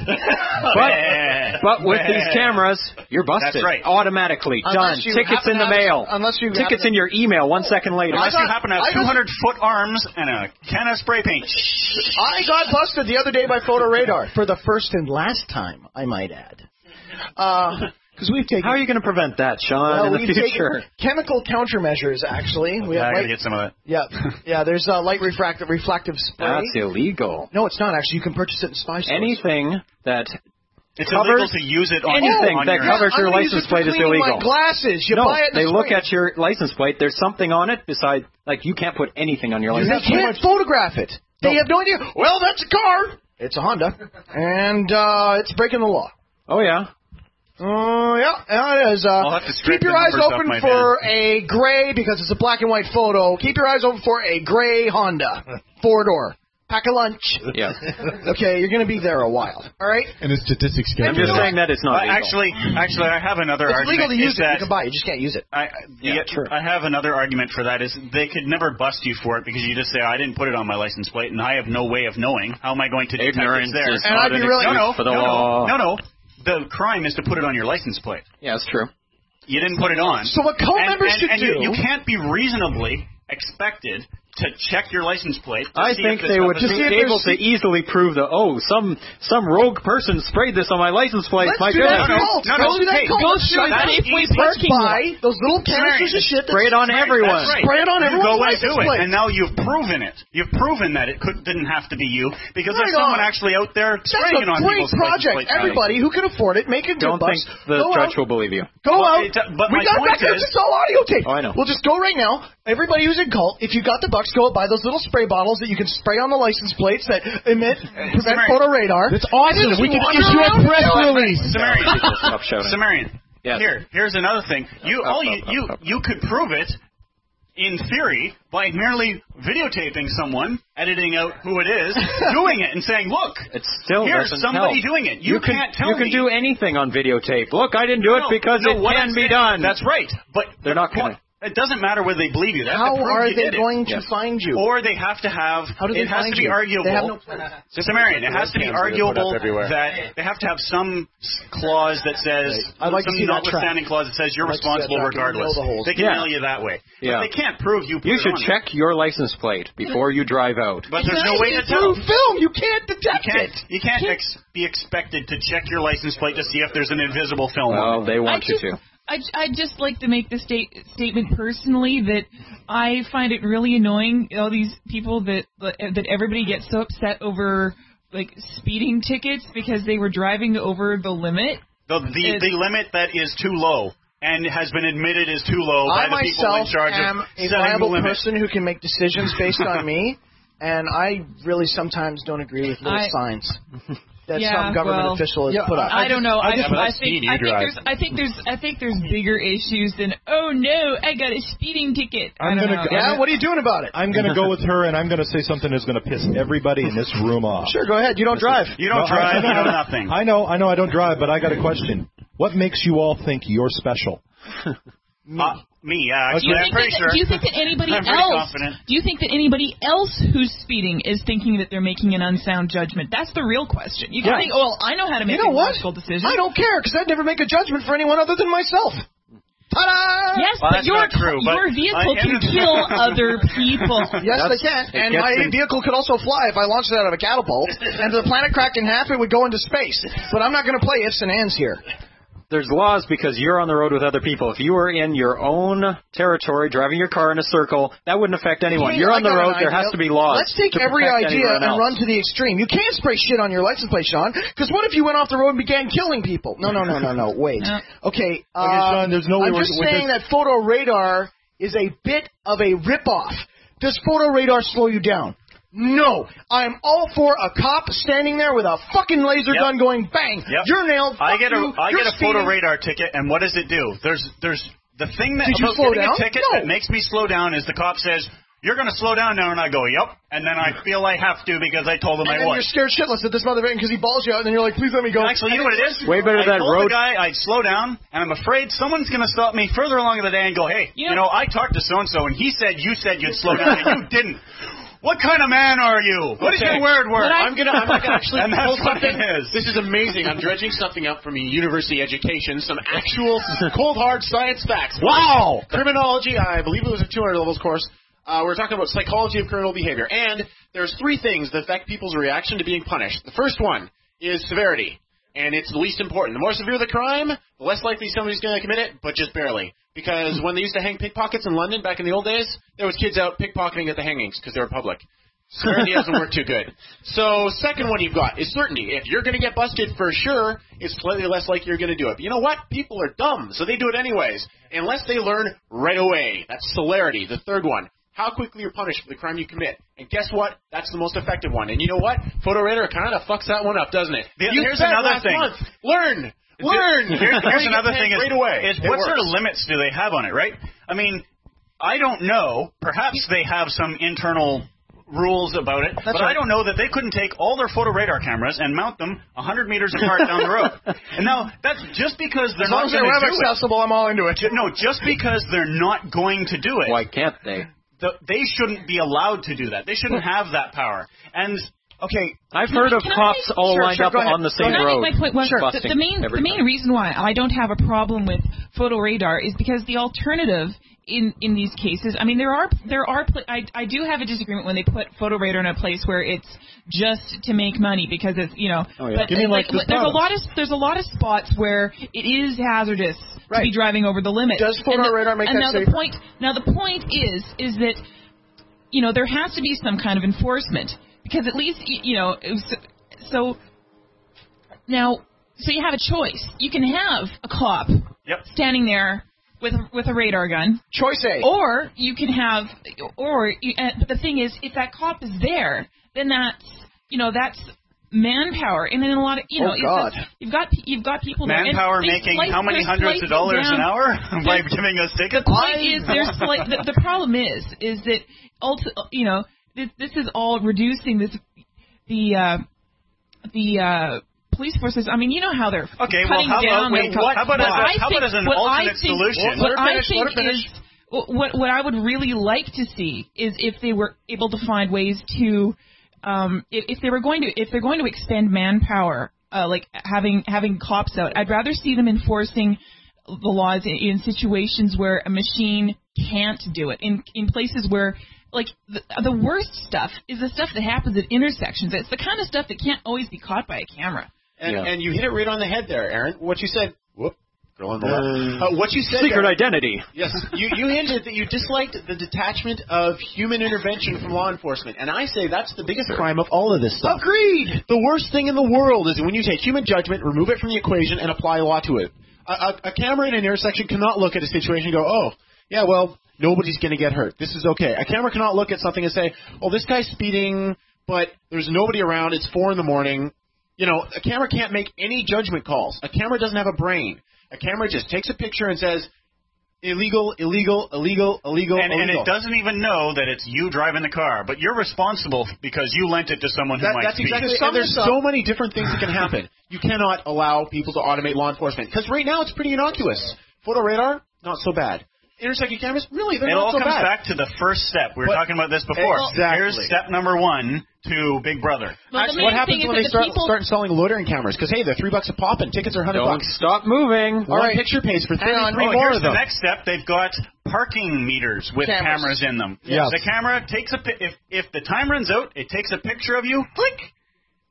But, but with these cameras, you're busted. That's right. Automatically. Unless Done. you Tickets happen in the to have- mail. unless you Tickets happen in your email one second later. Unless you happen to have I got- two hundred foot arms and a can of spray paint. I got busted the other day by photo radar for the first and last time, I might add. Because we've taken. How are you going to prevent that, Sean, Well, in the we've future? taken chemical countermeasures. Actually, we Yeah, have I gotta light, get some of that. yeah, yeah. There's uh, light refractive reflective spray. That's illegal. No, it's not actually. You can purchase it in spy stores. Anything that It's covers illegal to use it on anything on that your covers I'm your gonna use license it for plate is cleaning illegal. My glasses. You no, buy it in they the look spring. at your license plate. There's something on it besides, like, you can't put anything on your They license can't plate. photograph it. They have no idea. Well, that's a car. It's a Honda, and uh, it's breaking the law. Oh yeah. Oh, yeah, yeah, it is. Uh, I'll have to strip keep your the eyes numbers off open my for a gray, because it's a black and white photo. Keep your eyes open for a gray Honda. Four door. Pack a lunch. Yeah. Okay, you're going to be there a while. All right? And the statistics I'm get just saying that it's not Uh, legal. actually, actually, I have another It's argument. legal to use is it. that You can buy it. You just can't use it. I, Yeah, the- true. I have another argument for that. Is they could never bust you for it because you just say I didn't put it on my license plate and I have no way of knowing. How am I going to detect Ignorance it's there? is And not I'd be an really- excuse no, no, for the no, law. no, no, no. The crime is to put it on your license plate. Yeah, it's true. You didn't put it on. So what cult and, members and, should and do... You, you can't be reasonably expected to check your license plate. To I see think if this they stuff would is be legal. able to easily prove that, oh, some some rogue person sprayed this on my license plate. Let's My do that goodness. No, cult. no, no, Let's do that hey, cult. go Let's do shoot that. that Safeway easy parking lot. buy Those little canisters of shit. Spray it on everyone. That's right. Spray it on you everyone's go and license do it, plate. and now you've proven it. You've proven that it could, didn't have to be you because there's Right someone on. actually out there That's spraying it a on great people's project. license plates. Everybody who can afford it, make a good Don't think bucks. the Go judge out. will believe you. Go But out. it- but we my got point records. is- It's all audio tape. Oh, I know. We'll just go right now. Everybody who's in cult, if you got the bucks, go out buy those little spray bottles that you can spray on the license plates that emit, prevent Samaritan. photo radar. That's awesome. Just We can wander issue a around press doing it. release. Sumerian. Stop shouting. Sumerian. Yes. Here, here's another thing. You, Up, all up, you, up, you, up, up. you could prove it, in theory, by merely videotaping someone, editing out who it is, doing it, and saying, "Look, It still here's doesn't somebody help. doing it." You, can, can't tell You can me. do anything on videotape. Look, I didn't do No, it because no, it what can I'm be saying- done. That's right, but They're not the going point- It doesn't matter whether they believe you. They have How to prove are you they did it. going to Yes. find you? Or they have to have. How do they it has find to be you? arguable. They have no plan. Sumerian. It has to be Webcams that are put arguable up everywhere. that they have to have some s- clause that says, I'd like to some see that notwithstanding clause that says you're I'd like to see that responsible track and regardless. nail the holes. They can Yeah. nail you that way. Yeah. But they can't prove you. Put You it should on. check your license plate before you drive out. But there's no way to tell. Through film, you can't You detect can't. it. You can't ex- be expected to check your license plate to see if there's an invisible film. Well, on it. they want I you just- to. I, I'd just like to make the state, statement personally that I find it really annoying, all these people that that everybody gets so upset over, like, speeding tickets because they were driving over the limit. The the, the limit that is too low and has been admitted is too low by I the people in myself charge am of a setting the viable limit. person who can make decisions based on me, and I really sometimes don't agree with little I- signs that Yeah, some government well, official has yeah, put up. I, don't know. I, just- I, Yeah, but I that's think speed, you I think drive. there's I think there's I think there's bigger issues than oh no I got a speeding ticket. I I'm don't gonna know. go- Yeah, what are you doing about it? I'm going to go with her, and I'm going to say something that's going to piss everybody in this room off. Sure, go ahead. You don't drive. You don't No, drive, I- you know nothing. I know, I know, I don't drive, but I got a question. What makes you all think you're special? Uh, me, yeah, Do actually, you, I'm think pretty that, sure. do you think that anybody I'm pretty else? confident. Do you think that anybody else who's speeding is thinking that they're making an unsound judgment? That's the real question. You can Yeah. think, oh, well, I know how to make You know a what? logical decision. I don't care because I'd never make a judgment for anyone other than myself. Ta-da! Yes, Well, but that's your not true, but your vehicle I- can kill other people. Yes, That's- they can. it And gets my in- vehicle could also fly if I launched it out of a catapult. And if the planet cracked in half, it would go into space. But I'm not going to play ifs and ands here. There's laws because you're on the road with other people. If you were in your own territory, driving your car in a circle, that wouldn't affect anyone. Hey, you're I on the got road, an there idea. has to be laws. Let's take to every protect idea anyone and else. run to the extreme. You can't spray shit on your license plate, Sean, because what if you went off the road and began killing people? No, no, no, no, no. Wait. No. Okay, uh, Okay, Sean, there's no way I'm we're- just with saying this- that photo radar is a bit of a ripoff. Does photo radar slow you down? No. I'm all for a cop standing there with a fucking laser Yep. gun going bang. Yep. You're nailed. I Fuck get a you. I You're get a photo speeding. radar ticket, and what does it do? There's there's the thing that Did you about slow getting down? a ticket No. that makes me slow down is the cop says, "You're going to slow down now," and I go, "Yep," and then I feel I have to because I told him And I then would. you're scared shitless at this motherfucker because he balls you out, and then you're like, please let me go. Actually, you know what it is? Way better I than told road- the guy I'd slow down, and I'm afraid someone's going to stop me further along in the day and go, "Hey, you know, I talked to so and so, and he said you said you'd slow down, and you didn't. What kind of man are you? What is Okay. your word word?" I'm gonna, I'm gonna actually and that's pull what something. it is. This is amazing. I'm dredging something up from a university education, some actual cold hard science facts. Wow! Criminology. I believe it was a two hundred levels course. Uh, we're talking about psychology of criminal behavior, and there's three things that affect people's reaction to being punished. The first one is severity, and it's the least important. The more severe the crime, the less likely somebody's going to commit it, but just barely. Because when they used to hang pickpockets in London back in the old days, there was kids out pickpocketing at the hangings because they were public. Severity doesn't work too good. So second one you've got is certainty. If you're going to get busted for sure, it's slightly less likely you're going to do it. But you know what? People are dumb, so they do it anyways. Unless they learn right away. That's celerity, the third one. How quickly you're punished for the crime you commit. And guess what? That's the most effective one. And you know what? Photo radar kind of fucks that one up, doesn't it? The- You here's said another last thing. month, learn! Learn! Here- here's Before you another get thing tanked is, right away. is It what works. sort of limits do they have on it, right? I mean, I don't know. Perhaps they have some internal rules about it, but right. I don't know that they couldn't take all their photo radar cameras and mount them one hundred meters apart down the road. And now, that's just because they're As long not as they're going web to do it. accessible, I'm all into it. Ju- No, just because they're not going to do it. Why can't they? The, they shouldn't be allowed to do that. They shouldn't have that power. And okay, I've heard of Can I cops make- all Sure, lined sure, up go ahead. on the same Can I road. make my point? Well, the, busting the main the everybody. main reason why I don't have a problem with photo radar is because the alternative in in these cases, I mean, there are there are pla- I I do have a disagreement when they put photo radar in a place where it's just to make money because it's you know. Oh, yeah. But Give me, like, like, the there's a spots. lot of there's a lot of spots where it is hazardous Right. to be driving over the limit. Does photo And the- radar make and that now safer? the point now the point is is that you know there has to be some kind of enforcement because at least y- you know it was, so now so you have a choice. You can have a cop Yep. standing there with with a radar gun. Choice A. Or you can have, or you, uh, but the thing is, if that cop is there, then that's you know that's manpower, and then a lot of you know Oh, it's God. just- you've got you've got people there. and manpower they making slice- how many they're hundreds slicing of dollars down- an hour by They're- giving us tickets? The point is, there's slight, the, the problem is, is that ulti- you know this, this is all reducing this the uh, the uh, police forces. I mean, you know how they're Okay, well, cutting how about- down. wait, the- what- how about what as a- I how about think- as an what I alternate think- solution? What Let her I finish, let her think finish. is what what I would really like to see is if they were able to find ways to um, if, if they were going to if they're going to extend manpower, uh, like having having cops out, I'd rather see them enforcing the laws in, in situations where a machine can't do it. In in places where like the, the worst stuff is the stuff that happens at intersections. It's the kind of stuff that can't always be caught by a camera. And, Yeah. and you hit it right on the head there, Aaron. What you said. Whoop. Girl on the left. Uh, what you said. Secret there, identity. Yes, you, you hinted that you disliked the detachment of human intervention from law enforcement, and I say that's the biggest crime of all of this stuff. Agreed. The worst thing in the world is when you take human judgment, remove it from the equation, and apply law to it. A, a, a camera in an intersection cannot look at a situation and go, oh, yeah, well, nobody's going to get hurt. This is okay. A camera cannot look at something and say, oh, this guy's speeding, but there's nobody around. It's four in the morning. You know, a camera can't make any judgment calls. A camera doesn't have a brain. A camera just takes a picture and says, illegal, illegal, illegal, illegal, And, and illegal. it doesn't even know that it's you driving the car, but you're responsible because you lent it to someone who That, might that's speed. exactly. And there's so many different things that can happen. You cannot allow people to automate law enforcement because right now it's pretty innocuous. Photo radar, not so bad. Intersecting cameras, really, they're It not all so comes bad. back to the first step. We were But- talking about this before. Exactly. Here's step number one to Big Brother. Well, the Actually, main what happens thing is when that they the start people- start selling loitering cameras? Because hey, they're three bucks a pop and tickets are a hundred Don't bucks. stop moving. One picture pays for three, Hang on. three Oh, more here's of the them. next step. They've got parking meters with Cameras. cameras in them. Yes. The camera takes a pi- if if the time runs out, it takes a picture of you, click,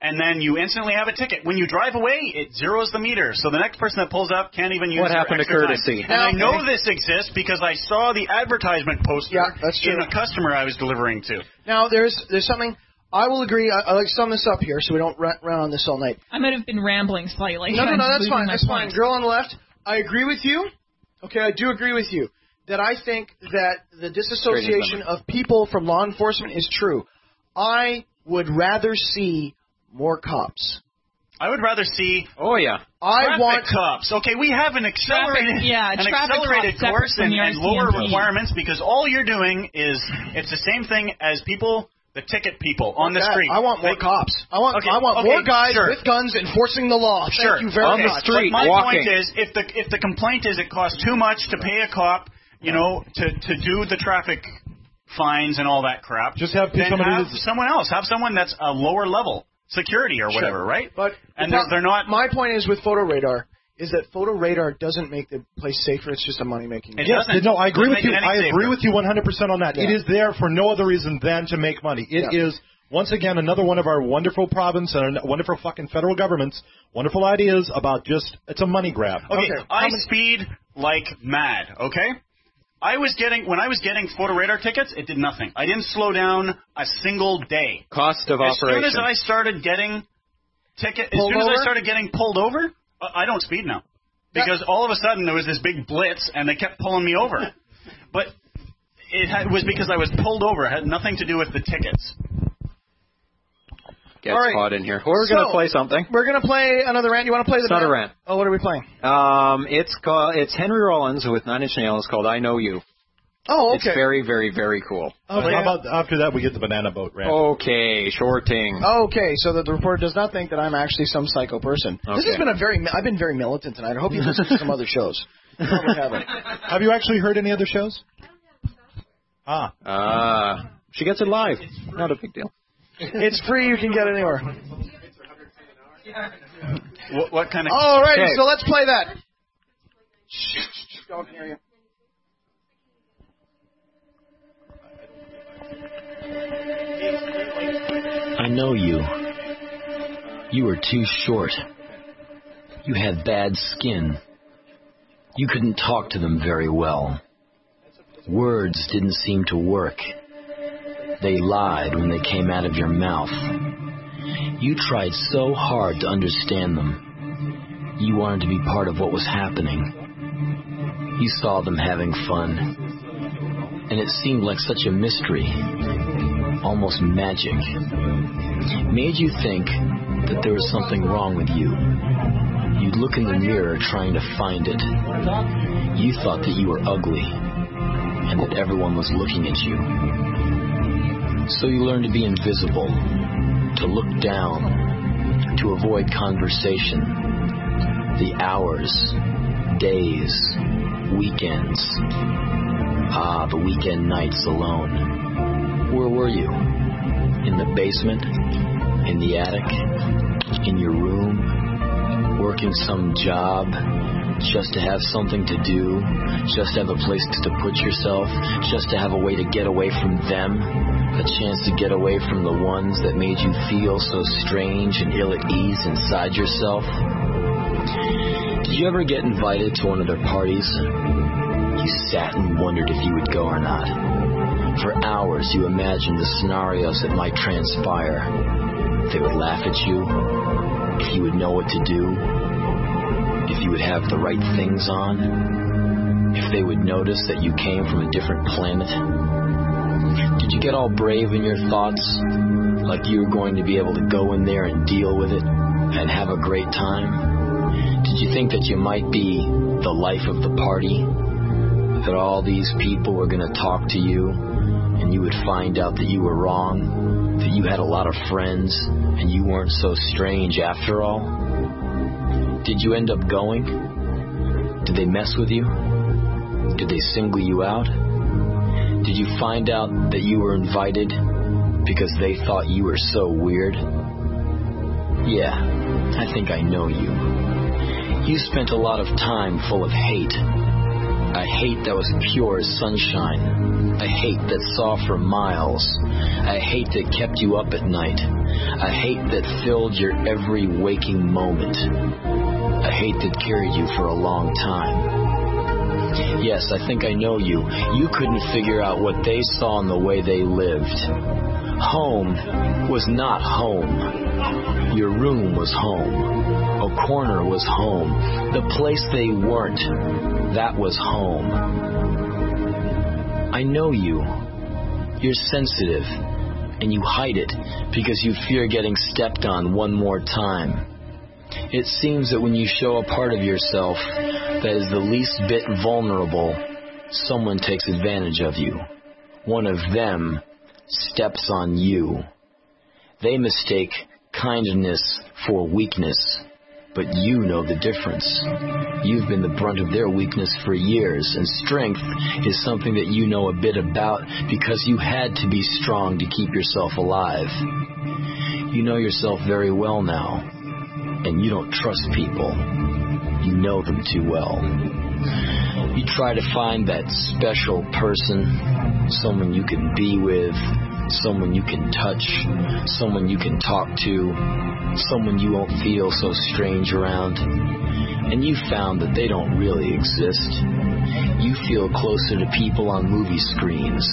and then you instantly have a ticket. When you drive away, it zeroes the meter, so the next person that pulls up can't even use What their happened to extra courtesy? time. And I know okay. this exists because I saw the advertisement poster Yeah, that's true. in a customer I was delivering to. Now, there's there's something, I will agree, I, I like to sum this up here so we don't run, run on this all night. I might have been rambling slightly. No, no, no, I'm that's losing fine, my that's point. fine. Girl on the left, I agree with you. Okay, I do agree with you. That I think that the disassociation of people from law enforcement is true. I would rather see more cops. I would rather see. Oh yeah. I traffic want cops. Okay, we have an accelerated, Traffic, yeah, an traffic accelerated cops course separate and, from and the lower R C M P. requirements because all you're doing is it's the same thing as people, the ticket people on the that. street. I want more They- cops. I want Okay, I want okay, more guys sure. with guns enforcing the law. Sure. Thank you very on the much. street, but my walking. point is, if the if the complaint is it costs too much to pay a cop, you know, to to do the traffic fines and all that crap, Just have then somebody have that's- someone else, have someone that's a lower level security or whatever, Sure. right? But and the they're, pro- they're not. My point is with photo radar is that photo radar doesn't make the place safer. It's just a money making. It Yes, doesn't. no, I agree Doesn't with you. make it any I agree safer. with you one hundred percent on that. Yeah. It is there for no other reason than to make money. It is Yeah. once again another one of our wonderful province and wonderful fucking federal governments wonderful ideas about just it's a money grab. Okay, Okay, I how many- speed like mad, okay? I was getting, when I was getting photo radar tickets, it did nothing. I didn't slow down a single day. Cost of As operation. soon as I started getting ticket, as Pulled soon as over? I started getting pulled over, uh, I don't speed now. Because all of a sudden there was this big blitz and they kept pulling me over. But it had, was because I was pulled over. It had nothing to do with the tickets. Gets All right. hot in here. We're gonna So, play something. We're gonna play another rant. You want to play the? It's not a rant. Oh, what are we playing? Um, it's called. It's Henry Rollins with Nine Inch Nails called "I Know You." Oh, okay. It's very, very, very cool. Okay. How about after that we get the banana boat rant? Okay, shorting. Okay, so that the reporter does not think that I'm actually some psycho person. This Okay. has been a very. I've been very militant tonight. I hope you listen to some other shows. You probably haven't. Have you actually heard any other shows? Ah, Ah, she gets it live. Not a big deal. It's free. You can get it anywhere. What, what kind of... All right, Okay. so let's play that. Shh, shh, shh, don't hear you. I know you. You were too short. You had bad skin. You couldn't talk to them very well. Words didn't seem to work. They lied when they came out of your mouth. You tried so hard to understand them. You wanted to be part of what was happening. You saw them having fun. And it seemed like such a mystery. Almost magic. Made you think that there was something wrong with you. You'd look in the mirror trying to find it. You thought that you were ugly and that everyone was looking at you. So you learned to be invisible, to look down, to avoid conversation. The hours, days, weekends. Ah, the weekend nights alone. Where were you? In the basement? In the attic? In your room? Working some job? Just to have something to do? Just to have a place to put yourself? Just to have a way to get away from them? A chance to get away from the ones that made you feel so strange and ill at ease inside yourself? Did you ever get invited to one of their parties? You sat and wondered if you would go or not. For hours you imagined the scenarios that might transpire. If they would laugh at you, if you would know what to do, if you would have the right things on, if they would notice that you came from a different planet. Did you get all brave in your thoughts, like you were going to be able to go in there and deal with it and have a great time? Did you think that you might be the life of the party? That all these people were going to talk to you and you would find out that you were wrong, that you had a lot of friends and you weren't so strange after all? Did you end up going? Did they mess with you? Did they single you out? Did you find out that you were invited because they thought you were so weird? Yeah, I think I know you. You spent a lot of time full of hate. A hate that was pure as sunshine. A hate that saw for miles. A hate that kept you up at night. A hate that filled your every waking moment. A hate that carried you for a long time. Yes, I think I know you. You couldn't figure out what they saw in the way they lived. Home was not home. Your room was home. A corner was home. The place they weren't, that was home. I know you. You're sensitive, and you hide it because you fear getting stepped on one more time. It seems that when you show a part of yourself that is the least bit vulnerable, someone takes advantage of you. One of them steps on you. They mistake kindness for weakness, but you know the difference. You've been the brunt of their weakness for years, and strength is something that you know a bit about because you had to be strong to keep yourself alive. You know yourself very well now, and you don't trust people. You know them too well. You try to find that special person, someone you can be with, someone you can touch, someone you can talk to, someone you won't feel so strange around. And you found that they don't really exist. You feel closer to people on movie screens.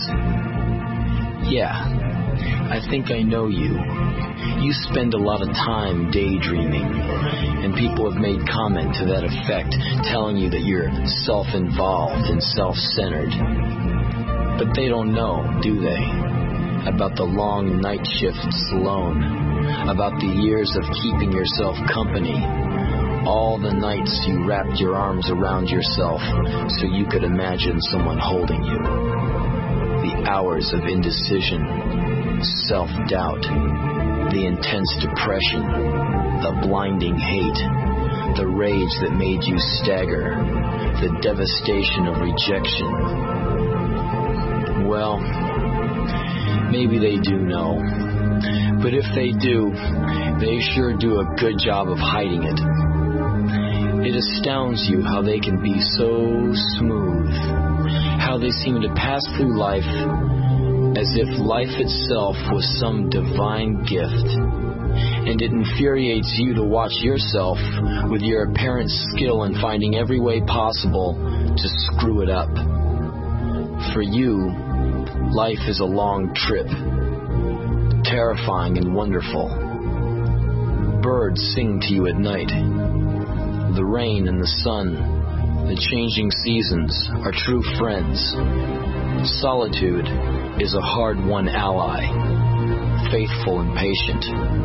Yeah, I think I know you. You spend a lot of time daydreaming, and people have made comment to that effect, telling you that you're self-involved and self-centered. But they don't know, do they? About the long night shifts alone, about the years of keeping yourself company, all the nights you wrapped your arms around yourself so you could imagine someone holding you, the hours of indecision, self-doubt, the intense depression, the blinding hate, the rage that made you stagger, the devastation of rejection. Well, maybe they do know. But if they do, they sure do a good job of hiding it. It astounds you how they can be so smooth, how they seem to pass through life as if life itself was some divine gift. And it infuriates you to watch yourself with your apparent skill in finding every way possible to screw it up. For you, life is a long trip, terrifying and wonderful. Birds sing to you at night. The rain and the sun, the changing seasons are true friends. Solitude is a hard-won ally, faithful and patient.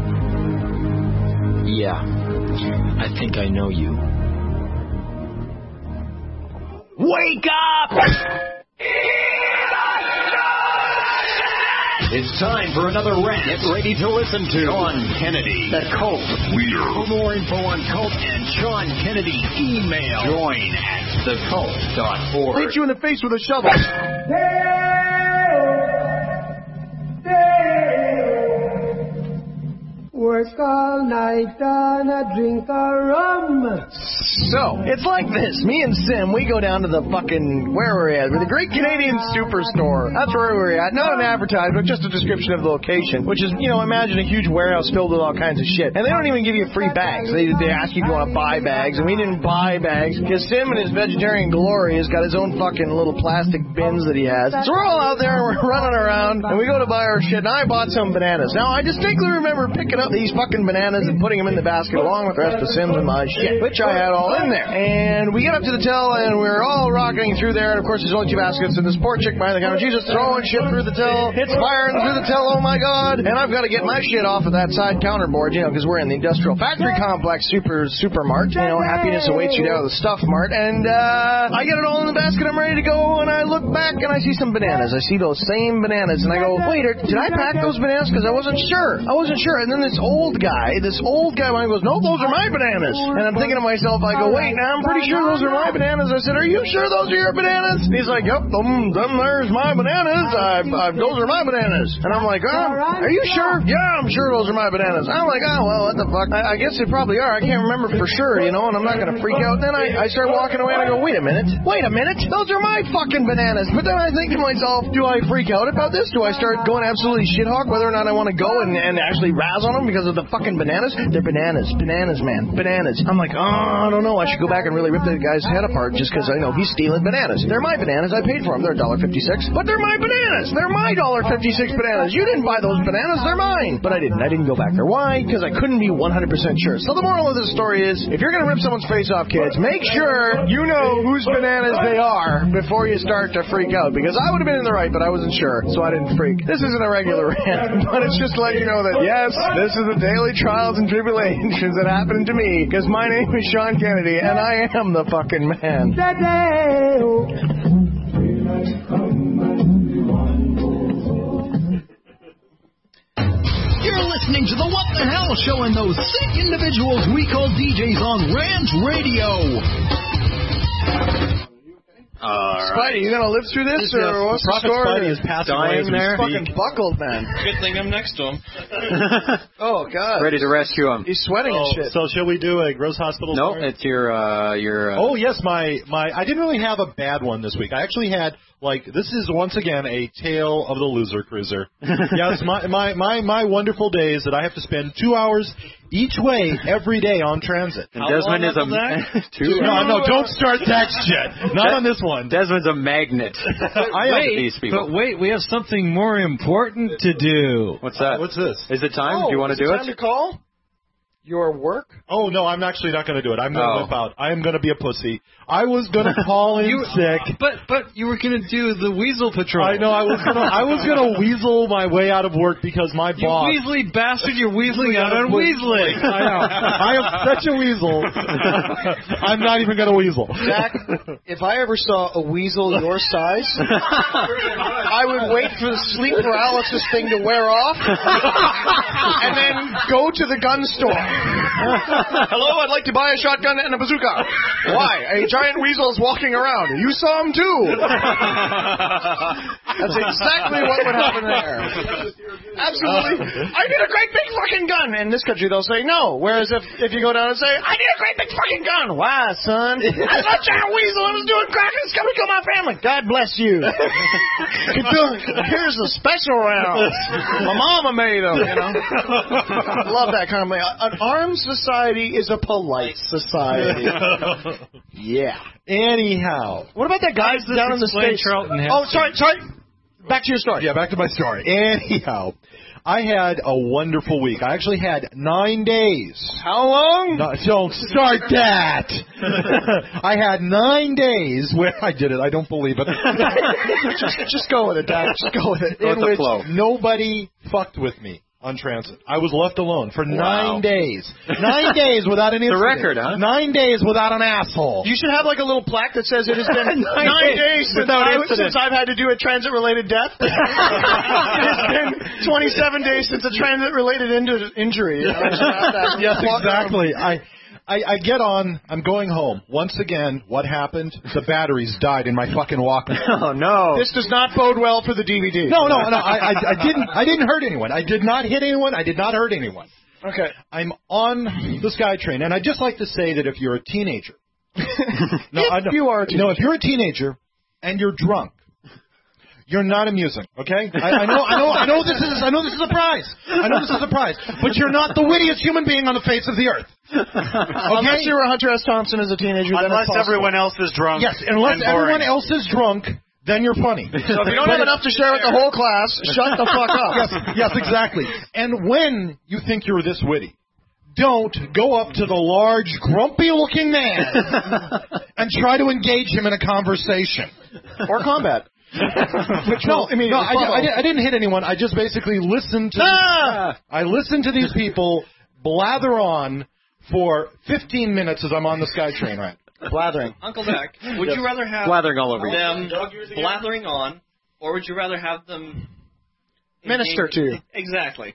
Yeah, I think I know you. Wake up! It's time for another rant. Get ready to listen to Sean Kennedy, the Cult Leader. For more info on Cult and Sean Kennedy, email join at the cult dot org. Hit you in the face with a shovel. Work all night and a drink of rum. So, it's like this. Me and Sim, we go down to the fucking, where were we at? The Great Canadian Superstore. That's where we were at. Not an advertisement, just a description of the location, which is, you know, imagine a huge warehouse filled with all kinds of shit. And they don't even give you free bags. They, they ask you if you want to buy bags, and we didn't buy bags, because Sim in his vegetarian glory has got his own fucking little plastic bins that he has. So we're all out there, and we're running around, and we go to buy our shit, and I bought some bananas. Now, I distinctly remember picking up these fucking bananas and putting them in the basket along with the rest of Sim's and my shit, which I had all in there. And we get up to the till, and we're all rocketing through there, and of course there's only two baskets, and this poor chick behind the counter, she's just throwing shit through the till, it's firing through the till, oh my god, and I've got to get my shit off of that side counter board, you know, because we're in the industrial factory complex, super, super mart, you know, happiness awaits you down at the stuff mart, and uh, I get it all in the basket, I'm ready to go, and I look back, and I see some bananas, I see those same bananas, and I go, wait, did I pack those bananas? Because I wasn't sure, I wasn't sure, and then this old guy, this old guy, when he goes, no, those are my bananas. And I'm thinking to myself, I go, wait, now I'm pretty sure those are my bananas. I said, are you sure those are your bananas? And he's like, yep, them, them there's my bananas. I, I, those are my bananas. And I'm like, oh, are you sure? Yeah, I'm sure those are my bananas. I'm like, oh, well, what the fuck? I, I guess they probably are. I can't remember for sure, you know, and I'm not going to freak out. Then I, I start walking away and I go, wait a minute. Wait a minute. Those are my fucking bananas. But then I think to myself, do I freak out about this? Do I start going absolutely shit hawk whether or not I want to go and, and actually razz on them because of the fucking bananas? They're bananas. Bananas, man. Bananas. I'm like, oh, I don't know. I should go back and really rip the guy's head apart just because I know he's stealing bananas. They're my bananas. I paid for them. They're one dollar fifty-six. But they're my bananas. They're my one dollar fifty-six bananas. You didn't buy those bananas. They're mine. But I didn't. I didn't go back there. Why? Because I couldn't be one hundred percent sure. So the moral of this story is, if you're going to rip someone's face off, kids, make sure you know whose bananas they are before you start to freak out. Because I would have been in the right, but I wasn't sure, so I didn't freak. This isn't a regular rant, but it's just to let you know that, yes, this is the daily trials and tribulations that happened to me, because my name is Sean Kennedy, and I am the fucking man. You're listening to the What the Hell Show and those sick individuals we call D Js on Rant Radio. All right. Spidey, you gonna live through this, yes, or what's the Prophet story? Spidey is passing away as we there. speak. Fucking buckled, man. Good thing I'm next to him. Oh God. Ready to rescue him. He's sweating oh, and shit. So shall we do a Gross Hospital No, story? it's your uh, your. Uh, oh yes, my my. I didn't really have a bad one this week. I actually had like this is once again a tale of the loser cruiser. Yes, my my my my wonderful days that I have to spend two hours each way every day on transit. And Desmond is a two. No, no, don't start that shit. Not on this one. Desmond's a magnet. I wait, these people. But wait, we have something more important to do. What's that? Uh, what's this? Is it time? Oh, do you want to do is it? it? Time to call? Your work? Oh, no, I'm actually not going to do it. I'm going to Oh. whip out. I am going to be a pussy. I was going to call in You- sick. But but you were going to do the Weasel Patrol. I know. I was going to. I was going to weasel my way out of work because my You boss. weaselly bastard, you're weaseling out on weaseling. I know. I am such a weasel. I'm not even going to weasel. Jack, if I ever saw a weasel your size, I would wait for the sleep paralysis thing to wear off and then go to the gun store. Hello, I'd like to buy a shotgun and a bazooka. Why? A giant weasel is walking around. You saw him too. That's exactly what would happen there. Absolutely. I need a great big fucking gun. In this country, they'll say no. Whereas if, if you go down and say, I need a great big fucking gun. Why, son? I saw a giant weasel. I was doing crack and it's coming to kill my family. God bless you. Here's a special round. My mama made them, you know. Love that kind of thing. An armed society is a polite society. Yeah. Anyhow, what about that guy down in the States? Charlton Heston? Oh, sorry, sorry. Back to your story. Yeah, back to my story. Anyhow, I had a wonderful week. I actually had nine days. How long? No, don't start that. I had nine days where I did it. I don't believe it. just, just go with it, Dad. Just go with it. In which nobody fucked with me on transit. I was left alone for Wow. nine days. Nine days without an The incident. record, huh? Nine days without an asshole. You should have like a little plaque that says it has been nine, nine days since, without I, incident. since I've had to do a transit-related death. It has been twenty-seven days since a transit-related in- injury. You know, I should have that. Yes, exactly. I, I I get on. I'm going home. Once again, what happened? The batteries died in my fucking Walkman. Oh no! This does not bode well for the D V D. No, no, no. I, I, I didn't. I didn't hurt anyone. I did not hit anyone. I did not hurt anyone. Okay. I'm on the SkyTrain, and I'd just like to say that if you're a teenager, no, if I, no, you are a teenager. no, if you're a teenager and you're drunk, you're not amusing. Okay? I, I know, I know, I know this is, I know this is a prize. I know this is a prize, but you're not the wittiest human being on the face of the earth. Okay? Unless you were Hunter S. Thompson as a teenager, then Unless it's possible. everyone else is drunk. Yes, unless and boring. everyone else is drunk, then you're funny. So if you don't have enough to share with the whole class, shut the fuck up. Yes, yes, exactly. And when you think you're this witty, don't go up to the large, grumpy-looking man and try to engage him in a conversation. Or combat. Which no, will immediately no, I, follow. I, I didn't hit anyone. I just basically listened to. Ah! I listened to these people blather on for fifteen minutes as I'm on the SkyTrain ride. Blathering. Uncle Dak, would Yes. you rather have Blathering all over you. them blathering on, or would you rather have them Minister to you. Exactly.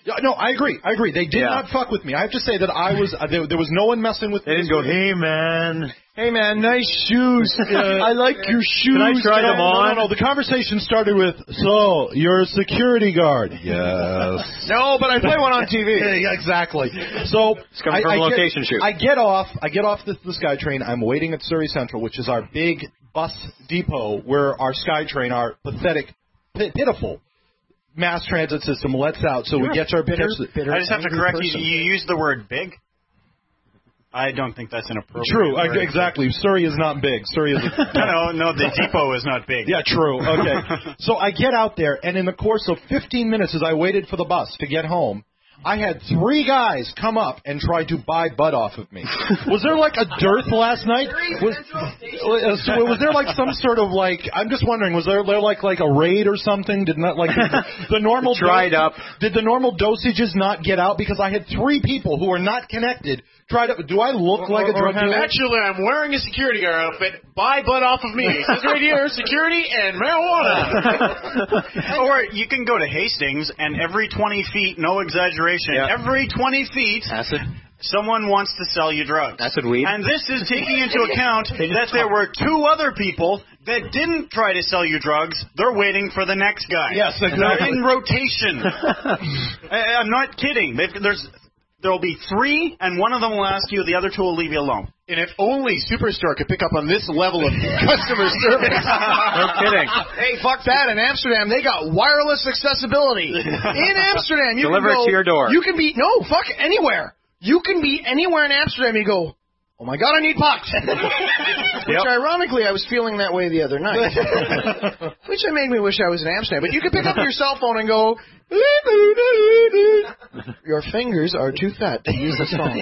Yeah, no, I agree. I agree. They did Yeah. not fuck with me. I have to say that I was uh, there, there was no one messing with me. They didn't go, hey, man. Hey, man, nice shoes. I like your shoes. Can I try No, them no, on? No, no, the conversation started with, so, you're a security guard. Yes. No, but I play one on T V. Yeah, exactly. So, It's coming I, from I a get, location shoot. I get off, I get off the, the SkyTrain. I'm waiting at Surrey Central, which is our big bus depot where our SkyTrain, our pathetic, p- pitiful mass transit system lets out, so You're we get to our bitter, bitter, bitter, I just have to correct you. You used the word big. I don't think that's inappropriate. True, I, word. exactly. Surrey is not big. Surrey is a, no, no, no. The depot is not big. Yeah, true. Okay. So I get out there, and in the course of fifteen minutes as I waited for the bus to get home, I had three guys come up and try to buy butt off of me. Was there like a dearth last night? Was, uh, so was there like some sort of like? I'm just wondering. Was there, there like like a raid or something? Did not like the, the normal Dried dos- up. Did the normal dosages not get out because I had three people who were not connected? Tried to. Do I look like a Or- or drug dealer? Actually, I'm wearing a security guard outfit. Buy butt off of me. It says right here, security and marijuana. Or you can go to Hastings, and every twenty feet, no exaggeration, Yeah. every twenty feet, Acid. someone wants to sell you drugs. Acid weed. And this is taking into account that there were two other people that didn't try to sell you drugs. They're waiting for the next guy. Yes, exactly. They're in rotation. I, I'm not kidding. They've, there's There'll be three, and one of them will ask you, the other two will leave you alone. And if only Superstore could pick up on this level of customer service. No kidding. Hey, fuck that. In Amsterdam, they got wireless accessibility. In Amsterdam, you Deliver can go, it to your door. You can be, no, fuck, anywhere. You can be anywhere in Amsterdam. You go, oh my God, I need pot. Which, Yep. ironically, I was feeling that way the other night. Which made me wish I was in Amsterdam. But you can pick up your cell phone and go, your fingers are too fat to use this phone.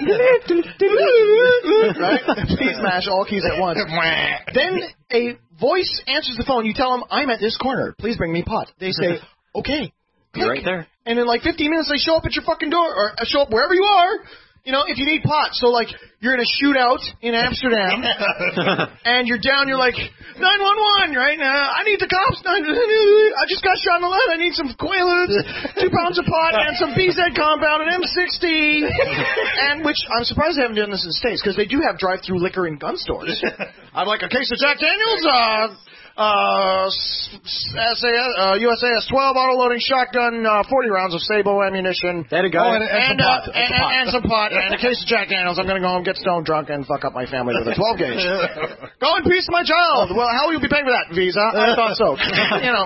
Right? Please mash all keys at once. Then a voice answers the phone. You tell them, I'm at this corner. Please bring me pot. They say, okay. You're right there. And in like fifteen minutes, they show up at your fucking door, or uh, show up wherever you are. You know, if you need pot. So, like, you're in a shootout in Amsterdam, and you're down, you're like, nine one one, right? Now, I need the cops. I just got shot in the leg. I need some Quaaludes, two pounds of pot, and some B Z compound, and M sixty. And which, I'm surprised they haven't done this in the States, because they do have drive-through liquor in gun stores. I'd like a case of Jack Daniels, uh... Uh, S A S, uh, U S A S twelve auto-loading shotgun, uh, forty rounds of Sabo ammunition. That a guy. Oh, and, and, uh, and, and, and some pot. And a case of Jack Daniels. I'm going to go home, get stoned, drunk, and fuck up my family with a twelve gauge. Go in peace, my child. Well, how will you be paying for that? Visa? I thought so. You know.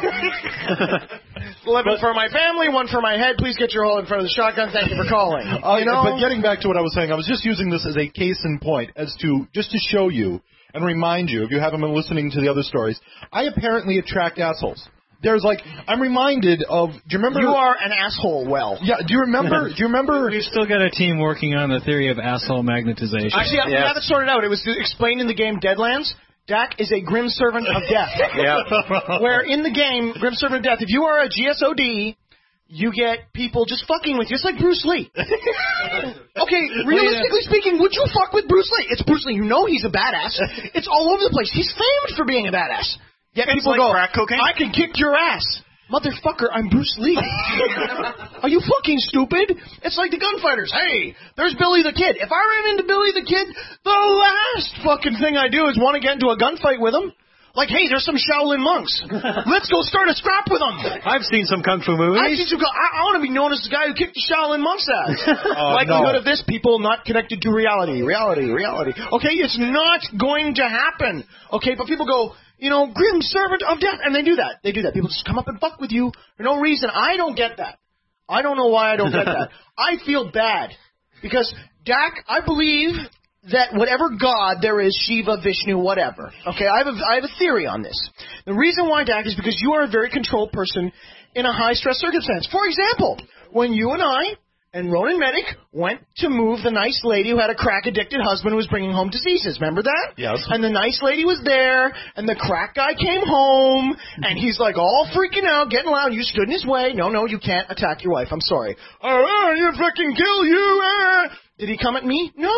Eleven for my family, one for my head. Please get your hole in front of the shotgun. Thank you for calling. Uh, You know? But getting back to what I was saying, I was just using this as a case in point, as to just to show you and remind you, if you haven't been listening to the other stories, I apparently attract assholes. There's like, I'm reminded of. Do you remember? You are an asshole. Well, yeah. Do you remember? Do you remember? We've still got a team working on the theory of asshole magnetization. Actually, I Yes. have it sorted out. It was explained in the game Deadlands. Dak is a grim servant of death. Yeah. Where in the game, grim servant of death, if you are a G S O D, you get people just fucking with you. It's like Bruce Lee. Okay, realistically speaking, would you fuck with Bruce Lee? It's Bruce Lee. You know he's a badass. It's all over the place. He's famed for being a badass. Yet It's people like go, crack cocaine. I can kick your ass. Motherfucker, I'm Bruce Lee. Are you fucking stupid? It's like the gunfighters. Hey, there's Billy the Kid. If I ran into Billy the Kid, the last fucking thing I do is want to get into a gunfight with him. Like, hey, there's some Shaolin monks. Let's go start a scrap with them. I've seen some kung fu movies. I, see some, I, I want to be known as the guy who kicked the Shaolin monks' ass. Uh, Likelihood no. of this, people not connected to reality. Reality, reality. Okay, it's not going to happen. Okay, but people go, you know, grim servant of death. And they do that. They do that. People just come up and fuck with you for no reason. I don't get that. I don't know why I don't get that. I feel bad. Because, Dak, I believe that whatever god there is, Shiva, Vishnu, whatever. Okay, I have a, I have a theory on this. The reason why, Dak, is because you are a very controlled person in a high-stress circumstance. For example, when you and I and Ronan Medic went to move the nice lady who had a crack-addicted husband who was bringing home diseases. Remember that? Yes. And the nice lady was there, and the crack guy came home, and he's like all freaking out, getting loud. You stood in his way. No, no, you can't attack your wife. I'm sorry. Oh, you fucking kill you. Uh. Did he come at me? No.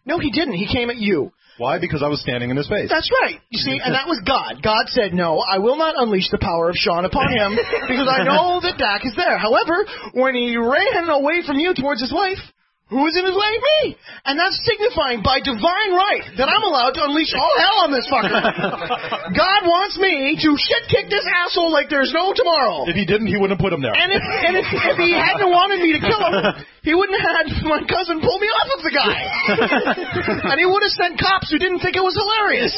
No, he didn't. He came at you. Why? Because I was standing in his face. That's right. You see, and that was God. God said, no, I will not unleash the power of Sean upon him because I know that Dak is there. However, when he ran away from you towards his wife, who is in his way? Me. And that's signifying by divine right that I'm allowed to unleash all hell on this fucker. God wants me to shit-kick this asshole like there's no tomorrow. If he didn't, he wouldn't have put him there. And if, and if, if he hadn't wanted me to kill him, he wouldn't have had my cousin pull me off of the guy. And he would have sent cops who didn't think it was hilarious.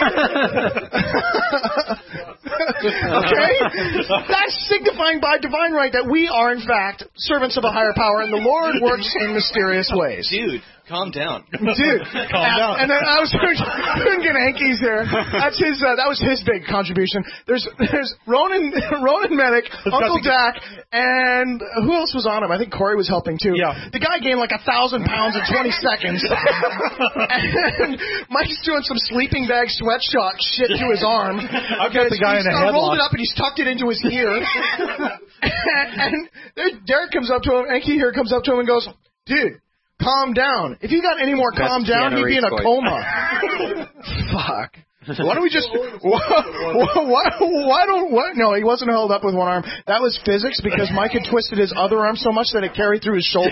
Okay? That's signifying by divine right that we are, in fact, servants of a higher power, and the Lord works in mysterious ways. Dude, calm down. Dude, calm and, down. And then I was doing Genanki's there. That's his. Uh, that was his big contribution. There's there's Ronan Ronan Medic, Uncle Dak, and who else was on him? I think Corey was helping too. Yeah. The guy gained like a thousand pounds in twenty seconds. And Mike's doing some sleeping bag sweatshop shit to his arm. I've got the guy in a headlock. Rolled it up and he's tucked it into his ear. And there, Derek comes up to him, Enki here comes up to him and goes, dude, calm down. If you got any more Best calm down, he'd be in a voice. coma. Fuck. Why don't we just, why, why, why don't, what? No, he wasn't held up with one arm. That was physics because Mike had twisted his other arm so much that it carried through his shoulders.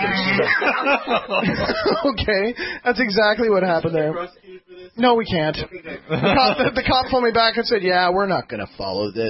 Okay, that's exactly what happened there. No, we can't. The cop, the, the cop pulled me back and said, yeah, we're not going to follow this.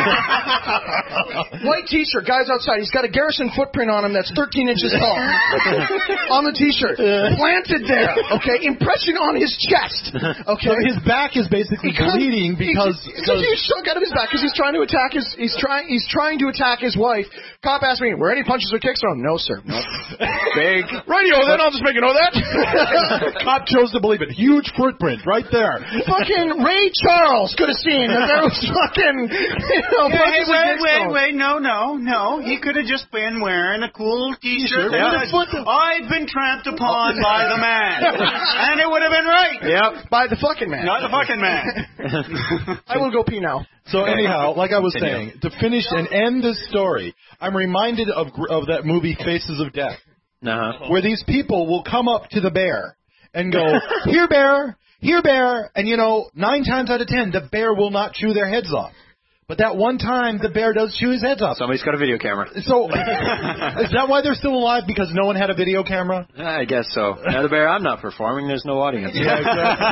White t-shirt, guy's outside. He's got a Garrison footprint on him that's thirteen inches tall. On the t-shirt. Planted there. Okay, impression on his chest. Okay. So his back is basically bleeding because because he's shook out of his back because he's trying to attack his he's trying he's trying to attack his wife. Cop asked me, were any punches or kicks on him? No, sir. No. Big. Radio, then I'll just make a note of that. Cop chose to believe it. Huge footprint right there. Fucking Ray Charles could have seen that there was fucking you know Yeah, hey, punches or wait, kicks wait, on him. wait, no, no, no. He could have just been wearing a cool t-shirt. Yeah. that says, I've been tramped upon by the man. And it would have been right. Yep. By the fucking man. Not the fucking man. I will go pee now. So anyhow, like I was saying, to finish and end this story, I'm reminded of of that movie Faces of Death, Uh-huh. where these people will come up to the bear and go, here bear, here bear, and you know, nine times out of ten, the bear will not chew their heads off. But that one time, the bear does chew his heads off. Somebody's got a video camera. So, is that why they're still alive? Because no one had a video camera? I guess so. Now the bear, I'm not performing. There's no audience. Yeah,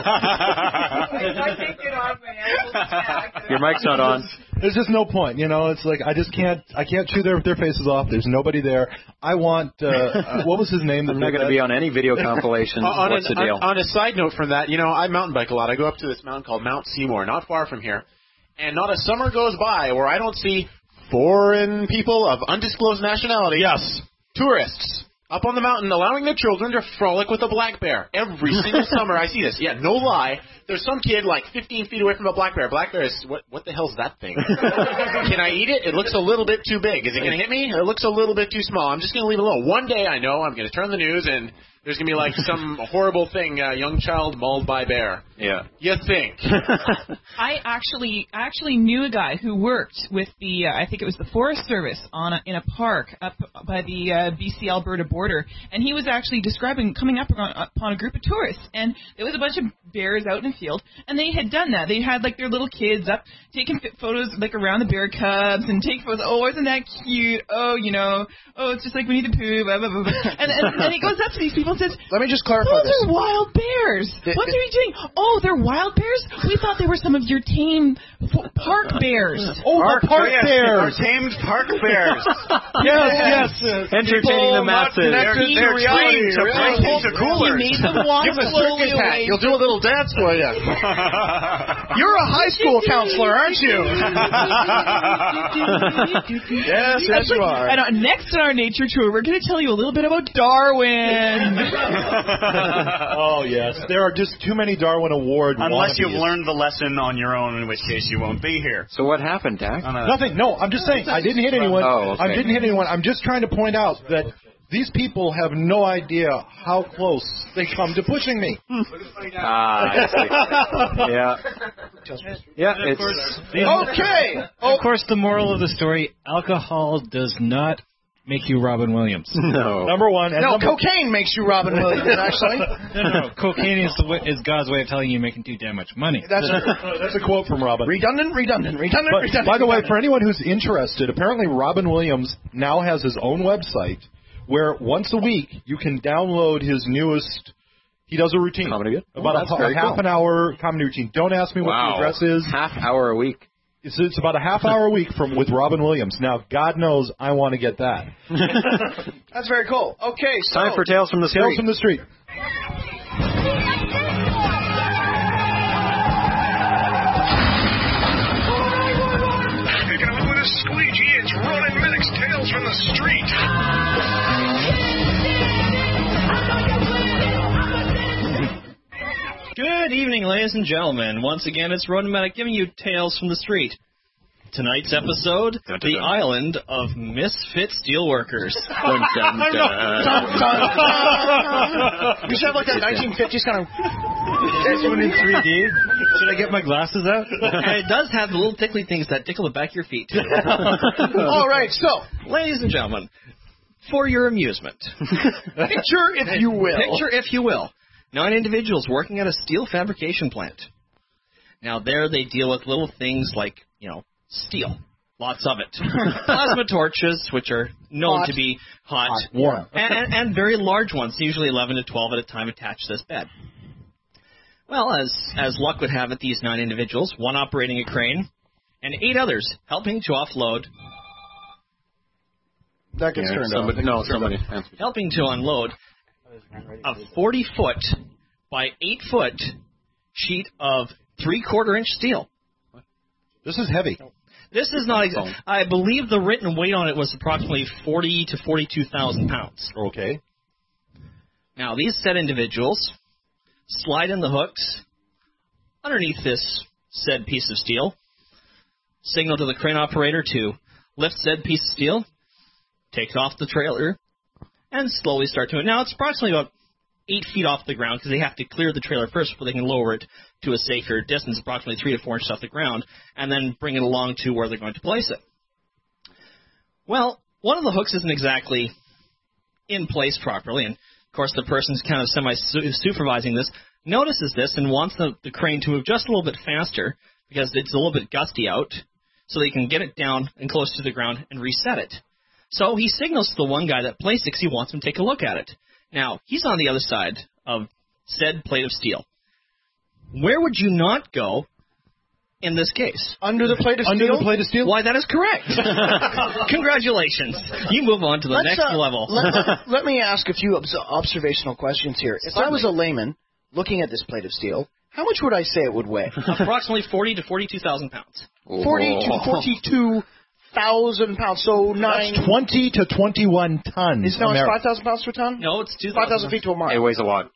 Your mic's not on. There's just no point, you know. It's like I just can't, I can't chew their their faces off. There's nobody there. I want, uh, uh, what was his name? I'm not going to be on any video compilation. on, What's an, the deal? on, on a side note from that, you know, I mountain bike a lot. I go up to this mountain called Mount Seymour, not far from here. And not a summer goes by where I don't see foreign people of undisclosed nationality. Yes. Tourists. Up on the mountain, allowing their children to frolic with a black bear. Every single summer I see this. Yeah, no lie. There's some kid like fifteen feet away from a black bear. Black bear is, what, what the hell's that thing? Can I eat it? It looks a little bit too big. Is it going to hit me? It looks a little bit too small. I'm just going to leave it alone. One day I know I'm going to turn the news and there's going to be like some horrible thing, a young child mauled by bear. Yeah. You think? I actually I actually knew a guy who worked with the uh, I think it was the Forest Service on a, in a park up by the uh, B C Alberta border, and he was actually describing coming up on, upon a group of tourists, and there was a bunch of bears out in the field, and they had done that. They had like their little kids up taking photos like around the bear cubs and take photos. Oh, isn't that cute? Oh, you know, oh, it's just like Winnie the Pooh. Blah, blah, blah, blah. And, and and he goes up to these people and says, let me just clarify those this. are wild bears. The, what the, are you doing? Oh, they're wild bears? We thought they were some of your tame f- park bears. Oh, Park, the park oh, yes, bears. Our tamed park bears. Yes, yes. Entertaining the masses. They're, they're trained to break into coolers. He made them walk Give them a slowly circus hat. away. He'll do a little dance for you. You're a high school counselor, aren't you? Yes, yes, you are. And uh, next in our nature tour, we're going to tell you a little bit about Darwin. Oh, yes. There are just too many Darwin Award Unless wannabes. you've learned the lesson on your own, in which case you won't be here. So what happened, Dak? Nothing. No, I'm just saying. I didn't hit anyone. Oh, okay. I didn't hit anyone. I'm just trying to point out that these people have no idea how close they come to pushing me. Ah, I see. Yeah. Yeah, it's... Okay. Of course, the moral of the story, alcohol does not make you Robin Williams? No. Number one. And no, number cocaine makes you Robin Williams, actually. No, no, cocaine is, the way, is God's way of telling you you're making too damn much money. That's a, that's a quote from Robin. Redundant, redundant, redundant, But, redundant. by the way, redundant. for anyone who's interested, apparently Robin Williams now has his own website where once a week you can download his newest. He does a routine. Comedy bit? About Oh, a, that's a very half cool. an hour comedy routine. Don't ask me what Wow. the address is. Half hour a week. It's, it's about a half hour a week from with Robin Williams. Now, God knows I want to get that. That's very cool. Okay, so Time for Tales from the Street. Tales from the Street. Picking up with a squeegee, it's Ronan Minnick's Tales from the Street. Good evening, ladies and gentlemen. Once again, it's Ronan Minnick giving you Tales from the Street. Tonight's episode, dun, dun, the dun. island of misfit steelworkers. Dun, dun, dun. You should have like that nineteen fifties kind of. This one in three D. Should I get my glasses out? And it does have the little tickly things that tickle the back of your feet. All right, so Ladies and gentlemen, for your amusement, picture if you will. Picture, if you will, nine individuals working at a steel fabrication plant. Now, there they deal with little things like, you know, steel. Lots of it. Plasma torches, which are known Hot. to be hot. Hot, warm. And, and, and very large ones, usually eleven to twelve at a time, attached to this bed. Well, as, as luck would have it, these nine individuals, one operating a crane, and eight others helping to offload, That gets Yeah, turned somebody, on. no, somebody. answered. helping to unload a forty-foot by eight-foot sheet of three-quarter inch steel. This is heavy. This is not. Ex- I believe the written weight on it was approximately forty to forty-two thousand pounds. Okay. Now these said individuals slide in the hooks underneath this said piece of steel, signal to the crane operator to lift said piece of steel, take off the trailer, and slowly start to it. Now it's approximately about eight feet off the ground because they have to clear the trailer first before they can lower it to a safer distance, approximately three to four inches off the ground, and then bring it along to where they're going to place it. Well, one of the hooks isn't exactly in place properly, and of course the person's kind of semi-supervising this, notices this and wants the, the crane to move just a little bit faster because it's a little bit gusty out, so they can get it down and close to the ground and reset it. So he signals to the one guy that placed it because he wants him to take a look at it. Now, he's on the other side of said plate of steel. Where would you not go in this case? Under the plate of Under steel? the plate of steel? Why, that is correct. Congratulations. You move on to the Let's, next uh, level. let, let me ask a few obs- observational questions here. If I was a layman looking at this plate of steel, how much would I say it would weigh? Approximately forty to forty-two thousand pounds. forty to forty-two thousand pounds. So nine. That's twenty to twenty-one tons. Is no, it's Ameri- five thousand pounds to a ton. No, it's two Five thousand feet to a mile. It weighs a lot.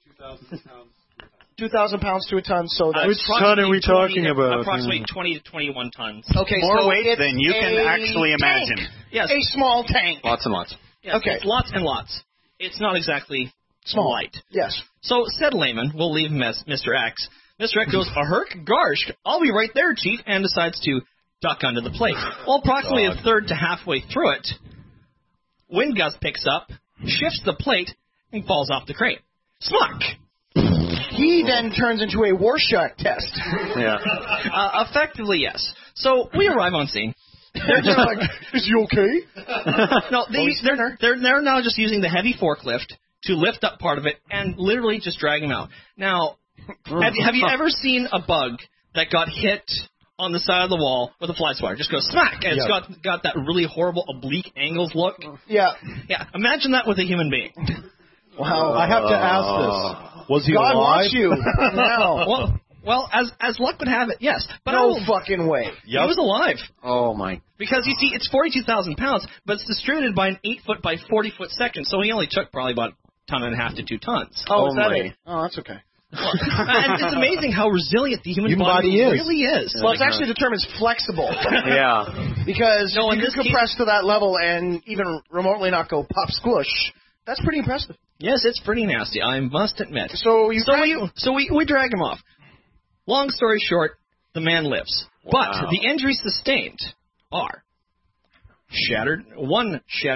Two thousand pounds to a ton. So Uh, that's approximately talking twenty about? Approximately twenty to twenty-one tons. okay. More so weight it's than you can a actually tank. imagine. Yes. A small tank. Lots and lots. Yes, Okay. It's lots and lots. It's not exactly Small. light. Yes. So, said layman, we'll leave him as Mister X. Mister X goes, a herk, garsh, I'll be right there, Chief, and decides to duck under the plate. Well, approximately a third to halfway through it, wind gust picks up, shifts the plate, and falls off the crane. Smuck! He then turns into a Rorschach test. Yeah. Uh, effectively, yes. So, we arrive on scene. They're just like, is he okay? no, they, they're, they're, they're now just using the heavy forklift to lift up part of it and literally just drag him out. Now, have, have you ever seen a bug that got hit on the side of the wall with a fly swatter? Just goes smack, and it's Yeah. got got that really horrible oblique angles look. Yeah. Yeah, imagine that with a human being. Wow. I have to ask this. Was he God alive? wants you now. Well, well, as as luck would have it, yes. But No I, fucking way. he was alive. Oh, my. Because, you see, it's forty-two thousand pounds, but it's distributed by an eight-foot by forty-foot section, so he only took probably about a ton and a half to two tons. Oh, Oh, is that my. it? Oh, that's okay. And it's amazing how resilient the human, Human body, body is. really is. Well, it's actually the term is flexible. Yeah. Because No, in you this can case- compress to that level and even remotely not go pop squish. That's pretty impressive. Yes, it's pretty nasty, I must admit. So you So we so we, we drag him off. Long story short, the man lives. Wow. But the injuries sustained are shattered, one shattered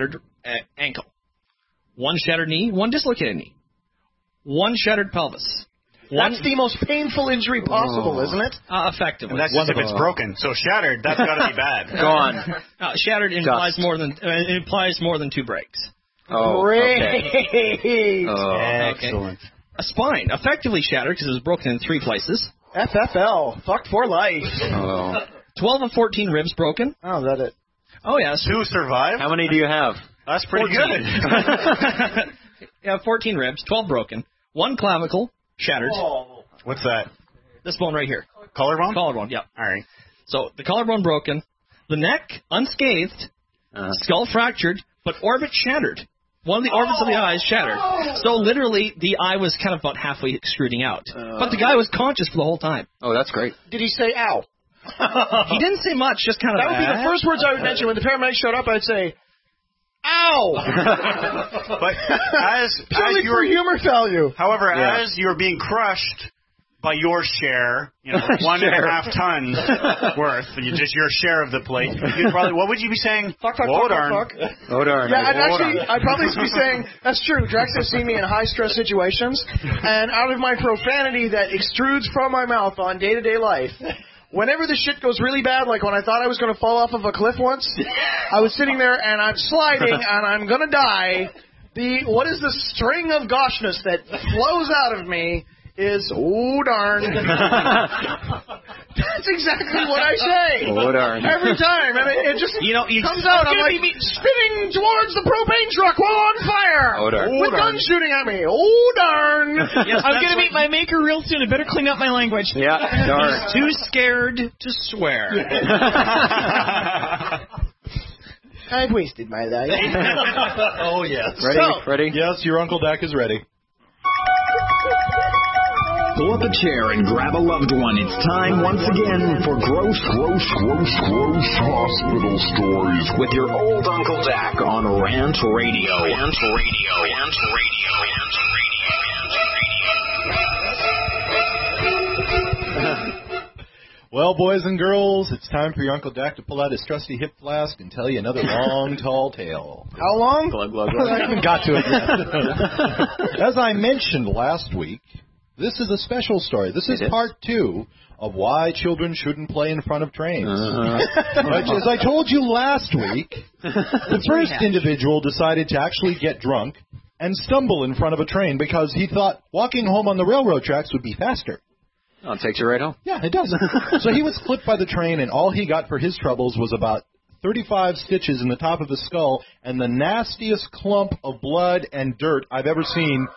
uh, ankle. One shattered knee, one dislocated knee. One shattered pelvis. One, that's the most painful injury possible, oh. isn't it? Uh, effectively. And that's just if it's broken. So shattered, that's got to be bad. Go on. Uh, shattered implies Dust. more than uh, it implies more than two breaks. Oh, Great. Okay. Oh, excellent. Okay. A spine, effectively shattered because it was broken in three places. F F L, fucked for life. Oh. Twelve of fourteen ribs broken. Oh, is that it? Oh yeah. So two survived. How many do you have? That's pretty fourteen. good. Yeah, fourteen ribs, twelve broken, one clavicle shattered. Oh. What's that? This bone right here. Collarbone? Collarbone, yeah. All right. So the collarbone broken, the neck unscathed, uh. skull fractured, but orbit shattered. One of the orbits of the eye is shattered. So literally, the eye was kind of about halfway extruding out. Uh. But the guy was conscious for the whole time. Oh, that's great. Did he say ow? He didn't say much, just kind of. That would be the first words I would mention. When the paramedics showed up, I'd say, ow! But as, Purely as you for were, humor value. However, yeah. as you're being crushed by your share, you know, one and a half tons worth, you just your share of the plate, you'd probably, what would you be saying? Fuck, fuck, oh, fuck, darn. fuck, fuck. Oh, darn. Yeah, I'd Oh, actually, darn. I'd probably be saying, that's true, Drex has seen me in high-stress situations, and out of my profanity that extrudes from my mouth on day-to-day life, whenever the shit goes really bad, like when I thought I was going to fall off of a cliff once, I was sitting there and I'm sliding and I'm going to die. The what is the string of goshness that flows out of me is, oh, darn. That's exactly what I say. Oh, darn. Every time. And it, it just you know, you, comes out. I'm like be spinning towards the propane truck while on fire. Oh, darn. With Oh, darn. guns shooting at me. Oh, darn. Yes, I'm going to meet my maker real soon. I better clean up my language. Yeah, darn. He's too scared to swear. I've wasted my life. Oh, yes. Ready? So, Ready? Yes, your Uncle Dak is ready. Pull up a chair and grab a loved one. It's time once again for Gross, Gross, Gross, Gross Hospital Stories with your old Uncle Dak on Rant Radio. Rant Radio. Rant Radio. Rant Radio. Well, boys and girls, it's time for your Uncle Dak to pull out his trusty hip flask and tell you another long, tall tale. How long? Glug, glug, glug. I haven't got to it yet. As I mentioned last week, this is a special story. This is, is part two of why children shouldn't play in front of trains. Uh-huh. As I told you last week, the first individual decided to actually get drunk and stumble in front of a train because he thought walking home on the railroad tracks would be faster. Oh, it takes you right home. Yeah, it does. So he was clipped by the train, and all he got for his troubles was about thirty-five stitches in the top of his skull and the nastiest clump of blood and dirt I've ever seen.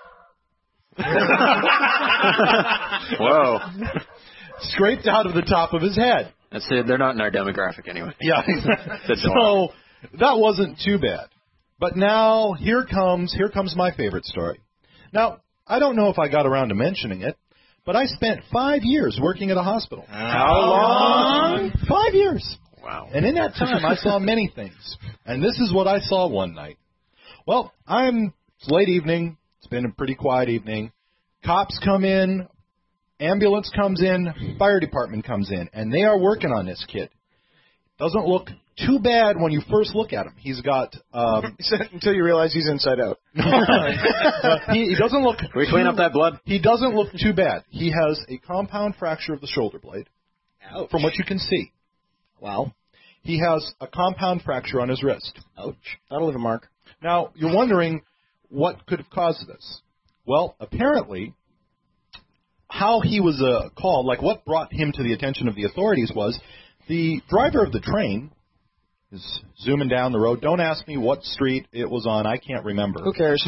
Whoa. Scraped out of the top of his head. That's it. They're not in our demographic anyway. Yeah. So that wasn't too bad. But now here comes here comes my favorite story. Now, I don't know if I got around to mentioning it, but I spent five years working at a hospital. How long? Five years. Wow. And in that time, I saw many things. And this is what I saw one night. Well, I'm it's late evening. It's been a pretty quiet evening. Cops come in, ambulance comes in, fire department comes in, and they are working on this kid. Doesn't look too bad when you first look at him. He's got... Um, until you realize he's inside out. he, he doesn't look... Can we clean up that blood? He doesn't look too bad. He has a compound fracture of the shoulder blade, Ouch. From what you can see. Wow. He has a compound fracture on his wrist. Ouch. That'll leave a mark. Now, you're wondering what could have caused this. Well, apparently, how he was uh, called, like what brought him to the attention of the authorities was the driver of the train is zooming down the road. Don't ask me what street it was on. I can't remember. Who cares?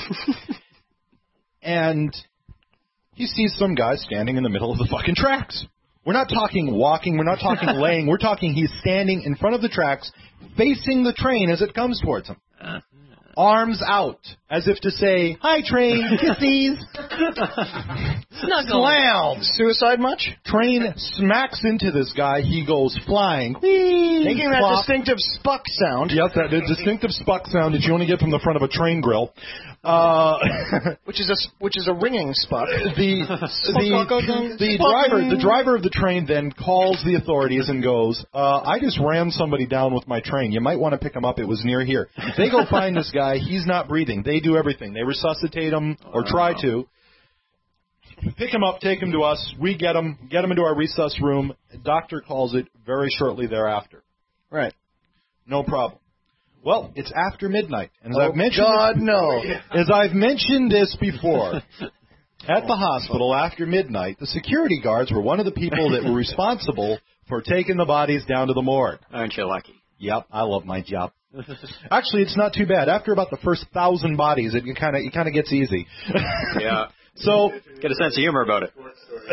And he sees some guy standing in the middle of the fucking tracks. We're not talking walking. We're not talking laying. We're talking he's standing in front of the tracks, facing the train as it comes towards him. Uh, Arms out, as if to say, "Hi, train, kissies." Slam. Suicide much? Train smacks into this guy. He goes flying. Whee, Making that flop. distinctive spuck sound. Yes, that distinctive spuck sound that you only get from the front of a train grill. Uh, which is a which is a ringing spot. The the the driver the driver of the train then calls the authorities and goes, uh, "I just ran somebody down with my train. You might want to pick him up. It was near here." They go find this guy. He's not breathing. They do everything. They resuscitate him or try to. Pick him up, take him to us. We get him, get him into our resus room. Doctor calls it very shortly thereafter. Right. No problem. Well, it's after midnight, and as Oh, I've mentioned, God, no. As I've mentioned this before, at the hospital after midnight, the security guards were one of the people that were responsible for taking the bodies down to the morgue. Aren't you lucky? Yep, I love my job. Actually, it's not too bad. After about the first thousand bodies, it kind of it kind of gets easy. Yeah. So get a sense of humor about it.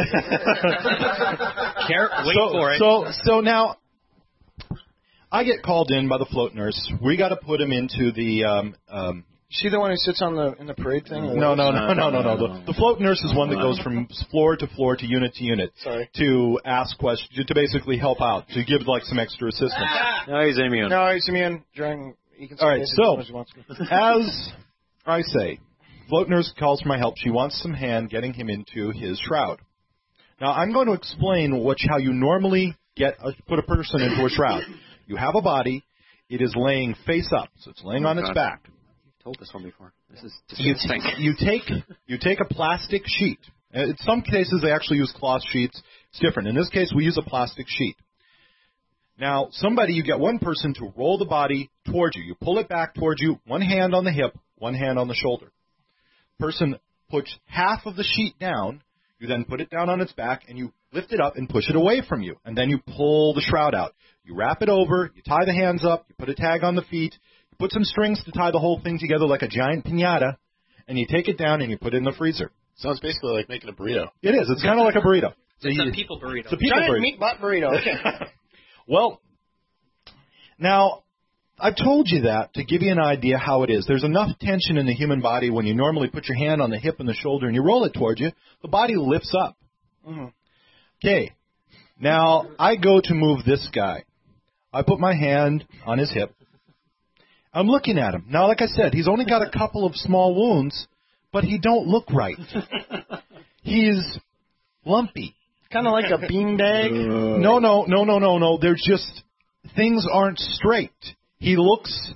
Care, wait so, for it. So so now. I get called in by the float nurse. We got to put him into the. Um, um, She the one who sits on the in the parade thing? Or no, what? no, no, no, no, no. The, the float nurse is one that goes from floor to floor to unit to unit Sorry. to ask questions, to basically help out, to give like some extra assistance. No, he's immune. No, he's immune during. He can All right, stay so as much as he wants to. as I say, float nurse calls for my help. She wants some hand getting him into his shroud. Now I'm going to explain what how you normally get a, put a person into a shroud. You have a body. It is laying face up, so it's laying Oh, on its God. back. You've told this one before. This is You, disgusting. you take you take a plastic sheet. Uh, In some cases, they actually use cloth sheets. It's different. In this case, we use a plastic sheet. Now, somebody, you get one person to roll the body towards you. You pull it back towards you, one hand on the hip, one hand on the shoulder. Person puts half of the sheet down. You then put it down on its back, and you lift it up and push it away from you. And then you pull the shroud out. You wrap it over, you tie the hands up, you put a tag on the feet, you put some strings to tie the whole thing together like a giant piñata, and you take it down and you put it in the freezer. Sounds basically like making a burrito. It is. It's kind of like a burrito. So It's you- a people burrito. It's a people Giant burrito. meat butt burrito. Okay. Well, now, I've told you that to give you an idea how it is. There's enough tension in the human body when you normally put your hand on the hip and the shoulder and you roll it towards you, the body lifts up. Mm-hmm. Okay. Now, I go to move this guy. I put my hand on his hip. I'm looking at him. Now, like I said, he's only got a couple of small wounds, but he don't look right. He's lumpy. Kind of like a beanbag. No, no, no, no, no, no. There's just things aren't straight. He looks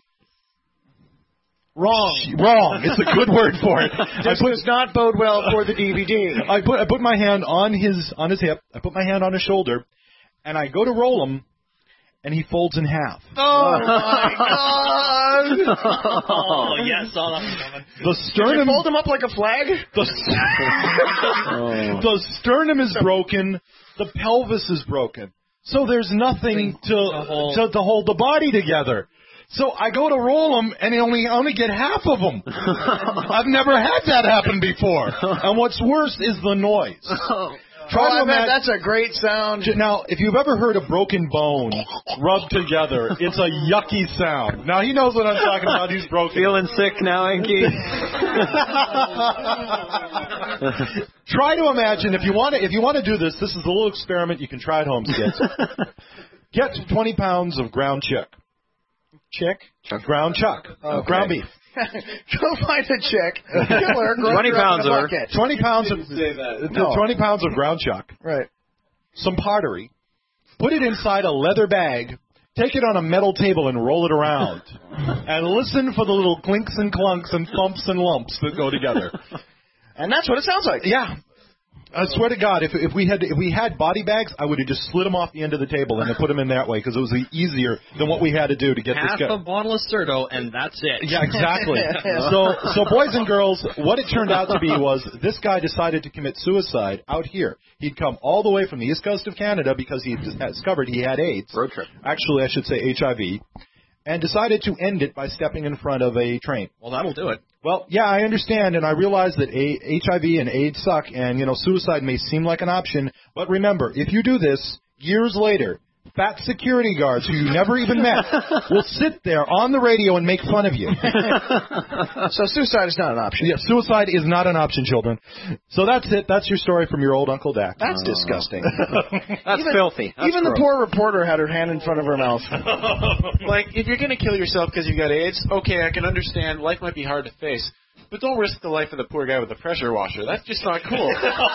Wrong. wrong. It's a good word for it. This does not bode well for the D V D. I put I put my hand on his on his hip. I put my hand on his shoulder, and I go to roll him, and he folds in half. Oh my God! Oh, yes, saw that one coming. The sternum. Did you fold him up like a flag? The, the sternum is broken. The pelvis is broken. So there's nothing to hold. to, to hold the body together. So I go to roll them, and I only only get half of them. I've never had that happen before. And what's worse is the noise. Try Oh, to I bet imagine. that's a great sound. Now, if you've ever heard a broken bone rubbed together, it's a yucky sound. Now, he knows what I'm talking about. He's broken. Feeling sick now, Inky? Try to imagine, if you want to if you want to do this, this is a little experiment. You can try at home, kids. Get twenty pounds of ground chick. Chick? Ground chuck. Okay. Ground beef. Go find a chick. Kill her. grow twenty her up pounds in a of her. bucket. twenty pounds of No. twenty pounds of ground chuck. Right. Some pottery. Put it inside a leather bag. Take it on a metal table and roll it around. And listen for the little clinks and clunks and thumps and lumps that go together. And that's what it sounds like. Yeah. I swear to God, if if we had if we had body bags, I would have just slid them off the end of the table and then put them in that way because it was easier than what we had to do to get Half this guy. a bottle of Certo, and that's it. Yeah, exactly. so, so boys and girls, what it turned out to be was this guy decided to commit suicide out here. He'd come all the way from the east coast of Canada because he discovered he had AIDS. Road trip. Actually, I should say H I V. And decided to end it by stepping in front of a train. Well, that'll do it. Well, yeah, I understand, and I realize that a- H I V and AIDS suck, and, you know, suicide may seem like an option, but remember, if you do this, years later, fat security guards who you never even met will sit there on the radio and make fun of you. So suicide is not an option. Yeah, suicide is not an option, children. So that's it. That's your story from your old Uncle Dak. That's disgusting. That's even, filthy. That's even the gross. poor reporter had her hand in front of her mouth. Like, if you're going to kill yourself because you got AIDS, okay, I can understand. Life might be hard to face. but don't risk the life of the poor guy with the pressure washer. That's just not cool.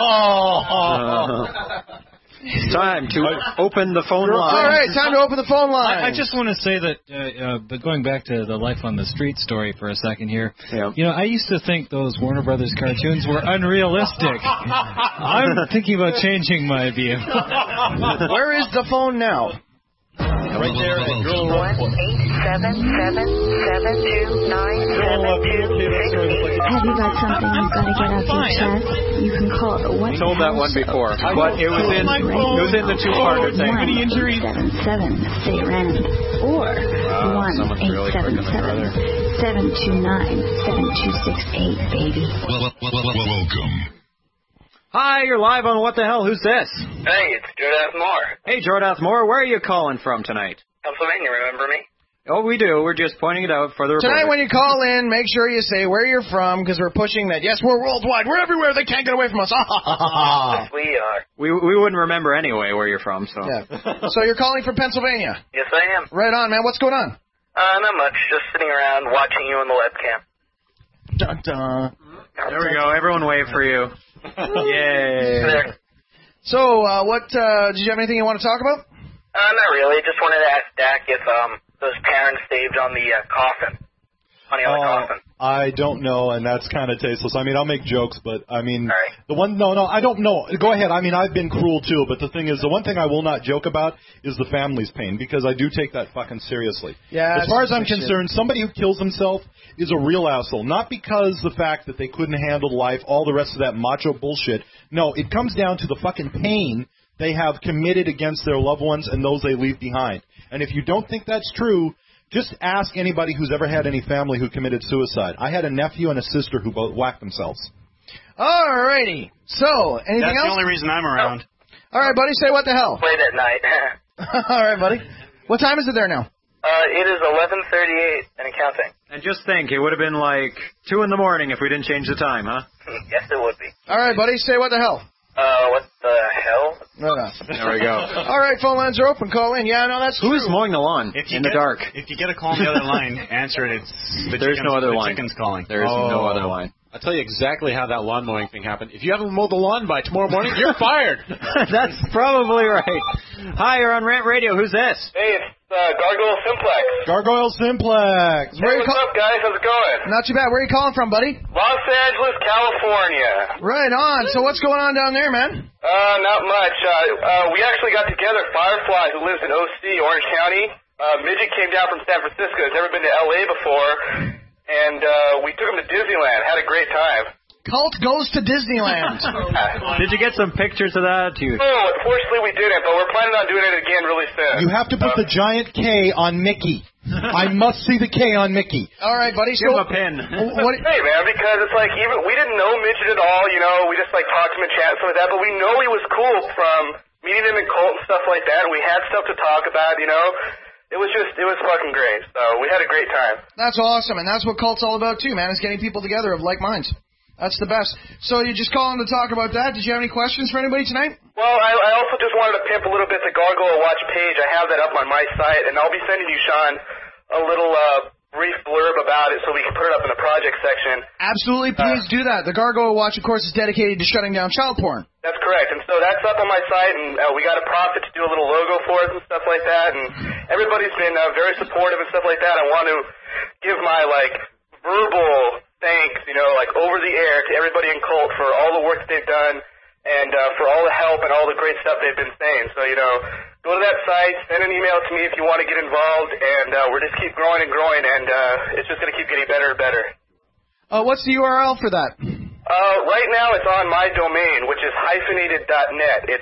Uh, it's time to open the phone line. All right, time to open the phone line. I, I just want to say that, uh, uh, but going back to the Life on the Street story for a second here, yeah. you know, I used to think those Warner Brothers cartoons were unrealistic. I'm thinking about changing my view. Where is the phone now? Right there at Girl one eight seven seven seven two nine seven two six eight. Have you got something you've got to get off your chest? You can call the What I told that one before, but it was in it was in the two-parter thing. one seven seven stay random or one eight seven seven seven two nine seven two six eight, baby. Welcome. Hi, you're live on What the Hell? Who's this? Hey, it's Jordath Moore. Hey, Jordath Moore, where are you calling from tonight? Pennsylvania, remember me? Oh, we do. We're just pointing it out for the reporter. Tonight when you call in, make sure you say where you're from, because we're pushing that. Yes, we're worldwide. We're everywhere. They can't get away from us. Yes, we are. We we wouldn't remember anyway where you're from, so. Yeah. So you're calling from Pennsylvania? Yes, I am. Right on, man. What's going on? Uh, not much. Just sitting around watching you on the webcam. Dun, dun. There we go. Everyone wave for you. Yay. There. So, uh, what, uh, did you have anything you want to talk about? Uh, not really. Just wanted to ask Dak if, um, those parents saved on the, uh, coffin. Money on the Uh, coffin. I don't know, and that's kind of tasteless. I mean, I'll make jokes, but I mean, Right. the one, no, no, I don't know. Go ahead. I mean, I've been cruel too, but the thing is, the one thing I will not joke about is the family's pain, because I do take that fucking seriously. Yeah. As far as I'm shit. concerned, somebody who kills himself is a real asshole. Not because the fact that they couldn't handle life, all the rest of that macho bullshit. No, it comes down to the fucking pain they have committed against their loved ones and those they leave behind. And if you don't think that's true, just ask anybody who's ever had any family who committed suicide. I had a nephew and a sister who both whacked themselves. All righty. So, anything That's else? the only reason I'm around. All right, buddy, say what the hell. Late at night. All right, buddy. What time is it there now? Uh, it is eleven thirty-eight and counting. And just think, it would have been like two in the morning if we didn't change the time, huh? Yes, it would be. All right, buddy, say what the hell. Uh, what the hell? No, no. There we go. All right, phone lines are open. Call in. Yeah, no, that's Who's true. mowing the lawn If you in the get, dark? If you get a call on the other line, answer it. It's the There's chickens, no other the line. chicken's calling. There is no Oh. other line. I'll tell you exactly how that lawn mowing thing happened. If you haven't mowed the lawn by tomorrow morning, you're fired. That's probably right. Hi, you're on Rant Radio. Who's this? Hey, it's uh, Gargoyle Simplex. Gargoyle Simplex. Hey, what's up, guys? How's it going? Not too bad. Where are you calling from, buddy? Los Angeles, California. Right on. So what's going on down there, man? Uh, not much. Uh, uh, we actually got together. Firefly, who lives in O C, Orange County. Uh, Midget came down from San Francisco. He's never been to L A before. And uh, we took him to Disneyland. Had a great time. Cult goes to Disneyland. Did you get some pictures of that? You... Oh, unfortunately we didn't, but we're planning on doing it again really soon. You have to put uh, the giant K on Mickey. I must see the K on Mickey. All right, buddy. Give So, him a pin. what, Hey, man, because it's like, even we didn't know Midget at all, you know, we just, like, talked to him and chat and stuff like that, but we know he was cool from meeting him in Colt and stuff like that, and we had stuff to talk about, you know. It was just, it was fucking great, so we had a great time. that's awesome, and that's what cult's all about too, man. Is getting people together of like minds. That's the best. So you just calling to talk about that? Did you have any questions for anybody tonight? Well, I, I also just wanted to pimp a little bit the Gargoyle Watch page. I have that up on my site, and I'll be sending you, Sean, a little uh, brief blurb about it so we can put it up in the project section. Absolutely, please Uh, do that. The Gargoyle Watch, of course, is dedicated to shutting down child porn. That's correct, and so that's up on my site, and uh, we got a profit to do a little logo for us and stuff like that, and everybody's been uh, very supportive and stuff like that. I want to give my, like, verbal thanks, you know, like, over the air to everybody in Colt for all the work that they've done and uh, for all the help and all the great stuff they've been saying. So, you know, go to that site, send an email to me if you want to get involved, and uh, we're just keep growing and growing, and uh, it's just going to keep getting better and better. Uh, what's the U R L for that? Uh, right now it's on my domain, which is hyphenated dot net. It's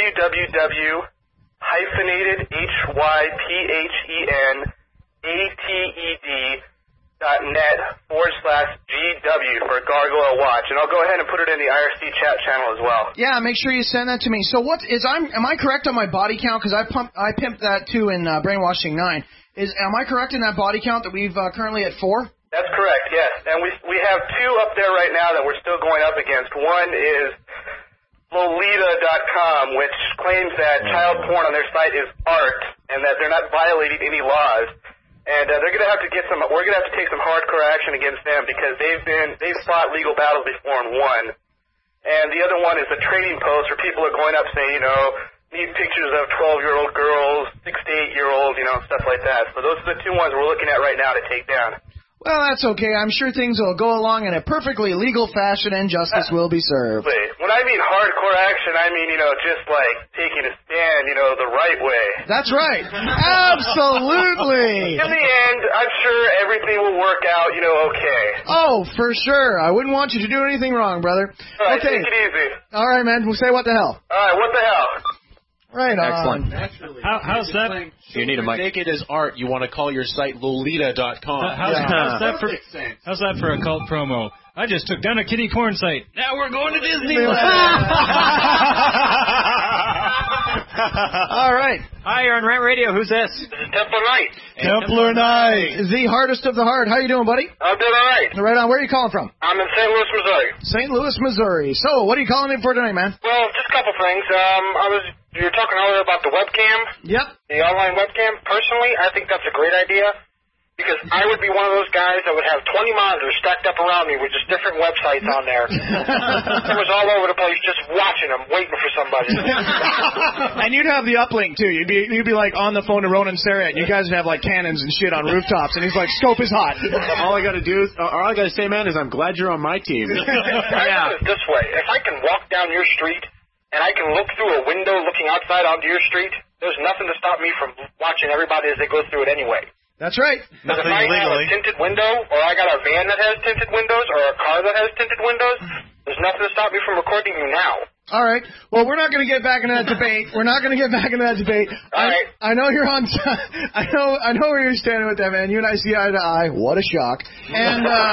www hyphenated H Y P H E N A T E D dot net forward slash G W for Gargoyle Watch. And I'll go ahead and put it in the I R C chat channel as well. Yeah, make sure you send that to me. So what is I'm am I correct on my body count? Because I pump I pimped that too in uh, Brainwashing nine. Is am I correct in that body count that we've uh, currently at four? That's correct, yes. And we we have two up there right now that we're still going up against. One is Lolita dot com, which claims that child porn on their site is art and that they're not violating any laws. and uh, they're going to have to get some. We're going to have to take some hardcore action against them because they've been they've fought legal battles before and won. And the other one is the trading post where people are going up saying, you know, need pictures of twelve-year-old girls, six to eight-year-olds, you know, stuff like that. So those are the two ones we're looking at right now to take down. Well, that's okay. I'm sure things will go along in a perfectly legal fashion and justice will be served. When I mean hardcore action, I mean, you know, just like taking a stand, you know, the right way. That's right. Absolutely. In the end, I'm sure everything will work out, you know, okay. Oh, for sure. I wouldn't want you to do anything wrong, brother. All right, okay. take it easy. All right, man. We'll say what the hell. All right, what the hell? Right on. Excellent. How, how's that? You need a mic. Naked as art. You want to call your site Lolita dot com. Uh, how's, yeah. how's, that for, how's that for a cult promo? I just took down a kiddie porn site. Now we're going to Disneyland. All right. Hi, you're on Rant Radio. Who's this? This is Templar Knight. Templar Knight. The hardest of the hard. How you doing, buddy? I'm doing all right. Right on. Where are you calling from? I'm in Saint Louis, Missouri. Saint Louis, Missouri. So, what are you calling in for tonight, man? Well, just a couple things. Um, I was you were talking earlier about the webcam. Yep. The online webcam. Personally, I think that's a great idea because I would be one of those guys that would have twenty monitors stacked up around me with just different websites on there. It was all over the place, just watching them, waiting for somebody. And you'd have the uplink too. You'd be you'd be like on the phone to Ronan Sarah, and you guys would have like cannons and shit on rooftops, and he's like, "Scope is hot." All I got to do is, all I got to say, man, is I'm glad you're on my team. Yeah. Put it this way: if I can walk down your street and I can look through a window looking outside onto your street, there's nothing to stop me from watching everybody as they go through it anyway. That's right. Because if I have a tinted window, or I got a van that has tinted windows, or a car that has tinted windows, there's nothing to stop me from recording you now. All right. Well, we're not going to get back into that debate. We're not going to get back into that debate. All I, right. I know you're on. T- I know. I know where you're standing with that, man. You and I see eye to eye. What a shock. And uh,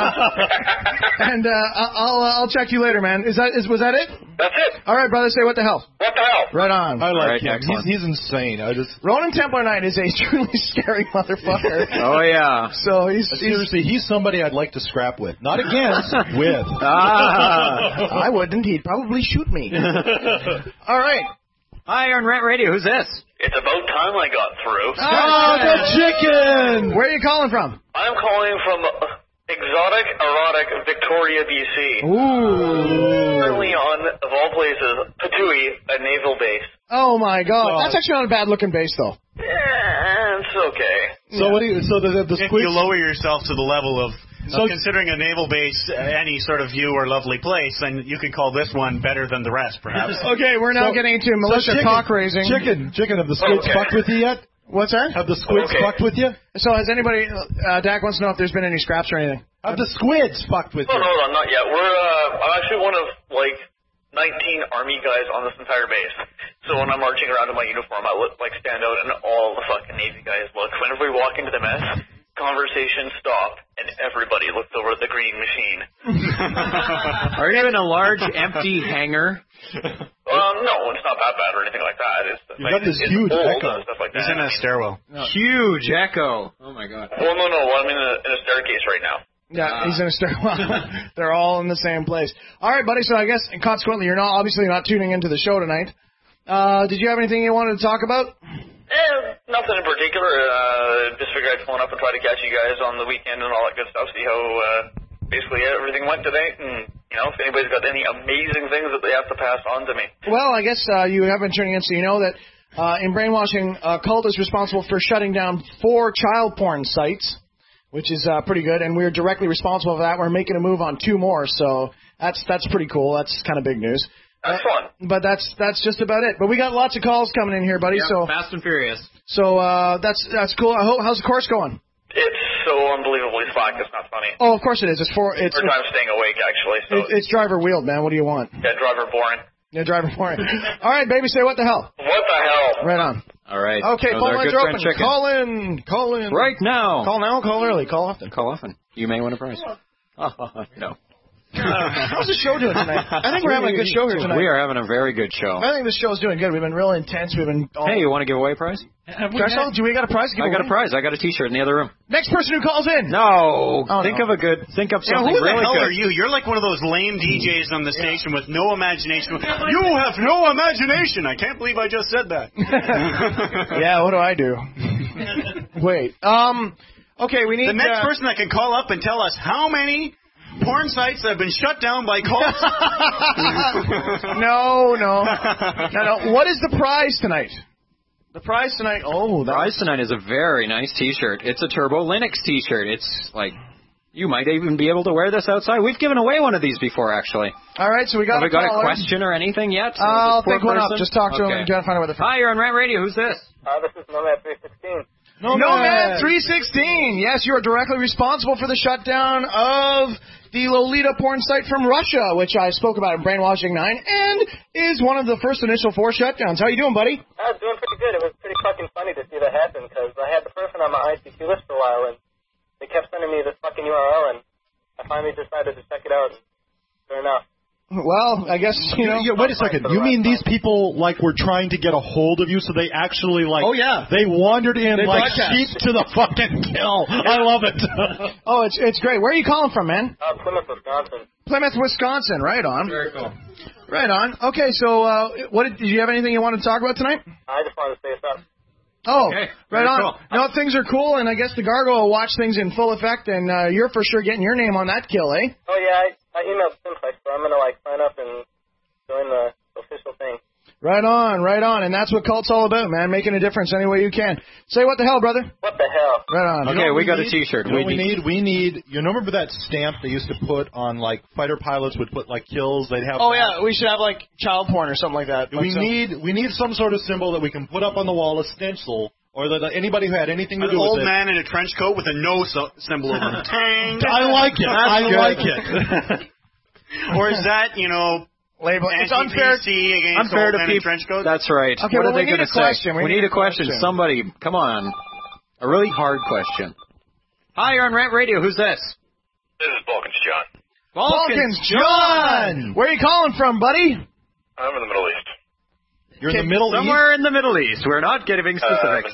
and uh, I'll uh, I'll check you later, man. Is that is was that it? That's it. All right, brother. Say what the hell. What the hell? Right on. I Right, like him. excellent. He's, he's insane. I just Ronan Templar Knight is a truly scary motherfucker. Oh yeah. So he's, he's seriously, he's somebody I'd like to scrap with, not against, with. Ah, I wouldn't. He'd probably shoot me. All right. Hi, you're on Rant Radio. Who's this? It's about time I got through. Oh, the chicken! Where are you calling from? I'm calling from exotic, erotic Victoria, B C. Ooh. Currently on, of all places, Patui, a naval base. Oh my God, Oh. that's actually not a bad looking base though. Yeah, it's okay. So what do you? So the the, the If squid. you lower yourself to the level of, So- of considering a naval base uh, any sort of view or lovely place, then you could call this one better than the rest, perhaps. Okay, we're now So- getting into so militia chicken- cock raising. Chicken, chicken. Have the squids Okay. fucked with you yet? What's that? Have the squids Okay. fucked with you? So has anybody? Uh, Dak wants to know if there's been any scraps or anything. Have the squids fucked with Oh, you? no, no, not yet. We're, uh, I'm actually one of, like, nineteen Army guys on this entire base. So when I'm marching around in my uniform, I look, like, stand out, and all the fucking Navy guys look. Whenever we walk into the mess, conversations stop, and everybody looks over at the green machine. Are you in a large empty hangar? Um, no, it's not that bad or anything like that. It's, You like, got this it's huge old echo. and stuff like that. He's in a stairwell. Huge echo. Oh my God. Well, no, no, I'm in a, in a staircase right now. Yeah, he's in a stairwell. They're all in the same place. All right, buddy. So I guess, and consequently, you're not obviously not tuning into the show tonight. Uh, did you have anything you wanted to talk about? Eh, nothing in particular. Uh, just figured I'd phone up and try to catch you guys on the weekend and all that good stuff. See how uh, basically everything went today, and you know if anybody's got any amazing things that they have to pass on to me. Well, I guess uh, you have been tuning in, so you know that uh, in brainwashing, uh, Cult is responsible for shutting down four child porn sites, which is uh, pretty good, and we're directly responsible for that. We're making a move on two more, so that's that's pretty cool. That's kind of big news. That's uh, fun. But that's that's just about it. But we got lots of calls coming in here, buddy. Yeah, so Fast and Furious. so uh, that's that's cool. I hope, how's the course going? It's so unbelievably slack. It's not funny. Oh, of course it is. It's for it's Third time staying awake actually. So it's, it's driver wheeled, man. What do you want? yeah, driver boring. Yeah, driver boring. All right, baby, say what the hell. What the hell? Right on. All right. Okay, That was phone our lines good are friend open. Chicken. Call in. Call in. Right now. Call now. Call early. Call often. Call often. You may win a prize. No. How's the show doing tonight? I think we're having a good show here tonight. We are having a very good show. I think this show's doing good. We've been real intense. We've been. All... Hey, you want to give away a prize? Have we, got... Do we got a prize? To give I got away? a prize. I got a T-shirt in the other room. Next person who calls in. No. Oh, think no. of a good. Think of Yeah, something who the really hell good. are you? You're like one of those lame D Js on the station with no imagination. You have no imagination. I can't believe I just said that. Yeah, what do I do? Wait. Um. Okay, we need the next uh, person that can call up and tell us how many porn sites have been shut down by cults. no, no, no, no. What is the prize tonight? The prize tonight. Oh, the prize tonight is a very nice T-shirt. It's a Turbo Linux T-shirt. It's like you might even be able to wear this outside. We've given away one of these before, actually. All right, so we got. Have a we got caller. a question or anything yet? Uh, I'll This poor think one up. person? Just talk to okay. him and try to find out what the. Hi, you're on Rant Radio. Who's this? Uh, this is Nomad three sixteen. Nomad three sixteen. Yes, you are directly responsible for the shutdown of the Lolita porn site from Russia, which I spoke about in Brainwashing nine, and is one of the first initial four shutdowns. How you doing, buddy? I was doing pretty good. It was pretty fucking funny to see that happen because I had the person on my I C Q list for a while, and they kept sending me this fucking U R L, and I finally decided to check it out. And sure enough. Well, I guess, you know. Yeah, wait a second. You mean these people, like, were trying to get a hold of you, so they actually, like, Oh, yeah. they wandered in They like broadcast. sheep to the fucking kill. I love it. Oh, it's it's great. Where are you calling from, man? Uh, Plymouth, Wisconsin. Plymouth, Wisconsin. Right on. Very cool. Right on. Okay, so uh, what did, did you have anything you wanted to talk about tonight? I just wanted to say something. Oh, Okay, right very on. cool. No, things are cool, and I guess the Gargoyle will watch things in full effect, and uh, you're for sure getting your name on that kill, eh? Oh, yeah, I, I emailed Simplex, so I'm going to, like, sign up and join the official thing. Right on, right on, and that's what Cult's all about, man, making a difference any way you can. Say what the hell, brother? What the hell? Right on. You know what need? T-shirt. You know what we need? We need. You know, remember that stamp they used to put on, like, fighter pilots would put, like, kills? They'd have. Oh, yeah, we should have, like, child porn or something like that. We Like some- need we need some sort of symbol that we can put up on the wall, a stencil, or that anybody who had anything to An do old with it. man in a trench coat with a no so- symbol over him. Tang. I like it. That's I good. like it. Or is that, you know, label? It's unfair against Unfair old to men in people. trench coats? That's right. Okay, what well, are they we need going a to say? question. We We need need a a question. question. Somebody, come on. A really hard question. Hi, you're on Rant Radio. Who's this? This is Balkans John. Balkans John! Where are you calling from, buddy? I'm in the Middle East. You're in the Middle East? Somewhere in the Middle East. We're not giving Uh, specifics.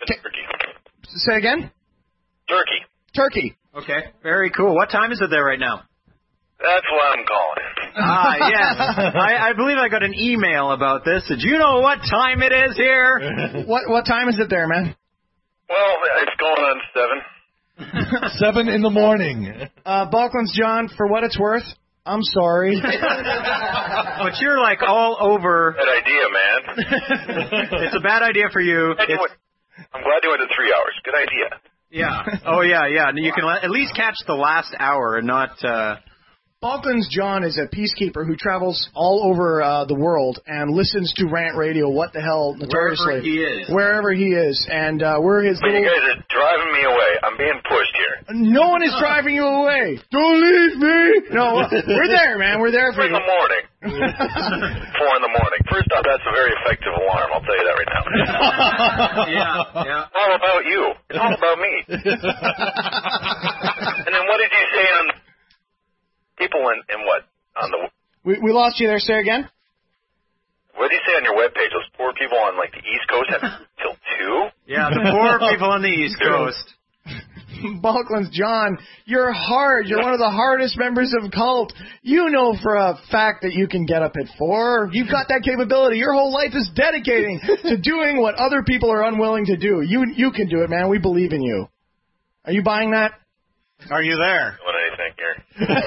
Say again? Turkey. Turkey. Okay. Very cool. What time is it there right now? That's why I'm calling. Ah, yes. I, I believe I got an email about this. Did you know what time it is here? What what time is it there, man? Well, it's going on seven. Seven in the morning. Uh, Balkans John, for what it's worth, I'm sorry. But you're like all over. Bad idea, man. It's a bad idea for you. Glad you It's, went- I'm glad you went to three hours. Good idea. yeah. Oh, yeah, yeah. And you can le- at least catch the last hour and not. Uh, Balkans John is a peacekeeper who travels all over uh, the world and listens to Rant Radio, what the hell, notoriously. Wherever he is. Wherever he is. And uh, we're his But you little... guys are driving me away. I'm being pushed here. No one is driving you away. Don't leave me. No, we're there, man. We're there for Four in you. the morning. Four in the morning. First off, that's a very effective alarm. I'll tell you that right now. yeah, yeah. It's all about you. It's all about me. And then what did you say on people in, in what? On the We, we lost you there. Say again. what did you say on your webpage? Those poor people on like the East Coast have till two? Yeah, the poor people on the East Coast. Balkans John, you're hard. You're one of the hardest members of Cult. You know for a fact that you can get up at four. You've got that capability. Your whole life is dedicating to doing what other people are unwilling to do. You you can do it, man. We believe in you. Are you buying that? Are you there? Doing anything here?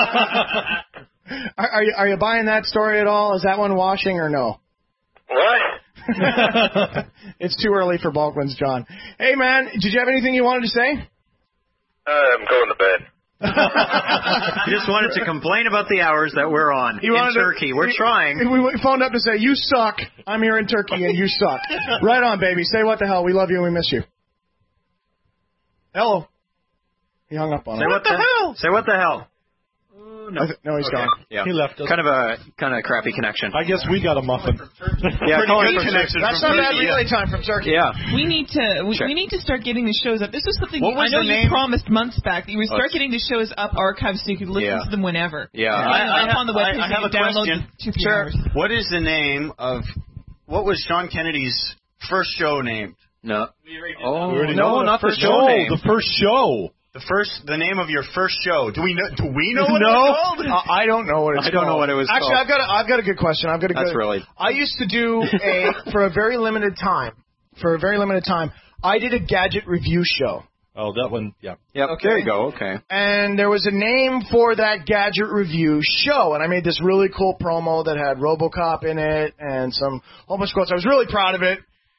Are, are you are you buying that story at all? Is that one washing or no? What? It's too early for Balkans John. Hey man, did you have anything you wanted to say? Uh, I'm going to bed. You just wanted to complain about the hours that we're on You in wanted to- Turkey. We're we- trying. We phoned up to say, you suck. I'm here in Turkey and you suck. Right on, baby. Say what the hell. We love you and we miss you. Hello. He hung up on Say us. what the hell? Say what the hell? No, no he's Okay. gone. Yeah. He left us. Kind of a kind of crappy connection. I guess we got a muffin. Yeah, calling good from connection That's from not bad Turkey. relay time from Turkey. Yeah. We need to we, Sure. we need to start getting the shows up. This was something What was I know the you name? promised months back that you would Oh, start it's- getting the shows up archived so you could listen Yeah. to them whenever. Yeah. And I- I up on the have- webpage I- I you have can a download question. two, three Sure. hours. What is the name of what was Sean Kennedy's first show named? No. Oh, We already no, know not the first show name. The first show. The first, the name of your first show. Do we know? Do we know what no, it was called? Uh, I don't know what it's I don't know called. what it was Actually, called. I've got a, I've got a good question. I've got a That's good. really- I used to do a for a very limited time. For a very limited time, I did a gadget review show. Oh, that one, yeah. Yep, Okay. there you go, okay. And there was a name for that gadget review show, and I made this really cool promo that had RoboCop in it and some whole bunch of quotes. I was really proud of it,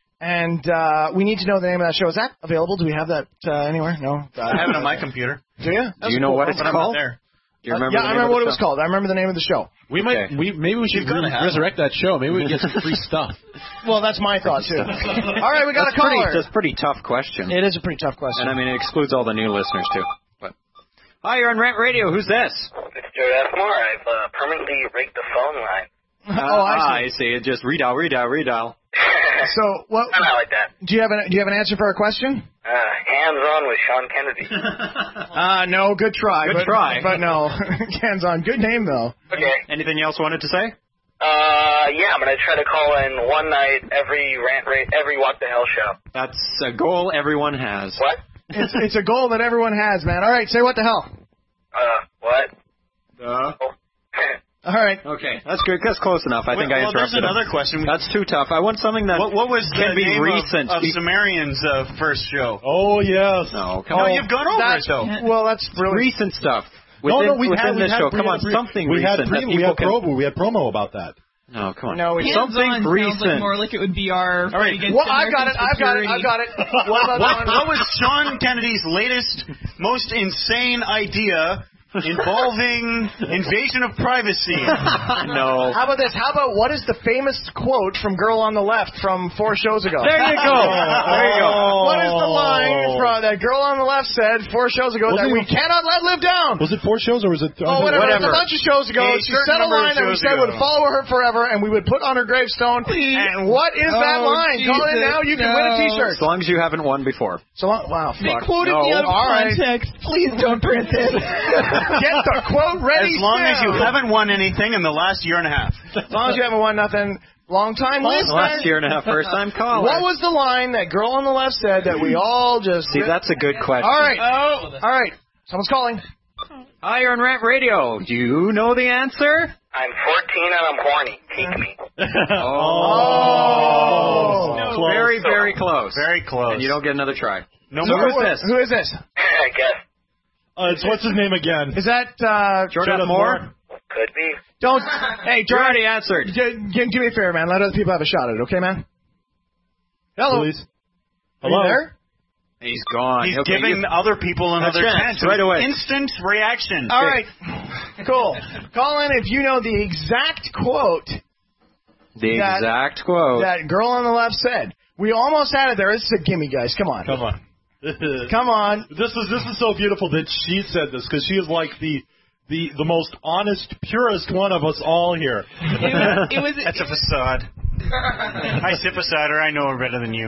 and uh, we need to know the name of that show. Is that available? Do we have that uh, anywhere? No? I have it on my computer. Do you? Do you know cool. what it's But I'm called? not there. Do you remember Uh, yeah, the I name remember of what the it was show? called. I remember the name of the show. We might, we maybe we should You've gotta have resurrect that show. Maybe we can get some free stuff. Well, that's my thought, too. All right, we got That's a caller. pretty, that's a pretty tough question. It is a pretty tough question. And I mean, it excludes all the new listeners, too. But Hi, you're on Rant Radio. Who's this? It's Joe Asmore. I've uh, permanently rigged the phone line. Oh, I see. I see. Just redial, redial, redial. So, what? I'm not like that. Do you have an Do you have an answer for our question? Uh, hands on with Sean Kennedy. Uh, no. Good try. Good but, try. But no. Hands on. Good name though. Okay. Anything else wanted to say? Uh, yeah, I'm gonna try to call in one night every rant rate, every What the Hell show. That's a goal everyone has. What? It's it's a goal that everyone has, man. All right, say what the hell. Uh, what? Uh. All right. Okay, that's good. That's close enough. I Well, think I well, there's interrupted him. another question. That's too tough. I want something that What, what was can the be name recent. of, of Be- Sumerian's uh, first show? Oh, yes. No, come No, on. you've gone over That's, it, though. well, that's really recent stuff. No, Within, no, we within had, we this had, show. we Come had, on, we, something we had recent pre, that we people had can... promo. We had promo about that. No, come on. No, we something Hands-on sounds recent. like more like it would be our All right. fight against Well, I've got American it. I've got it. security. I've got it. What about What, that one? what was Sean Kennedy's latest, most insane idea involving invasion of privacy? No. How about this? How about what is the famous quote from Girl on the Left from four shows ago? There you go. There you go. What is the line from that Girl on the Left said four shows ago Was that it- we cannot let live down? Was it four shows or was it? Oh, whatever. It was whatever. a bunch of shows ago. A She certain said a number of line that we shows said ago. would follow her forever, and we would put on her gravestone. And what is that Oh, line? Call in Jesus, now. You can win a no. T-shirt. As long as you haven't won before. So long, wow, They fuck. quoted no. me out of All right. context. Please don't print it. Get the quote ready. As long as you Sam. haven't won anything in the last year and a half. As long as you haven't won nothing. Long time listener. Last year and a half, first time caller. What was the line that Girl on the Left said that we all just... See, that's a good question. All right. Oh. All right. Someone's calling. Hi, you're on Rant Radio. Do you know the answer? I'm fourteen and I'm horny. Take me. Oh. Oh. No, very, very close. Very close. And you don't get another try. No So more. who's this? Who is this? I guess. Uh, it's what's his name again? Is that uh, Jordan Jordan Moore? Moore? Could be. Don't. Hey, You Jordan. already answered. G- g- do me a favor, man. Let other people have a shot at it, okay, man? Hello. Please. Are you Hello? there? He's gone. He's Okay, giving you- other people another That's right. chance. Right away. Instant reaction. All right. Cool. Call in if you know the exact quote the that- exact quote. that Girl on the Left said. We almost had it there. This is a gimme, guys. Come on. Come on. Come on. This is this is so beautiful that she said this because she is like the the the most honest, purest one of us all here. It was, it was That's a facade. I sit beside her. I know her better than you.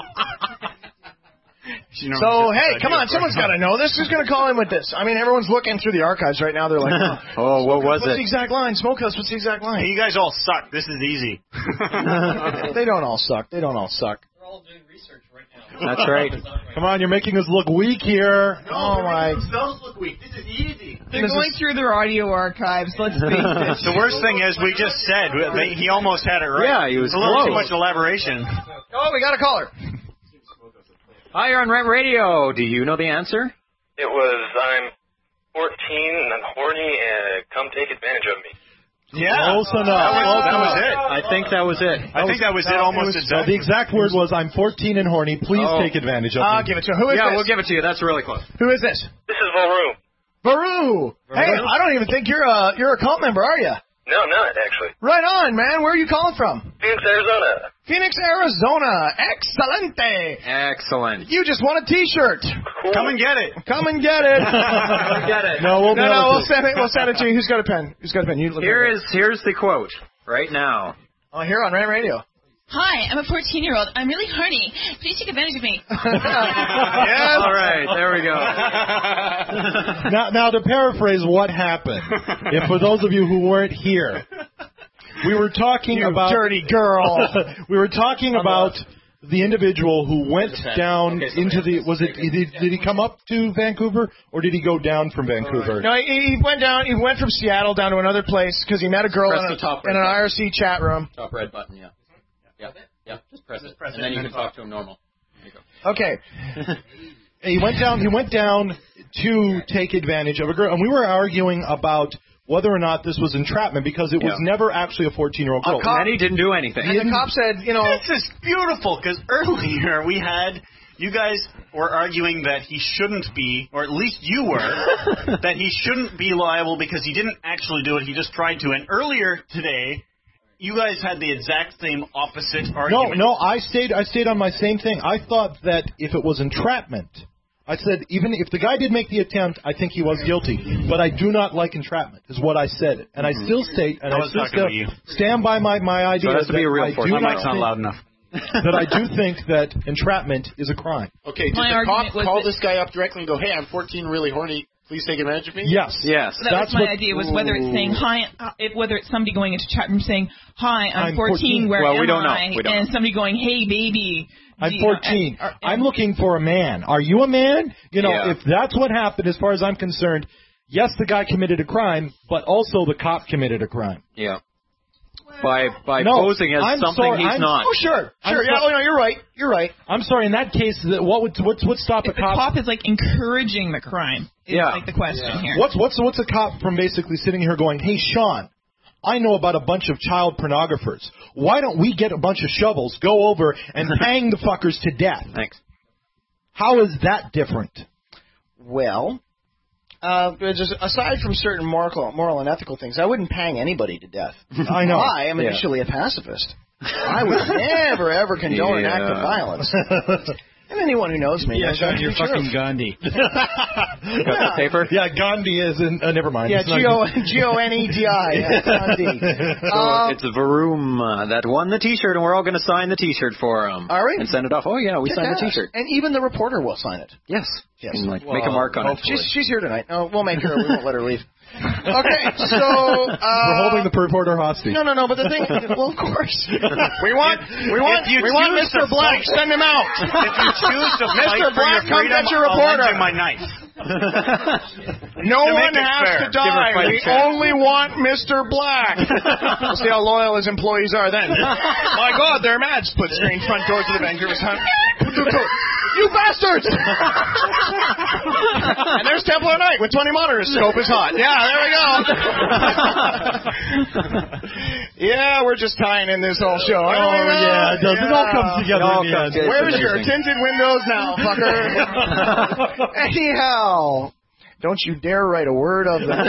She knows So, just hey, beside come you, on. of Someone's course. got to know this. Who's going to call in with this? I mean, everyone's looking through the archives right now. They're like, oh, oh, what was what's it? the exact line? Smoke us. What's the exact Hey, line? you guys all suck. This is easy. They don't all suck. They don't all suck. That's right. Come on, you're making us look weak here. Oh, my. Themselves look weak. This is easy. They're going through their audio archives. Let's face it. The worst thing is, we just said they, he almost had it right. Yeah, he was It's a little too close. much elaboration. Oh, we got a caller. Hi, you're on Rant Radio. Do you know the answer? It was, I'm fourteen and horny and come take advantage of me. Yeah. Close enough. That was, Close that was enough. it. I think that was it. I think that was it almost So exactly. the exact word was, "I'm fourteen and horny. Please Oh. take advantage of I'll me." give it to him. Who is Yeah, this? we'll give it to you. That's really close. Who is this? This is Varu. Baru. Hey, I don't even think you're a you're a cult member, are you? No, not actually. Right on, man. Where are you calling from? Phoenix, Arizona. Phoenix, Arizona. Excelente. Excellent. You just won a T-shirt. Come and get it. Come and get it. Get it. No, we'll no, mail no, it we'll to send it. We'll send it to you. Who's got a pen? Who's got a pen? You look Here at it. is here's the quote right now. Oh, here on Rant Radio. Hi, I'm a fourteen-year-old. I'm really horny. Please take advantage of me. Yes. All right, there we go. now, now to paraphrase what happened, if for those of you who weren't here, we were talking You about dirty girl. we were talking about the individual who went down Okay, so into the. Was it? Did, did he come up to Vancouver or did he go down from Vancouver? No, he, he went down. He went from Seattle down to another place because he met a girl Press in, the top a, in right an button. I R C chat room. Top red button, yeah. Yeah, yeah. Just press it, press and it then you and can then talk to him normal. There you go. Okay. He went down. He went down to take advantage of a girl, and we were arguing about whether or not this was entrapment because it was Yeah. never actually a fourteen-year-old girl. And he didn't do anything. And the cop said, you know, This is beautiful because earlier we had you guys were arguing that he shouldn't be, or at least you were, that he shouldn't be liable because he didn't actually do it. He just tried to. And earlier today, you guys had the exact same opposite No, argument. no, I stayed. I stayed on my same thing. I thought that if it was entrapment, I said even if the guy did make the attempt, I think he was guilty. But I do not like entrapment, is what I said, and I still state, and I I, was still talking about you. stand by my my idea. So it has to be that a real I force. do My not mic's not think- loud enough. that I do think that entrapment is a crime. Okay, did My the argument cop was call that- this guy up directly and go, "Hey, I'm fourteen, really horny. Please take advantage of me"? Yes. Yes. That That's was my what- idea. Was whether it's saying hi, uh, if whether it's somebody going into chat room saying hi, I'm, I'm fourteen. fourteen. Where Well, am we don't know. I? We don't and know. somebody going, hey, baby. I'm do you know, fourteen. and- or- I'm looking for a man. Are you a man? You know, Yeah. if that's what happened, as far as I'm concerned, yes, the guy committed a crime, but also the cop committed a crime. Yeah. By by No, posing as I'm something sorry, he's I'm- not. oh, sure, I'm sure, yeah, so- oh, no, you're right, you're right. I'm sorry. In that case, that- what would what would stop a if the cop? cop is like encouraging the crime, is Yeah. like the question here. What's what's what's a cop from basically sitting here going, "Hey, Sean, I know about a bunch of child pornographers. Why don't we get a bunch of shovels, go over and hang the fuckers to death?" Thanks. How is that different? Well, uh, just aside from certain moral, moral and ethical things, I wouldn't hang anybody to death. I know. I am Yeah. initially a pacifist. I would never, ever condone an act of Yeah. violence. And anyone who knows me Yeah, knows Sean, that's you're the truth. fucking Gandhi. Got the paper? Yeah, Gandhi is in. Uh, never mind. Yeah, It's not G O good. G O N E D I. Yeah, Gandhi. So Um, it's Varoom uh, that won the T-shirt, and we're all going to sign the T-shirt for him. Are we? And send it off. Oh yeah, we Kick signed the ass. T-shirt. And even the reporter will sign it. Yes. Yes. And, like make a mark on it. She's, she's here tonight. No, we'll make her. We won't let her leave. Okay, so uh, We're holding the reporter hostage. No, no, no. But the thing, well, of course, we want, we want, If you we want choose Mister to Black. fight- Send him out. If you choose to fight Mister for Black, your come freedom, get your I'll lend reporter. you my knife. No To one make it has fair. to Give her a die. fighting We chance. only want Mister Black. We'll see how loyal his employees are then. My God, they're mad. Split screen front door to the Vancouver Sun. You bastards! And there's Templar Knight with twenty monitors. Scope is hot. Yeah, there we go. Yeah, we're just tying in this whole show. Oh, yeah, it does. It all comes together in the end. Where's your tinted windows now, fucker? Anyhow, don't you dare write a word of that.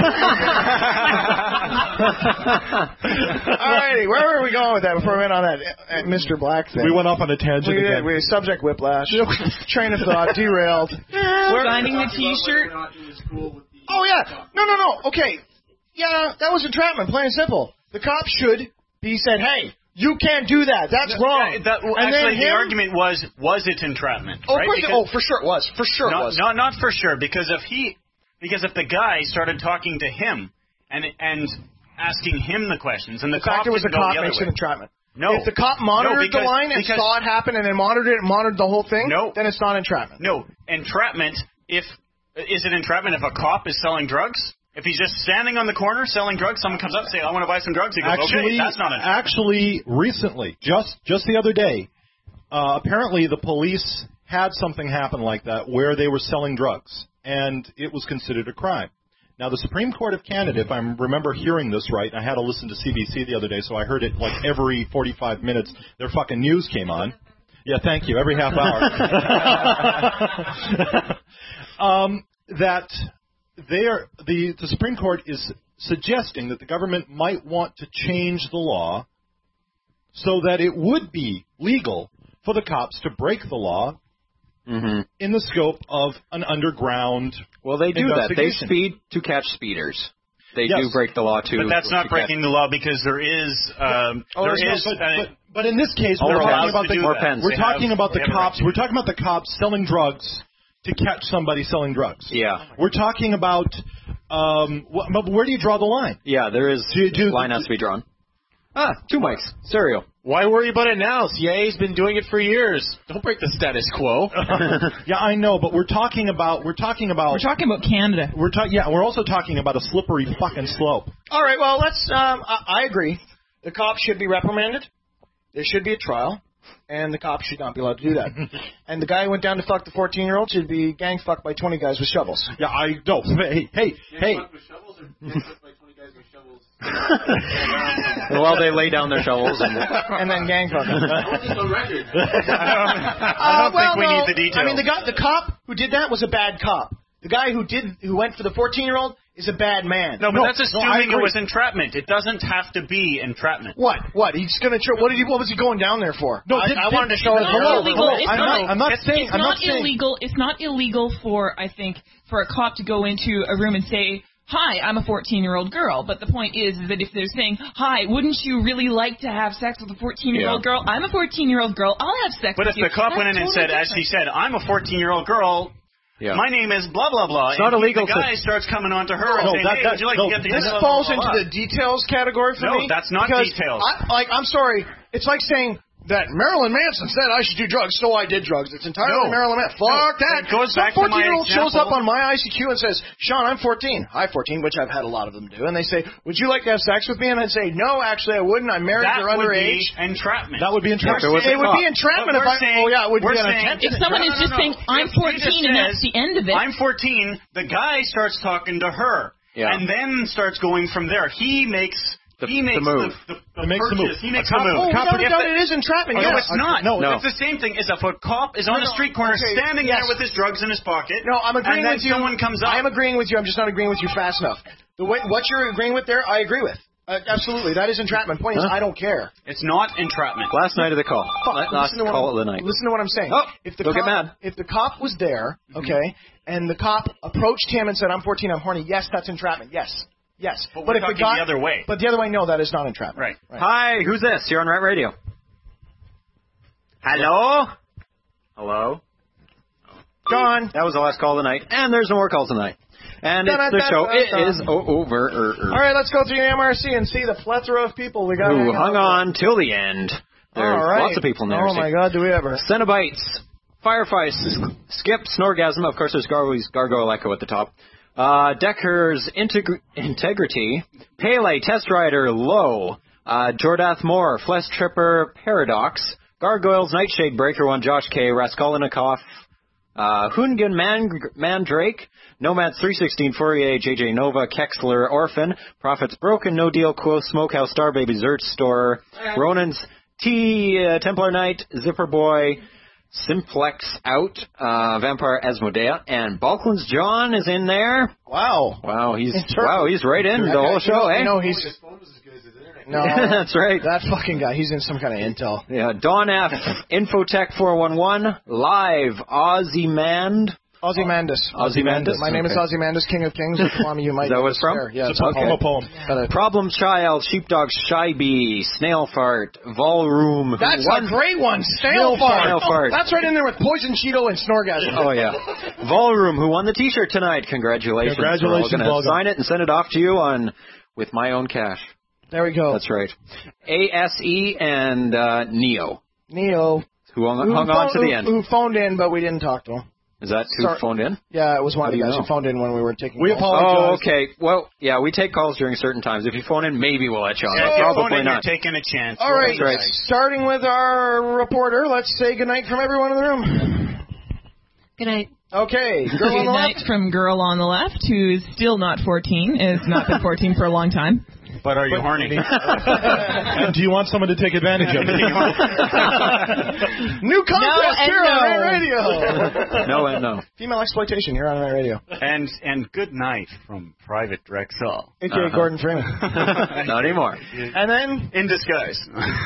Alrighty, where were we going with that before we went on that uh, Mister Black thing? We went off on a tangent We again. did. We subject whiplash. Train of thought derailed. We're- Signing the T-shirt. Oh yeah, no, no, no. Okay, yeah, that was entrapment, plain and simple. The cop should be said, "Hey, you can't do that. That's wrong." Yeah, that, well, and then actually, the him, argument was, was it entrapment? Oh, right? of course it- Because- oh, for sure it was. For sure not, it was. Not, not for sure, because if he, because if the guy started talking to him and and asking him the questions, and the, the fact cop it was a didn't go cop the other makes way. it entrapment. No. If the cop monitored No, because- the line and because- saw it happen and then monitored it and monitored the whole thing, No. then it's not entrapment. No, entrapment. If is it entrapment if a cop is selling drugs? If he's just standing on the corner selling drugs, someone comes up and say, "I want to buy some drugs." He goes, Actually, "Okay, that's not entrapment." actually, recently, just just the other day, uh, apparently the police had something happen like that where they were selling drugs, and it was considered a crime. Now, the Supreme Court of Canada, if I remember hearing this right, I had to listen to C B C the other day, so I heard it like every forty-five minutes. Their fucking news came on. Yeah, thank you. Every half hour. um, that they are the the Supreme Court is suggesting that the government might want to change the law so that it would be legal for the cops to break the law Mm-hmm. in the scope of an underground. Well, they do that. They investigation. speed to catch speeders. They Yes. do break the law too. But that's not to breaking the law because there is um, Oh, there there's is no- but, uh, but, but in this case, They're we're allowed talking about to the do More that. pens. we're They talking have- about the they have a cops. We're talking about the cops selling drugs to catch somebody selling drugs. Yeah. We're talking about um, wh- but where do you draw the line? Yeah, there is. Do, do, line has to be drawn. Ah, two mics. Stereo. Why worry about it now? C I A's been doing it for years. Don't break the status quo. Yeah, I know, but we're talking about we're talking about We're talking about Canada. we're talking yeah, we're also talking about a slippery fucking slope. All right, well, let's. Um, I, I agree. The cop should be reprimanded. There should be a trial. and the cops should not be allowed to do that. And the guy who went down to fuck the fourteen-year-old should be gang fucked by twenty guys with shovels. Yeah, I don't. Hey, hey, hey. While they lay down their shovels and, and then gang fuck them. I don't well, think we no, need the details. I mean, the guy, the cop who did that was a bad cop. The guy who did, who went for the fourteen-year-old is a bad man. No, but no, that's assuming no, it was entrapment. It doesn't have to be entrapment. What? What? He's gonna. Tr- what did he? What was he going down there for? No, I, did- I did- wanted to show It's his. not Hello, illegal. hello. It's I'm not, not. I'm not it's, saying. It's I'm not not saying. illegal. It's not illegal for, I think, for a cop to go into a room and say, "Hi, I'm a fourteen-year-old girl." But the point is that if they're saying, "Hi, wouldn't you really like to have sex with a fourteen-year-old Yeah. girl?" I'm a fourteen-year-old girl. I'll have sex But with if you. the cop That's went in and totally said, as different. he said, I'm a fourteen-year-old girl, Yeah. my name is blah, blah, blah. It's not and illegal The guy to- starts coming on to her and No, saying, that- hey, that- would you like no, to get the this blah, falls blah, blah, into blah. the details category for No, me. that's not because details. I, like, I'm sorry. It's like saying that Marilyn Manson said I should do drugs, so I did drugs. It's entirely No. Marilyn Manson. Fuck No, that. it goes Some back to my fourteen-year-old shows up example. on my I C Q and says, Sean, I'm fourteen. Hi, fourteen, which I've had a lot of them do. And they say, would you like to have sex with me? And I'd say, no, actually, I wouldn't. I'm married. That You're would underage. be entrapment. That would be entrapment. If it was It a would cop. be entrapment But if I. we're saying- oh, yeah, it would we're be an saying- attempt. If someone No, is no, just no, saying, no. "I'm If he fourteen," just and that's says, the end of it. I'm fourteen, the guy starts talking to her. Yeah. And then starts going from there. He makes... The- he makes the move. The, the, the He makes the purchase. move. He makes A the cop- move. Oh, without a If doubt, the- it is entrapment. No, yes. it's not. No, no. It's the same thing as if a cop is on No, a no, street corner okay, standing yes. there with his drugs in his pocket. No, I'm agreeing and then with you. someone comes up. I am agreeing with you. I'm just not agreeing with you fast enough. The way, what you're agreeing with there, I agree with. Uh, absolutely, that is entrapment. Point is, Huh? I don't care. It's not entrapment. Last night of the call. Fuck, Last listen to what call I'm, of the night. Listen to what I'm saying. Oh, if the don't cop, get mad. If the cop was there, okay, and the cop approached him and said, "I'm fourteen, I'm horny," yes, that's entrapment. Yes, yes. But we're if talking the guy, the other way. But the other way, no, that is not entrapment. Right. Hi, who's this? You're on Rat Radio. Hello? Hello? Gone. That was the last call of the night. And there's no more calls tonight. And it's the show. It is over. All right, let's go through the M R C and see the plethora of people we got. Who hanging hung out on till the end. There's All right. lots of people in there. Oh, my God, do we ever. Cenobites, Firefights, Skip, Snorgasm. Of course, there's Gargoyle's Gargoyle Echo at the top. Uh, Decker's Integri- Integrity, Pele, Test Rider, Low, uh, Jordath Moore, Flesh Tripper, Paradox, Gargoyles, Nightshade, Breaker One, Josh K, Raskolnikov, uh, Hoongan, Man- Mandrake, Nomads three sixteen, Fourier, J J Nova, Kexler, Orphan, Prophets Broken, No Deal, Quo, Smokehouse, Starbaby, Zert Store, Ronan's T, uh, Templar Knight, Zipper Boy, Simplex Out, uh, Vampire Asmodea, and Balklands John is in there. Wow. Wow, he's wow, he's right in the whole show, eh? No, he's. No, that's right. That fucking guy. He's in some kind of intel. Yeah, Don F, Infotech four one one, live, Ozyman. Ozymandias. Ozymandias. My name is okay. Ozymandias, King of Kings. With Kwame, you might Is that know what it's this from? there. Yeah, It's a okay. poem. poem. Got it. Problem Child, Sheepdog Shyby, Snail Fart, Volroom. That's one, a great one. Snail fart. Snail fart. That's right in there with Poison Cheeto and Snorgasm. Oh, yeah. Volroom, who won the T-shirt tonight. Congratulations. Congratulations, We're all going to Volroom. sign it and send it off to you on with my own cash. There we go. That's right. A S E and uh, Neo, Neo. who hung, Who hung on phoned- to the who- end. Who phoned in, but we didn't talk to him. Is that who Sorry. phoned in? Yeah, it was one How of the do you guys know? who phoned in when we were taking We calls. apologize. Oh, okay. Well, yeah, we take calls during certain times. If you phone in, maybe we'll let you on. Yeah, if you phone Probably in, not. you're taking a chance. All right, That's right. starting with our reporter, let's say goodnight from everyone in the room. Good night. Okay, girl on Good the night left. from girl on the left, who is still not fourteen, has not been fourteen for a long time. But are you horny? And do you want someone to take advantage of it? New contest and here on no. Red Radio. No and no. Female exploitation here on Red Radio. and and good night from Private Drexel. A K A Uh-huh. Gordon Freeman. Not anymore. And then In disguise.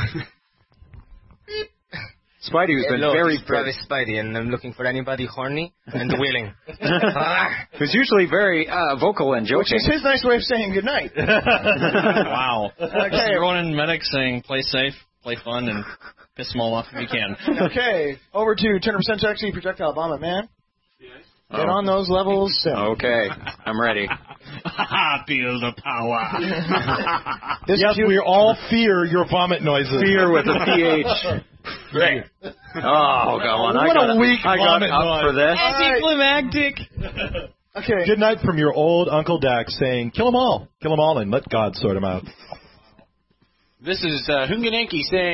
Spidey, who's been Hello, very this is Travis Spidey, and I'm looking for anybody horny and willing. who's usually very uh, vocal and joking. which is his nice way of saying goodnight. Wow. Okay. Ronan Medic saying play safe, play fun, and piss them all off if you can. Okay, over to ten percent X projectile bomb it, man. Get Oh. on those levels. soon. Okay, I'm ready. Feel the power. This Yes, cute- we all fear your vomit noises. Fear with a P H. Right. Oh, go on. I What got, a weak I got vomit up noise. for this. Anticlimactic. Okay. Good night from your old Uncle Dax saying, kill them all. Kill them all and let God sort them out. This is uh, Hunganenki saying,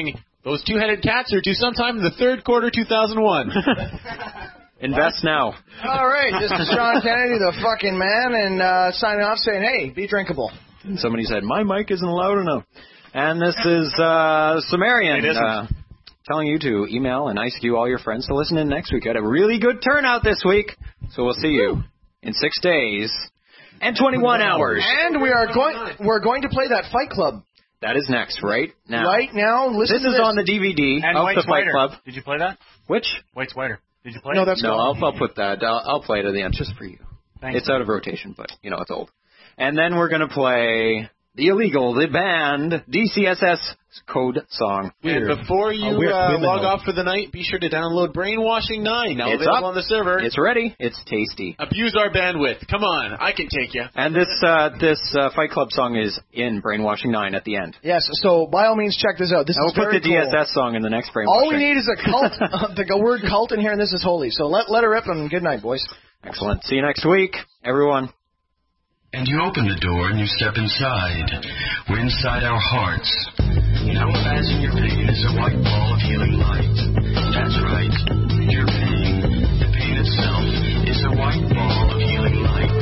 Those two-headed cats are due sometime in the third quarter two thousand one. Invest now. All right, this is Sean Kennedy, the fucking man, and uh, signing off saying, hey, be drinkable. And somebody said, my mic isn't loud enough. And this is uh, Sumerian uh, telling you to email and I C Q all your friends to listen in next week. We had a really good turnout this week, so we'll see you in six days and twenty-one hours. And we are going, we're going to play that Fight Club. That is next, right now. Right now, listen this to is this. on the D V D And of White's the Fight Whiter. Club. Did you play that? Which? White's Whiter. Did you play No, it? that's No, gone. I'll, I'll put that. I'll, I'll play it at the end just for you. Thanks. It's out of rotation, but, you know, it's old. And then we're going to play The Illegal, the band, D C S S code song. And before you A weird uh, criminal. log off for the night, be sure to download Brainwashing nine, now It's available up. on the server. It's ready. It's tasty. Abuse our bandwidth. Come on, I can take you. And this uh, this uh, Fight Club song is in Brainwashing nine at the end. Yes, so by all means, check this out. This I will is put very the D S S cool. song in the next Brainwashing. All we need is a cult, uh, the word cult in here, and this is holy. So let, let her rip, and good night, boys. Excellent. See you next week, everyone. And you open the door and you step inside. We're inside our hearts. Now imagine your pain is a white ball of healing light. That's right, your pain, the pain itself, is a white ball of healing light.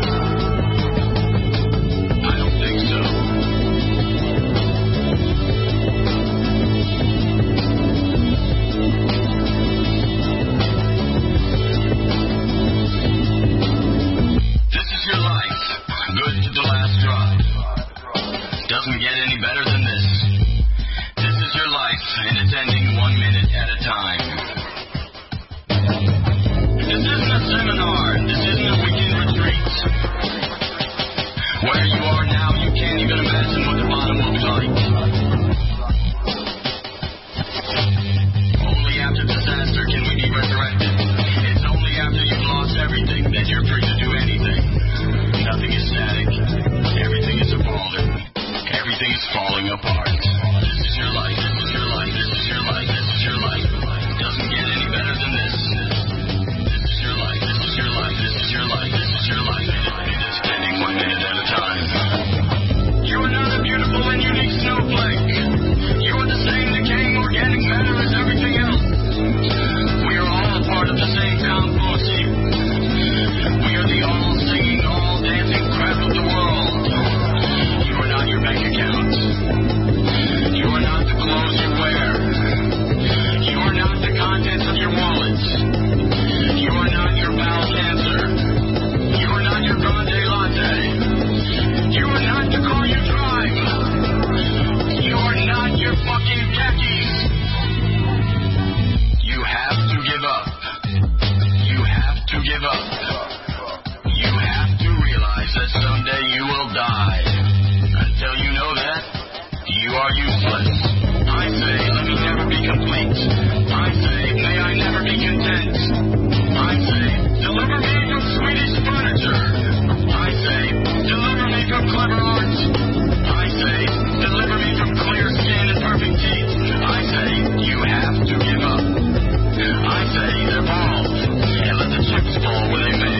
I don't think so. This is your life. Good to the last drop. Doesn't get any better than this. This is your life, and it's ending one minute at a time. This isn't a seminar. This isn't a weekend retreat. Where you are now, you can't even imagine what the bottom looks like. Only after disaster can we be resurrected. It's only after you've lost everything that you're free to do anything. Nothing is static. Everything is evolving. Everything is falling apart. This is your life. This is your life. This is your life. This is your life. Doesn't get any better than this. This is your life. This is your life. This is your life. This is your life. It is ending one minute at a time. You are not a beautiful and unique snowflake. You are the same decaying organic matter as everything else. We are all part of the same compost heap. We are the all singing, all dancing crap of the world. You are not your bank account. You are not the clothes you wear. You are not the contents of your wallet. You are not your bowel cancer. You are not your grande latte. You are not the car you drive. You are not your fucking khakis. You have to give up. You have to give up. You have to realize that someday you will die. Until you know that, you are useless. I say, let me never be complete. I say, may I never be content. I say, deliver me from Swedish furniture. I say, deliver me from clever art. I say, deliver me from clear skin and perfect teeth. I say, you have to give up. I say, evolve, and let the chips fall where they may.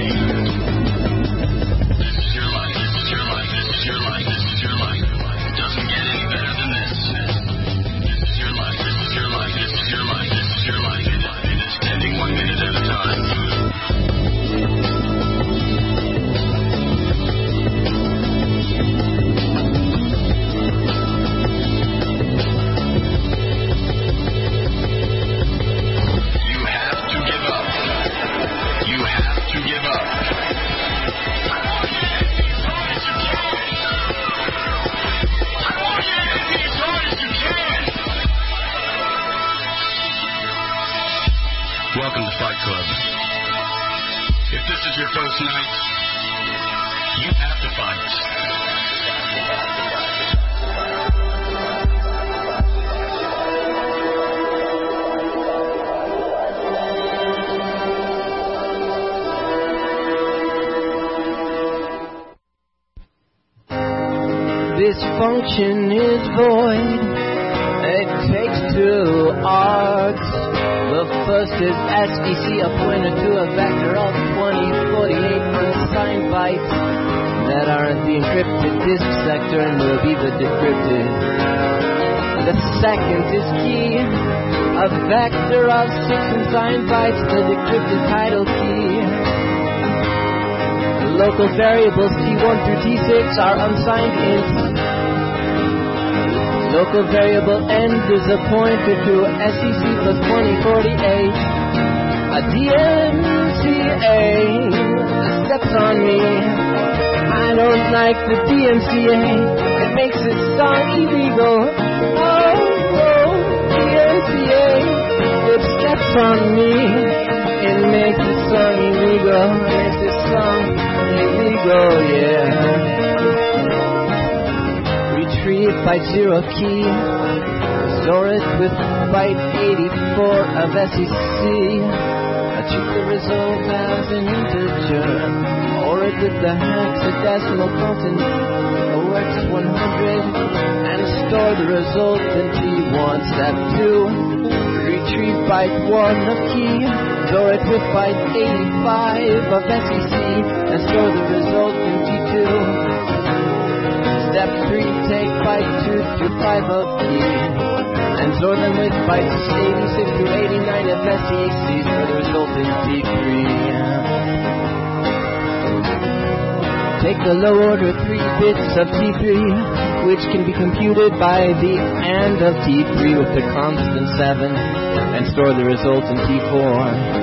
This is your life, this is your life, this is your life, this is your life. Doesn't get any better than this. This is your life, this is your life, this is your life, this is your life. It is, it is ending one minute at a time. You have to give up. You have to give up. Welcome to Fight Club. If this is your first night, you have to fight. Dysfunction is void. It takes two arts. The first is S V C, a pointer to a vector of twenty forty-eight unsigned bytes that aren't the encrypted disk sector and will be the decrypted. The second is key. A vector of six unsigned bytes, the decrypted title key. The local variables T one through T six are unsigned ints. Local variable end is a pointer to S E C plus twenty forty-eight. A D M C A steps on me. I don't like the D M C A. It makes this song illegal. Oh, oh, D M C A. It steps on me. It makes this song illegal. It makes this song illegal, yeah. Retrieve byte zero key. Store it with byte eighty-four of S E C. Achieve the result as an integer. Or it with the hexadecimal constant O X one hundred. And store the result in T one. Step two. Retrieve byte one of key. Store it with byte eighty-five of S E C. And store the result in T two. Step three, take byte two to five of key, and store them with bytes eighty-six to eighty-nine of S E C for the result in T three. Take the low order three bits of T three, which can be computed by the AND of T three with the constant seven, and store the result in T four.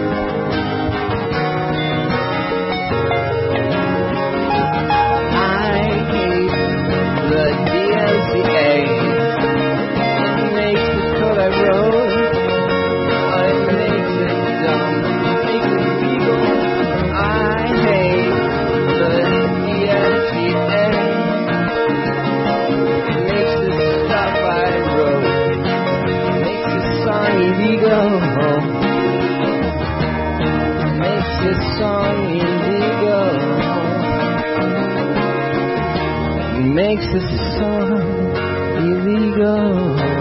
Makes this song illegal.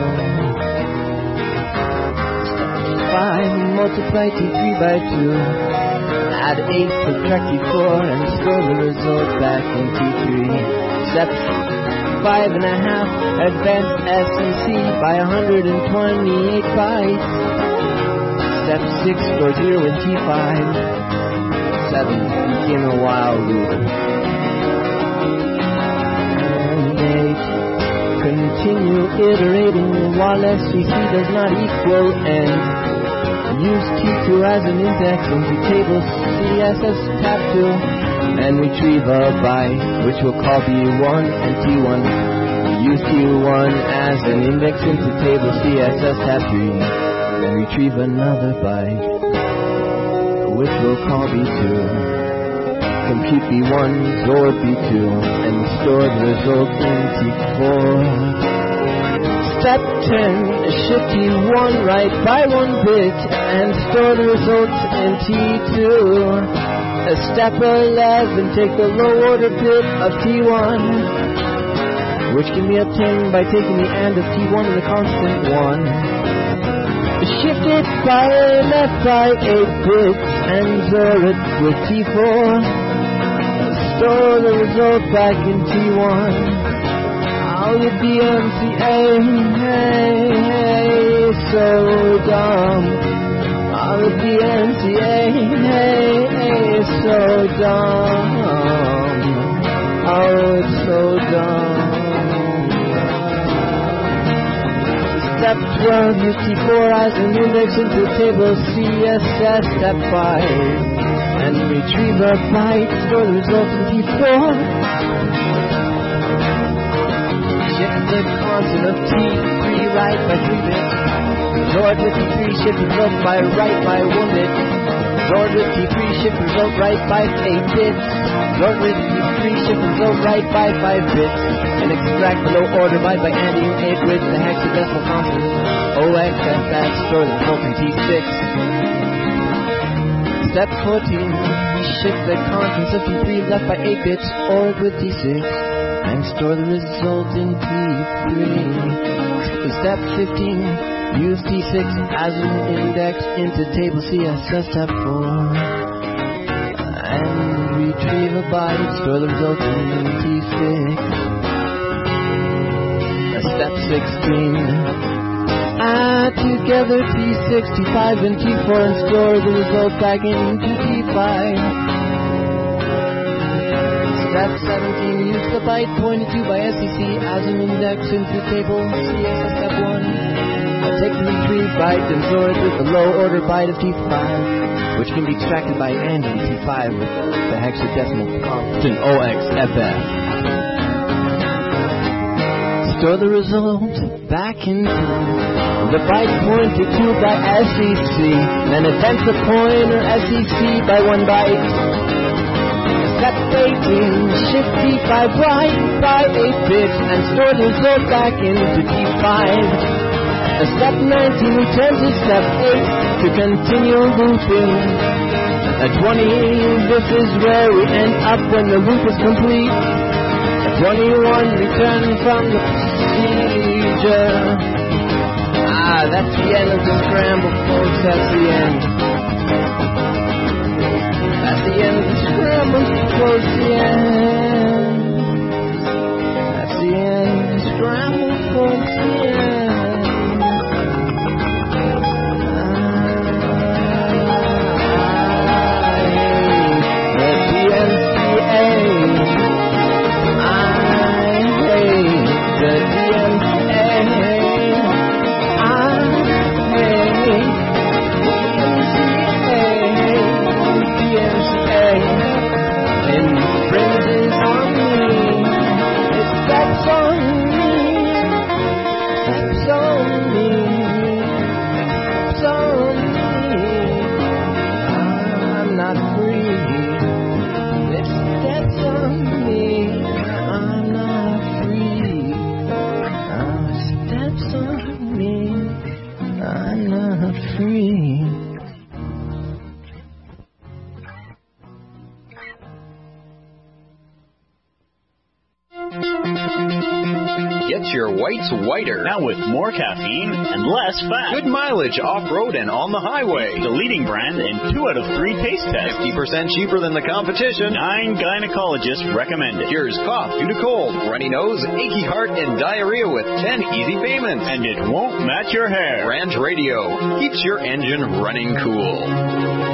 Five, multiply T three by two. Add eight, subtract T four, and store the result back in T three. Step five and a half, advance S E C by one hundred twenty-eight bytes. Step six, store zero in T five. Seven, begin a while loop. Continue iterating while S E C does not equal N. Use T two as an index into table C S S tab two and retrieve a byte, which we'll call B one and T one. Use T one as an index into table C S S tab three and retrieve another byte, which we'll call B two. Compute B one, store B two, and store the result in T four. Step ten, shift T one right by one bit, and store the results in T two. Step eleven, take the low order bit of T one, which can be obtained by taking the AND of T one and the constant one. Shift it by left by eight bits, and store it with T four. Store the result back in T one. I'll get the M C A, hey, hey, so dumb. I'll get the M C A, hey, hey, so dumb. Oh, it's so dumb. Step twelve, use T four as an index into table C S S. Step five. And retrieve a byte, store the result in T four. Shift the constant of T three right by three bits. Store with T three, shift result by right by one bit. Store with T three, shift result right by eight bits. Store with T three, shift result right by five bits. And extract the low order byte by adding it with the hexadecimal constant O X F that store the result in T six. Step fourteen, shift the contents of T three left by eight bits, or with T six, and store the result in T three. Step fifteen, use T six as an index into table C S S. Step four, and retrieve a byte, store the result in T six. step sixteen. Add together T sixty-five and T four and store the result back into T five. Step seventeen, use the byte pointed to by S E C as an index into the table C S S step one. Take the retrieved byte and store it with the low order byte of T five, which can be extracted by AND in T five with the hexadecimal constant O X F F. Store the result back into the byte pointed to by S E C, then advance the pointer S E C by one byte. Step eighteen, shift T five right by eight bits and store the result back into T five. Step nineteen, return to step eight to continue looping. At twenty, this is where we end up when the loop is complete. At twenty-one, return from the procedure. Ah, that's the end of the scramble, folks, that's the end. That's the end of the scramble, folks, the end. That's the end of the scramble, folks, the end. Whiter. Now with more caffeine and less fat. Good mileage off-road and on the highway. The leading brand in two out of three taste tests. fifty percent cheaper than the competition. Nine gynecologists recommend it. Cures cough due to cold, runny nose, achy heart, and diarrhea with ten easy payments. And it won't match your hair. Ranch Radio keeps your engine running cool.